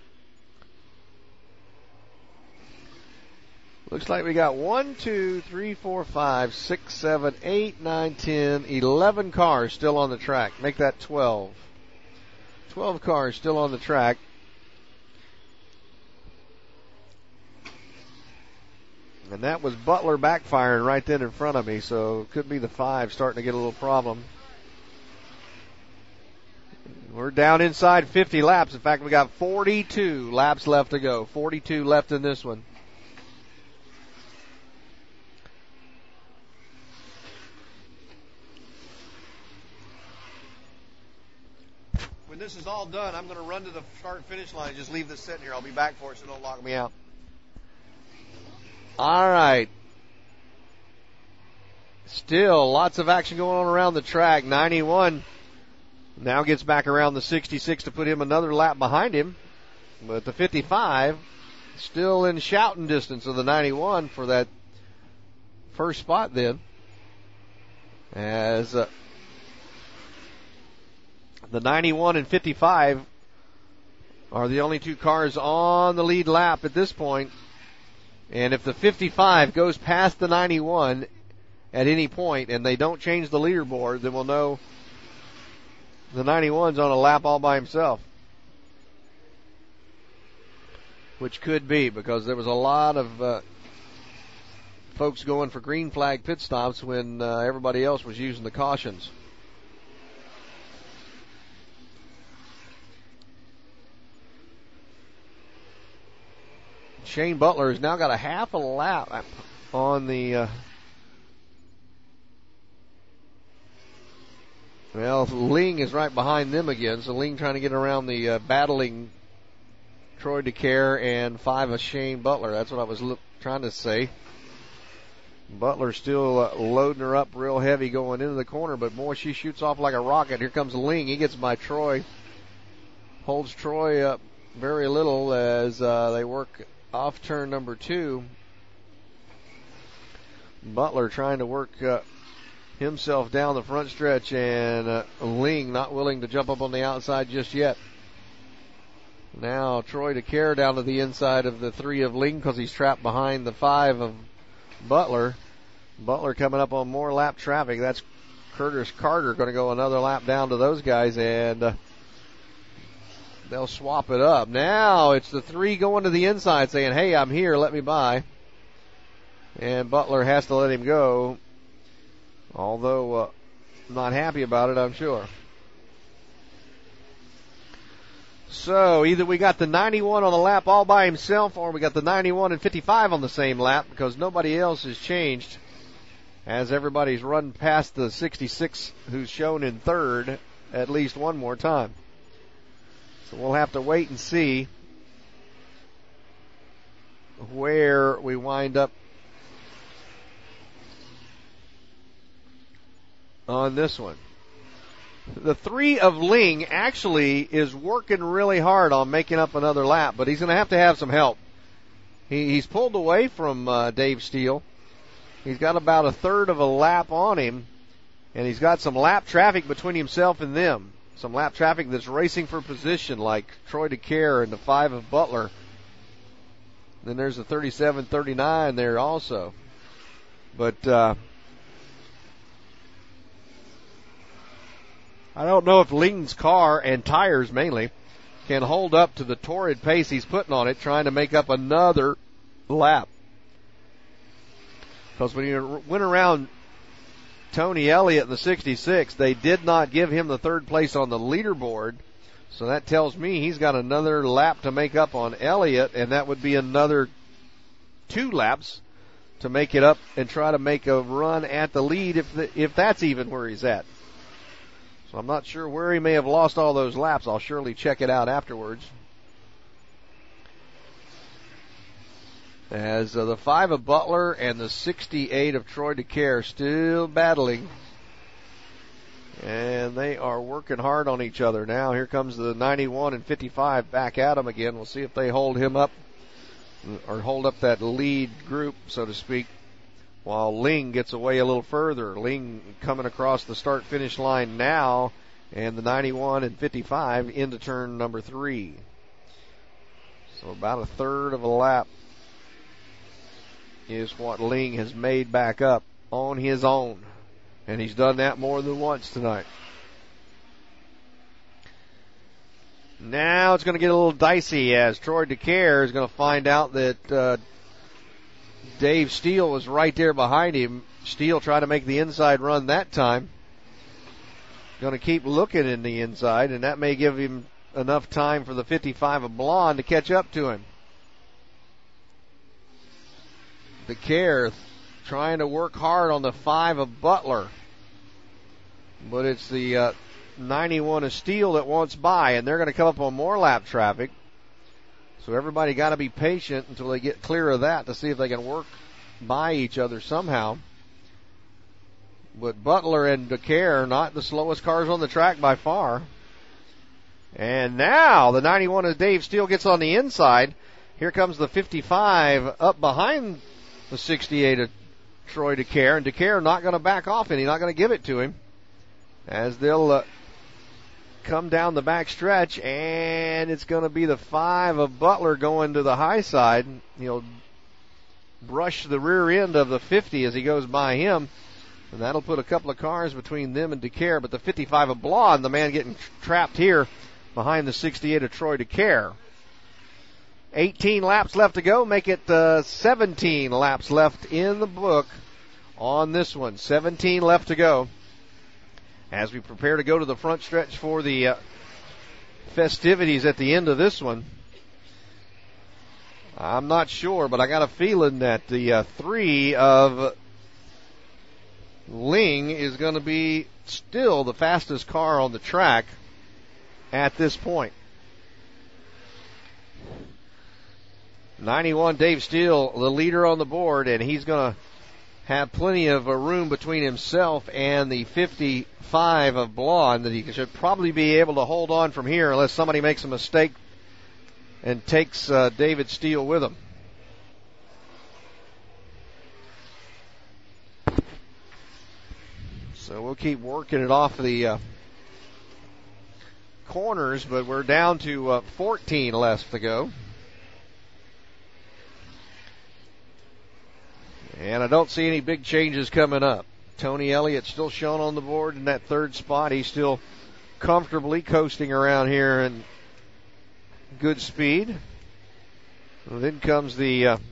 Looks like we got one, two, three, four, five, six, seven, eight, nine, ten, eleven cars still on the track. Make that twelve. twelve cars still on the track. And that was Butler backfiring right then in front of me, so it could be the five starting to get a little problem. We're down inside fifty laps. In fact, we got forty-two laps left to go. forty-two left in this one. When this is all done, I'm going to run to the start-finish line and just leave this sitting here. I'll be back for it, so don't lock me out. All right. Still lots of action going on around the track. ninety-one now gets back around the sixty-six to put him another lap behind him. But the fifty-five still in shouting distance of the ninety-one for that first spot then. As uh, the ninety-one and fifty-five are the only two cars on the lead lap at this point. And if the fifty-five goes past the ninety-one at any point and they don't change the leaderboard, then we'll know the ninety-one's on a lap all by himself. Which could be, because there was a lot of uh, folks going for green flag pit stops when uh, everybody else was using the cautions. Shane Butler has now got a half a lap on the uh, well, Ling is right behind them again, so Ling trying to get around the uh, battling Troy DeCare and five of Shane Butler. That's what I was lo- trying to say. Butler still uh, loading her up real heavy going into the corner, but boy, she shoots off like a rocket. Here comes Ling. He gets by Troy. Holds Troy up very little as uh, they work off turn number two. Butler trying to work uh, himself down the front stretch, and uh, Ling not willing to jump up on the outside just yet. Now Troy DeCare down to the inside of the three of Ling because he's trapped behind the five of Butler. Butler coming up on more lap traffic. That's Curtis Carter going to go another lap down to those guys, and uh, they'll swap it up. Now it's the three going to the inside saying, hey, I'm here, let me by. And Butler has to let him go, although uh, not happy about it, I'm sure. So either we got the ninety-one on the lap all by himself, or we got the ninety-one and fifty-five on the same lap, because nobody else has changed as everybody's run past the sixty-six who's shown in third at least one more time. So we'll have to wait and see where we wind up on this one. The three of Ling actually is working really hard on making up another lap, but he's going to have to have some help. He, he's pulled away from uh, Dave Steele. He's got about a third of a lap on him, and he's got some lap traffic between himself and them. Some lap traffic that's racing for position, like Troy DeCare and the five of Butler. Then there's a thirty-seven thirty-nine there also. But uh, I don't know if Ling's car and tires mainly can hold up to the torrid pace he's putting on it, trying to make up another lap. Because when you went around Tony Elliott in the sixty-six, they did not give him the third place on the leaderboard. So that tells me he's got another lap to make up on Elliott, and that would be another two laps to make it up and try to make a run at the lead if the, if that's even where he's at. So I'm not sure where he may have lost all those laps. I'll surely check it out afterwards. As uh, the five of Butler and the sixty-eight of Troy DeCare still battling. And they are working hard on each other now. Here comes the ninety-one and fifty-five back at him again. We'll see if they hold him up or hold up that lead group, so to speak, while Ling gets away a little further. Ling coming across the start-finish line now, and the ninety-one and fifty-five into turn number three. So about a third of a lap is what Ling has made back up on his own. And he's done that more than once tonight. Now it's going to get a little dicey as Troy DeCare is going to find out that uh, Dave Steele was right there behind him. Steele tried to make the inside run that time. Going to keep looking in the inside, and that may give him enough time for the fifty-five of Blonde to catch up to him. DeCare trying to work hard on the five of Butler. But it's the uh, ninety-one of Steele that wants by, and they're going to come up on more lap traffic. So everybody got to be patient until they get clear of that to see if they can work by each other somehow. But Butler and DeCare are not the slowest cars on the track by far. And now the ninety-one of Dave Steele gets on the inside. Here comes the fifty-five up behind the sixty-eight of Troy DeCare, and DeCare not going to back off and he's not going to give it to him as they'll uh, come down the back stretch, and it's going to be the five of Butler going to the high side. He'll brush the rear end of the fifty as he goes by him, and that'll put a couple of cars between them and DeCare. But the fifty-five of Blonde, the man getting trapped here behind the sixty-eight of Troy DeCare. eighteen laps left to go. Make it uh, seventeen laps left in the book on this one. seventeen left to go as we prepare to go to the front stretch for the uh, festivities at the end of this one. I'm not sure, but I got a feeling that the uh, three of Ling is going to be still the fastest car on the track at this point. ninety-one Dave Steele, the leader on the board, and he's going to have plenty of a room between himself and the fifty-five of Blonde that he should probably be able to hold on from here unless somebody makes a mistake and takes uh, David Steele with him. So we'll keep working it off the uh, corners, but we're down to uh, fourteen left to go. And I don't see any big changes coming up. Tony Elliott still shown on the board in that third spot. He's still comfortably coasting around here in good speed. And then comes the uh,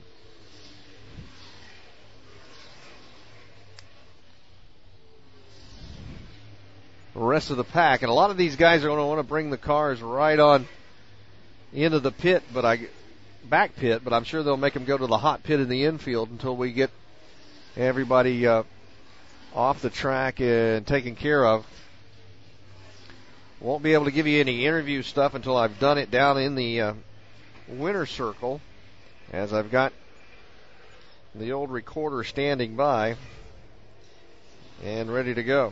rest of the pack. And a lot of these guys are going to want to bring the cars right on into the pit, but I back pit, but I'm sure they'll make him go to the hot pit in the infield until we get everybody uh, off the track and taken care of. Won't be able to give you any interview stuff until I've done it down in the uh, winner's circle, as I've got the old recorder standing by and ready to go.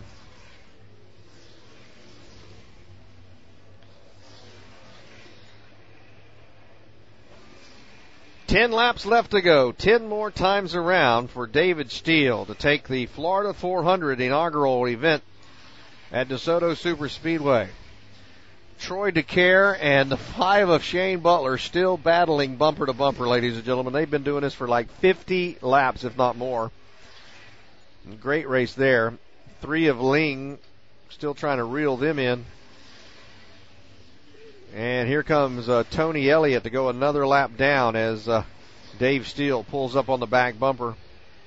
Ten laps left to go. Ten more times around for David Steele to take the Florida four hundred inaugural event at DeSoto Superspeedway. Troy DeCare and the five of Shane Butler still battling bumper to bumper, ladies and gentlemen. They've been doing this for like fifty laps, if not more. Great race there. Three of Ling still trying to reel them in. And here comes uh, Tony Elliott to go another lap down as uh, Dave Steele pulls up on the back bumper.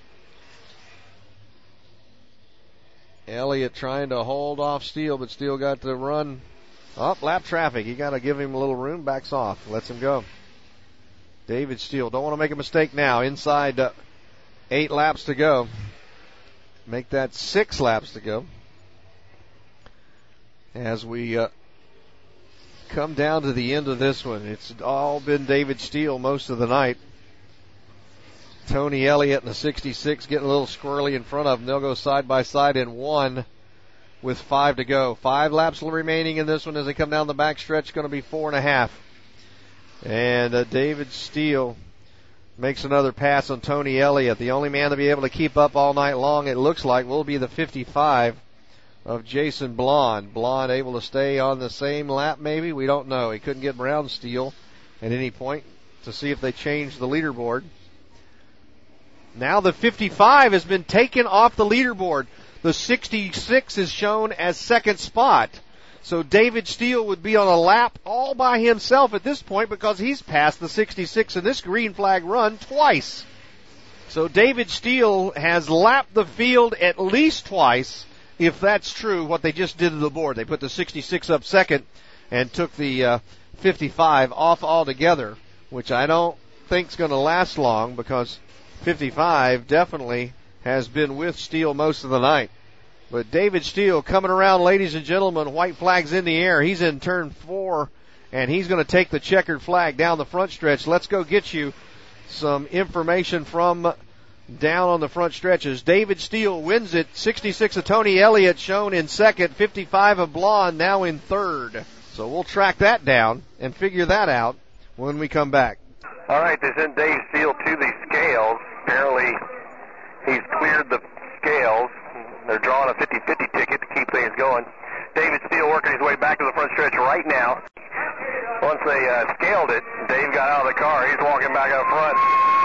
Elliott trying to hold off Steele, but Steele got to run up lap traffic. You got to give him a little room, backs off, lets him go. David Steele, don't want to make a mistake now. Inside uh, eight laps to go. Make that six laps to go. As we uh, come down to the end of this one, it's all been David Steele most of the night. Tony Elliott in the sixty-six getting a little squirrely in front of him. They'll go side by side in one with five to go. Five laps remaining in this one as they come down the back stretch. Going to be four and a half. And uh, David Steele makes another pass on Tony Elliott. The only man to be able to keep up all night long, it looks like, will be the fifty-five of Jason Blond. Blond able to stay on the same lap maybe? We don't know. He couldn't get Brown Steele at any point to see if they changed the leaderboard. Now the fifty-five has been taken off the leaderboard. The sixty-six is shown as second spot. So David Steele would be on a lap all by himself at this point because he's passed the sixty-six in this green flag run twice. So David Steele has lapped the field at least twice, if that's true, what they just did to the board. They put the sixty-six up second and took the uh, fifty-five off altogether, which I don't think is going to last long because fifty-five definitely has been with Steele most of the night. But David Steele coming around, ladies and gentlemen, white flags in the air. He's in turn four, and he's going to take the checkered flag down the front stretch. Let's go get you some information from down on the front stretches. David Steele wins it. sixty-six of Tony Elliott shown in second. fifty-five of Blonde now in third. So we'll track that down and figure that out when we come back. All right, they sent Dave Steele to the scales. Apparently, he's cleared the scales. They're drawing a fifty-fifty ticket to keep things going. David Steele working his way back to the front stretch right now. Once they uh, scaled it, Dave got out of the car. He's walking back up front.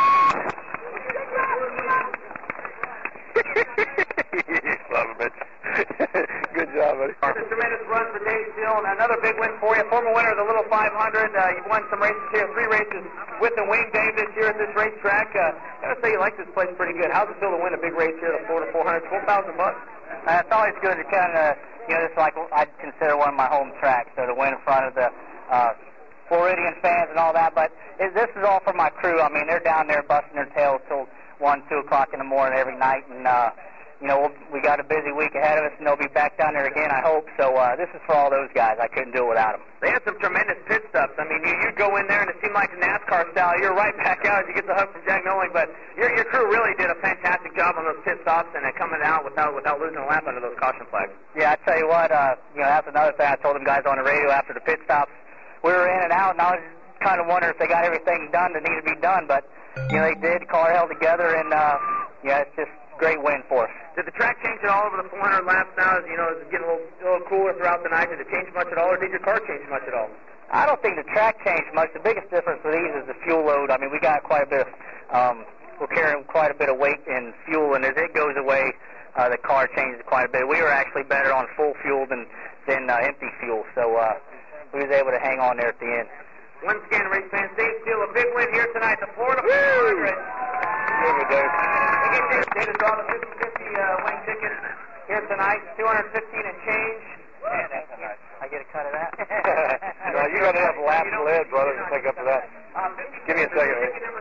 You son of a bitch. Good job, buddy. It's a tremendous run for Dave Steele, and another big win for you. Former winner of the Little five hundred. Uh, you've won some races here, three races with the Wing Dave this year at this racetrack. Uh, I gotta say you like this place pretty good. How's it feel to win a big race here, the Florida four hundred, twelve thousand bucks? Uh, it's always good to kind of, you know, it's like I'd consider one of my home tracks, so to win in front of the uh, Floridian fans and all that. But it, this is all for my crew. I mean, they're down there busting their tails till one, two o'clock in the morning every night, and uh, you know, we'll, we got a busy week ahead of us, and they'll be back down there again, I hope. So uh, this is for all those guys. I couldn't do it without them. They had some tremendous pit stops. I mean, you, you'd go in there, and it seemed like NASCAR style. You're right back out as you get the hug from Jack Noling. But your, your crew really did a fantastic job on those pit stops and uh, coming out without without losing a lap under those caution flags. Yeah, I tell you what, uh, you know, that's another thing I told them guys on the radio after the pit stops. We were in and out, and I was kind of wondering if they got everything done that needed to be done. But, you know, they did. Car held together, and, uh, yeah, it's just great win for us. Did the track change at all over the four hundred laps now? As you know, is it getting a little, a little cooler throughout the night? Did it change much at all, or did your car change much at all? I don't think the track changed much. The biggest difference for these is the fuel load. I mean, we got quite a bit of, um, we're carrying quite a bit of weight in fuel, and as it goes away, uh, the car changes quite a bit. We were actually better on full fuel than, than uh, empty fuel, so uh, we was able to hang on there at the end. Once again, race fans, Dave Steele, a big win here tonight, the Florida four hundred. Here we go. We get Dave, Dave draw the fifty-fifty uh, wing ticket here tonight, two hundred fifteen and change. Man, that's nice. I get a cut of that. Well, you got enough laps led, brother, to take up to that. Give me a second.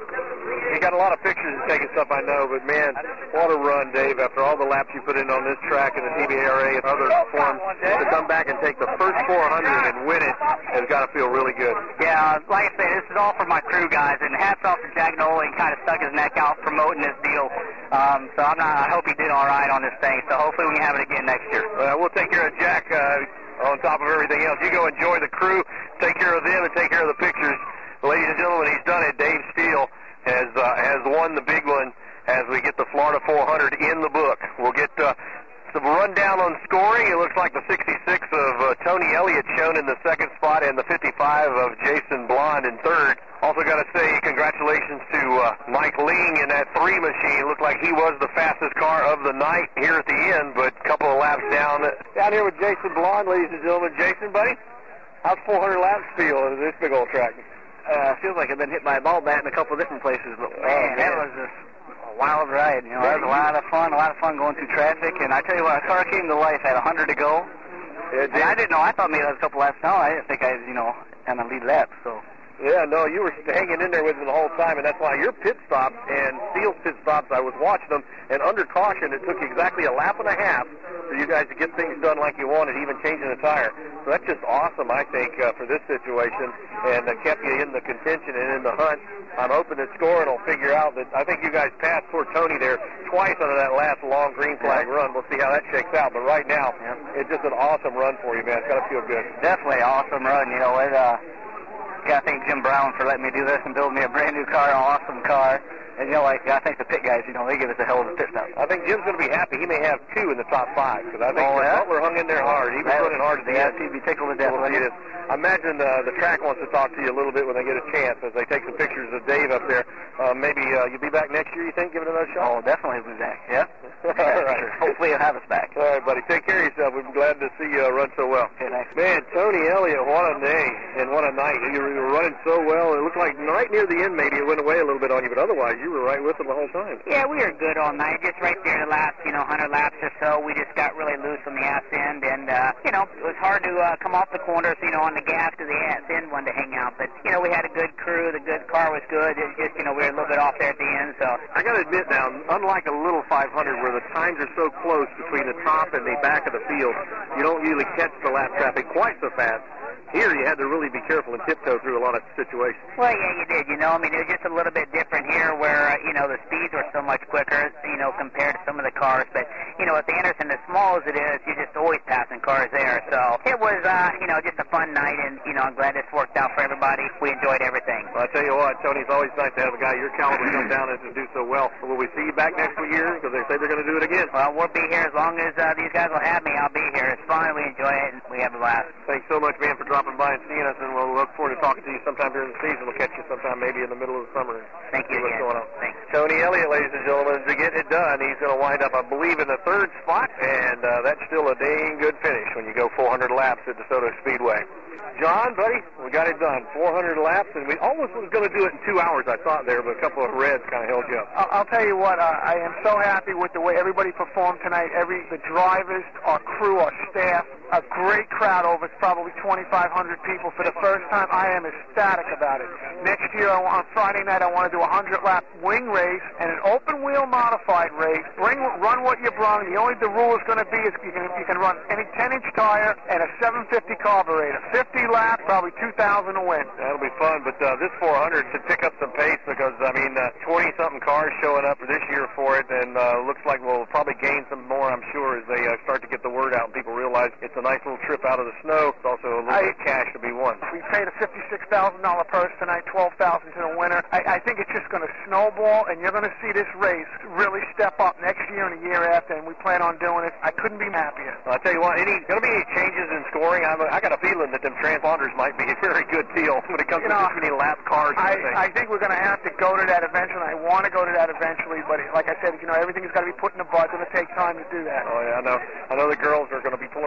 You got a lot of pictures to take and stuff, I know, but man, what a run, Dave, after all the laps you put in on this track and the T B A R A and other forms, to come back and take the first four hundred and win it has got to feel really good. Yeah, like I say, this is all for my crew guys, and hats off to Jack Nolan. He kind of stuck his neck out promoting this deal. Um, so I'm not, I hope he did all right on this thing, so hopefully we can have it again next year. Well, we'll take care of Jack uh, on top of everything else. You go enjoy the crew, take care of them, and take care of the pictures. Ladies and gentlemen, he's done it. Dave Steele has uh, has won the big one as we get the Florida four hundred in the book. We'll get uh, some rundown on scoring. It looks like the sixty-six of uh, Tony Elliott shown in the second spot and the fifty-five of Jason Blond in third. Also got to say congratulations to uh, Mike Ling in that three machine. Looked like he was the fastest car of the night here at the end, but a couple of laps down. Down here with Jason Blond, ladies and gentlemen. Jason, buddy, how's four hundred laps feel in this big old track? Uh, feels like I've been hit by a ball bat in a couple of different places, but man, oh, man. that was just a wild ride. You know, that was a lot of fun, a lot of fun going through traffic. And I tell you what, a car came to life at one hundred to go. Yeah, and I didn't know. I thought maybe I was a couple laps down. I didn't think I was, you know, kind of lead lap. So. Yeah, no, you were hanging in there with him the whole time, and that's why your pit stops and Steele's pit stops, I was watching them, and under caution, it took exactly a lap and a half for you guys to get things done like you wanted, even changing the tire. So that's just awesome, I think, uh, for this situation, and uh, kept you in the contention and in the hunt. I'm hoping that scoring will figure out that I think you guys passed poor Tony there twice under that last long green flag yeah. run. We'll see how that shakes out, but right now, yeah. it's just an awesome run for you, man. It's got to feel good. Definitely awesome run, you know, it, uh, got to thank Jim Brown for letting me do this and build me a brand new car, an awesome car. And, you know, like, I think the pit guys, you know, they give us a hell of a pit stop. I think Jim's going to be happy. He may have two in the top five, because I think oh, yeah? Butler hung in there hard. He was that running hard at the yeah, end. He'd be tickled to death. We'll see this. I imagine uh, the track wants to talk to you a little bit when they get a chance, as they take some pictures of Dave up there. Uh, maybe uh, you'll be back next year, you think, give it another shot? Oh, definitely we'll be back, yeah. All right. Hopefully he'll have us back. All right, buddy. Take care of yourself. We're glad to see you uh, run so well. Okay, thanks. Man, Tony Elliott, what a day and what a night. You were, you were running so well. It looked like right near the end maybe it went away a little bit on you, but otherwise you were right with them the whole time. Yeah, we were good all night. Just right there the last, you know, one hundred laps or so, we just got really loose on the ass end, and, uh, you know, it was hard to uh, come off the corners, you know, on the gas because the ass end wanted to hang out. But, you know, we had a good crew. The good car was good. It's just, you know, we were a little bit off there at the end, so. I got to admit now, unlike a little five hundred where the times are so close between the top and the back of the field, you don't usually catch the lap traffic quite so fast. Here, you had to really be careful and tiptoe through a lot of situations. Well, yeah, you did. You know, I mean, it was just a little bit different here where, uh, you know, the speeds were so much quicker, you know, compared to some of the cars. But, you know, at the Anderson, as small as it is, you're just always passing cars there. So it was, uh, you know, just a fun night, and, you know, I'm glad this worked out for everybody. We enjoyed everything. Well, I tell you what, Tony, it's always nice to have a guy your caliber come down and to do so well. Will we see you back next year? Because they say they're going to do it again. Well, we'll be here as long as uh, these guys will have me. I'll be here. It's fun. We enjoy it, and we have a blast. Thanks so much, man, for dropping by and seeing us. And we'll look forward to talking to you sometime during the season. We'll catch you sometime maybe in the middle of the summer. Thank you what's again. Going on. Thanks. Tony Elliott, ladies and gentlemen, to get it done, he's going to wind up, I believe, in the third spot, and uh, that's still a dang good finish when you go four hundred laps at DeSoto Speedway. John, buddy, we got it done. four hundred laps, and we almost was going to do it in two hours, I thought there, but a couple of reds kind of held you up. I'll tell you what, uh, I am so happy with the way everybody performed tonight. Every the drivers, our crew, our staff, a great crowd over. It's probably twenty-five hundred people for the first time. I am ecstatic about it. Next year, on Friday night, I want to do a hundred lap wing race and an open wheel modified race. Bring, run what you brung. The only the rule is going to be is you can you can run any ten inch tire and a seven fifty carburetor. fifty laps, probably two thousand to win. That'll be fun, but uh, this four hundred should pick up some pace because, I mean, twenty-something uh, cars showing up for this year for it, and uh, looks like we'll probably gain some more, I'm sure, as they uh, start to get the word out and people realize it's a nice little trip out of the snow. It's also a little I, bit of cash to be won. We paid a fifty-six thousand dollars purse tonight, twelve thousand dollars to the winner. I, I think it's just going to snowball, and you're going to see this race really step up next year and the year after, and we plan on doing it. I couldn't be happier. I'll tell you what, any going to be any changes in scoring? I'm, I got a feeling that them transponders might be a very good deal when it comes you to know, this many lap cars. I, I think we're going to have to go to that eventually. I want to go to that eventually, but like I said, you know, everything's got to be put in the bud. It's going to take time to do that. Oh yeah, I know. I know the girls are going to be pulling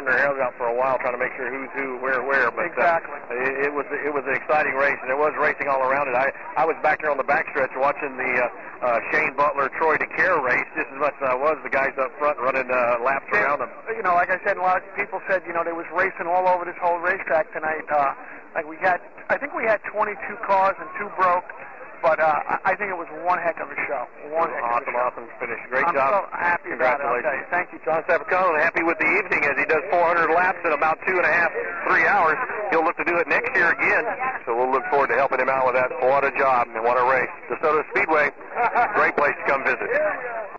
pulling their hairs out for a while, trying to make sure who's who, where, where. But exactly. uh, it, it was it was an exciting race, and there was racing all around it. I I was back there on the backstretch watching the uh, uh, Shane Butler Troy DeCare race just as much as I was the guys up front running uh, laps yeah, around them. You know, like I said, a lot of people said, you know, there was racing all over this whole racetrack tonight. Uh, like we had, I think we had twenty-two cars and two broke. But uh, I think it was one heck of a show. One heck awesome, of a show. Awesome finish. Great I'm job. I'm so happy about it. I'll tell you. Thank you. John Sapicone, happy with the evening as he does four hundred laps in about two and a half, three hours. He'll look to do it next year again. So we'll look forward to helping him out with that. What a job and what a race. DeSoto Speedway, great place to come visit.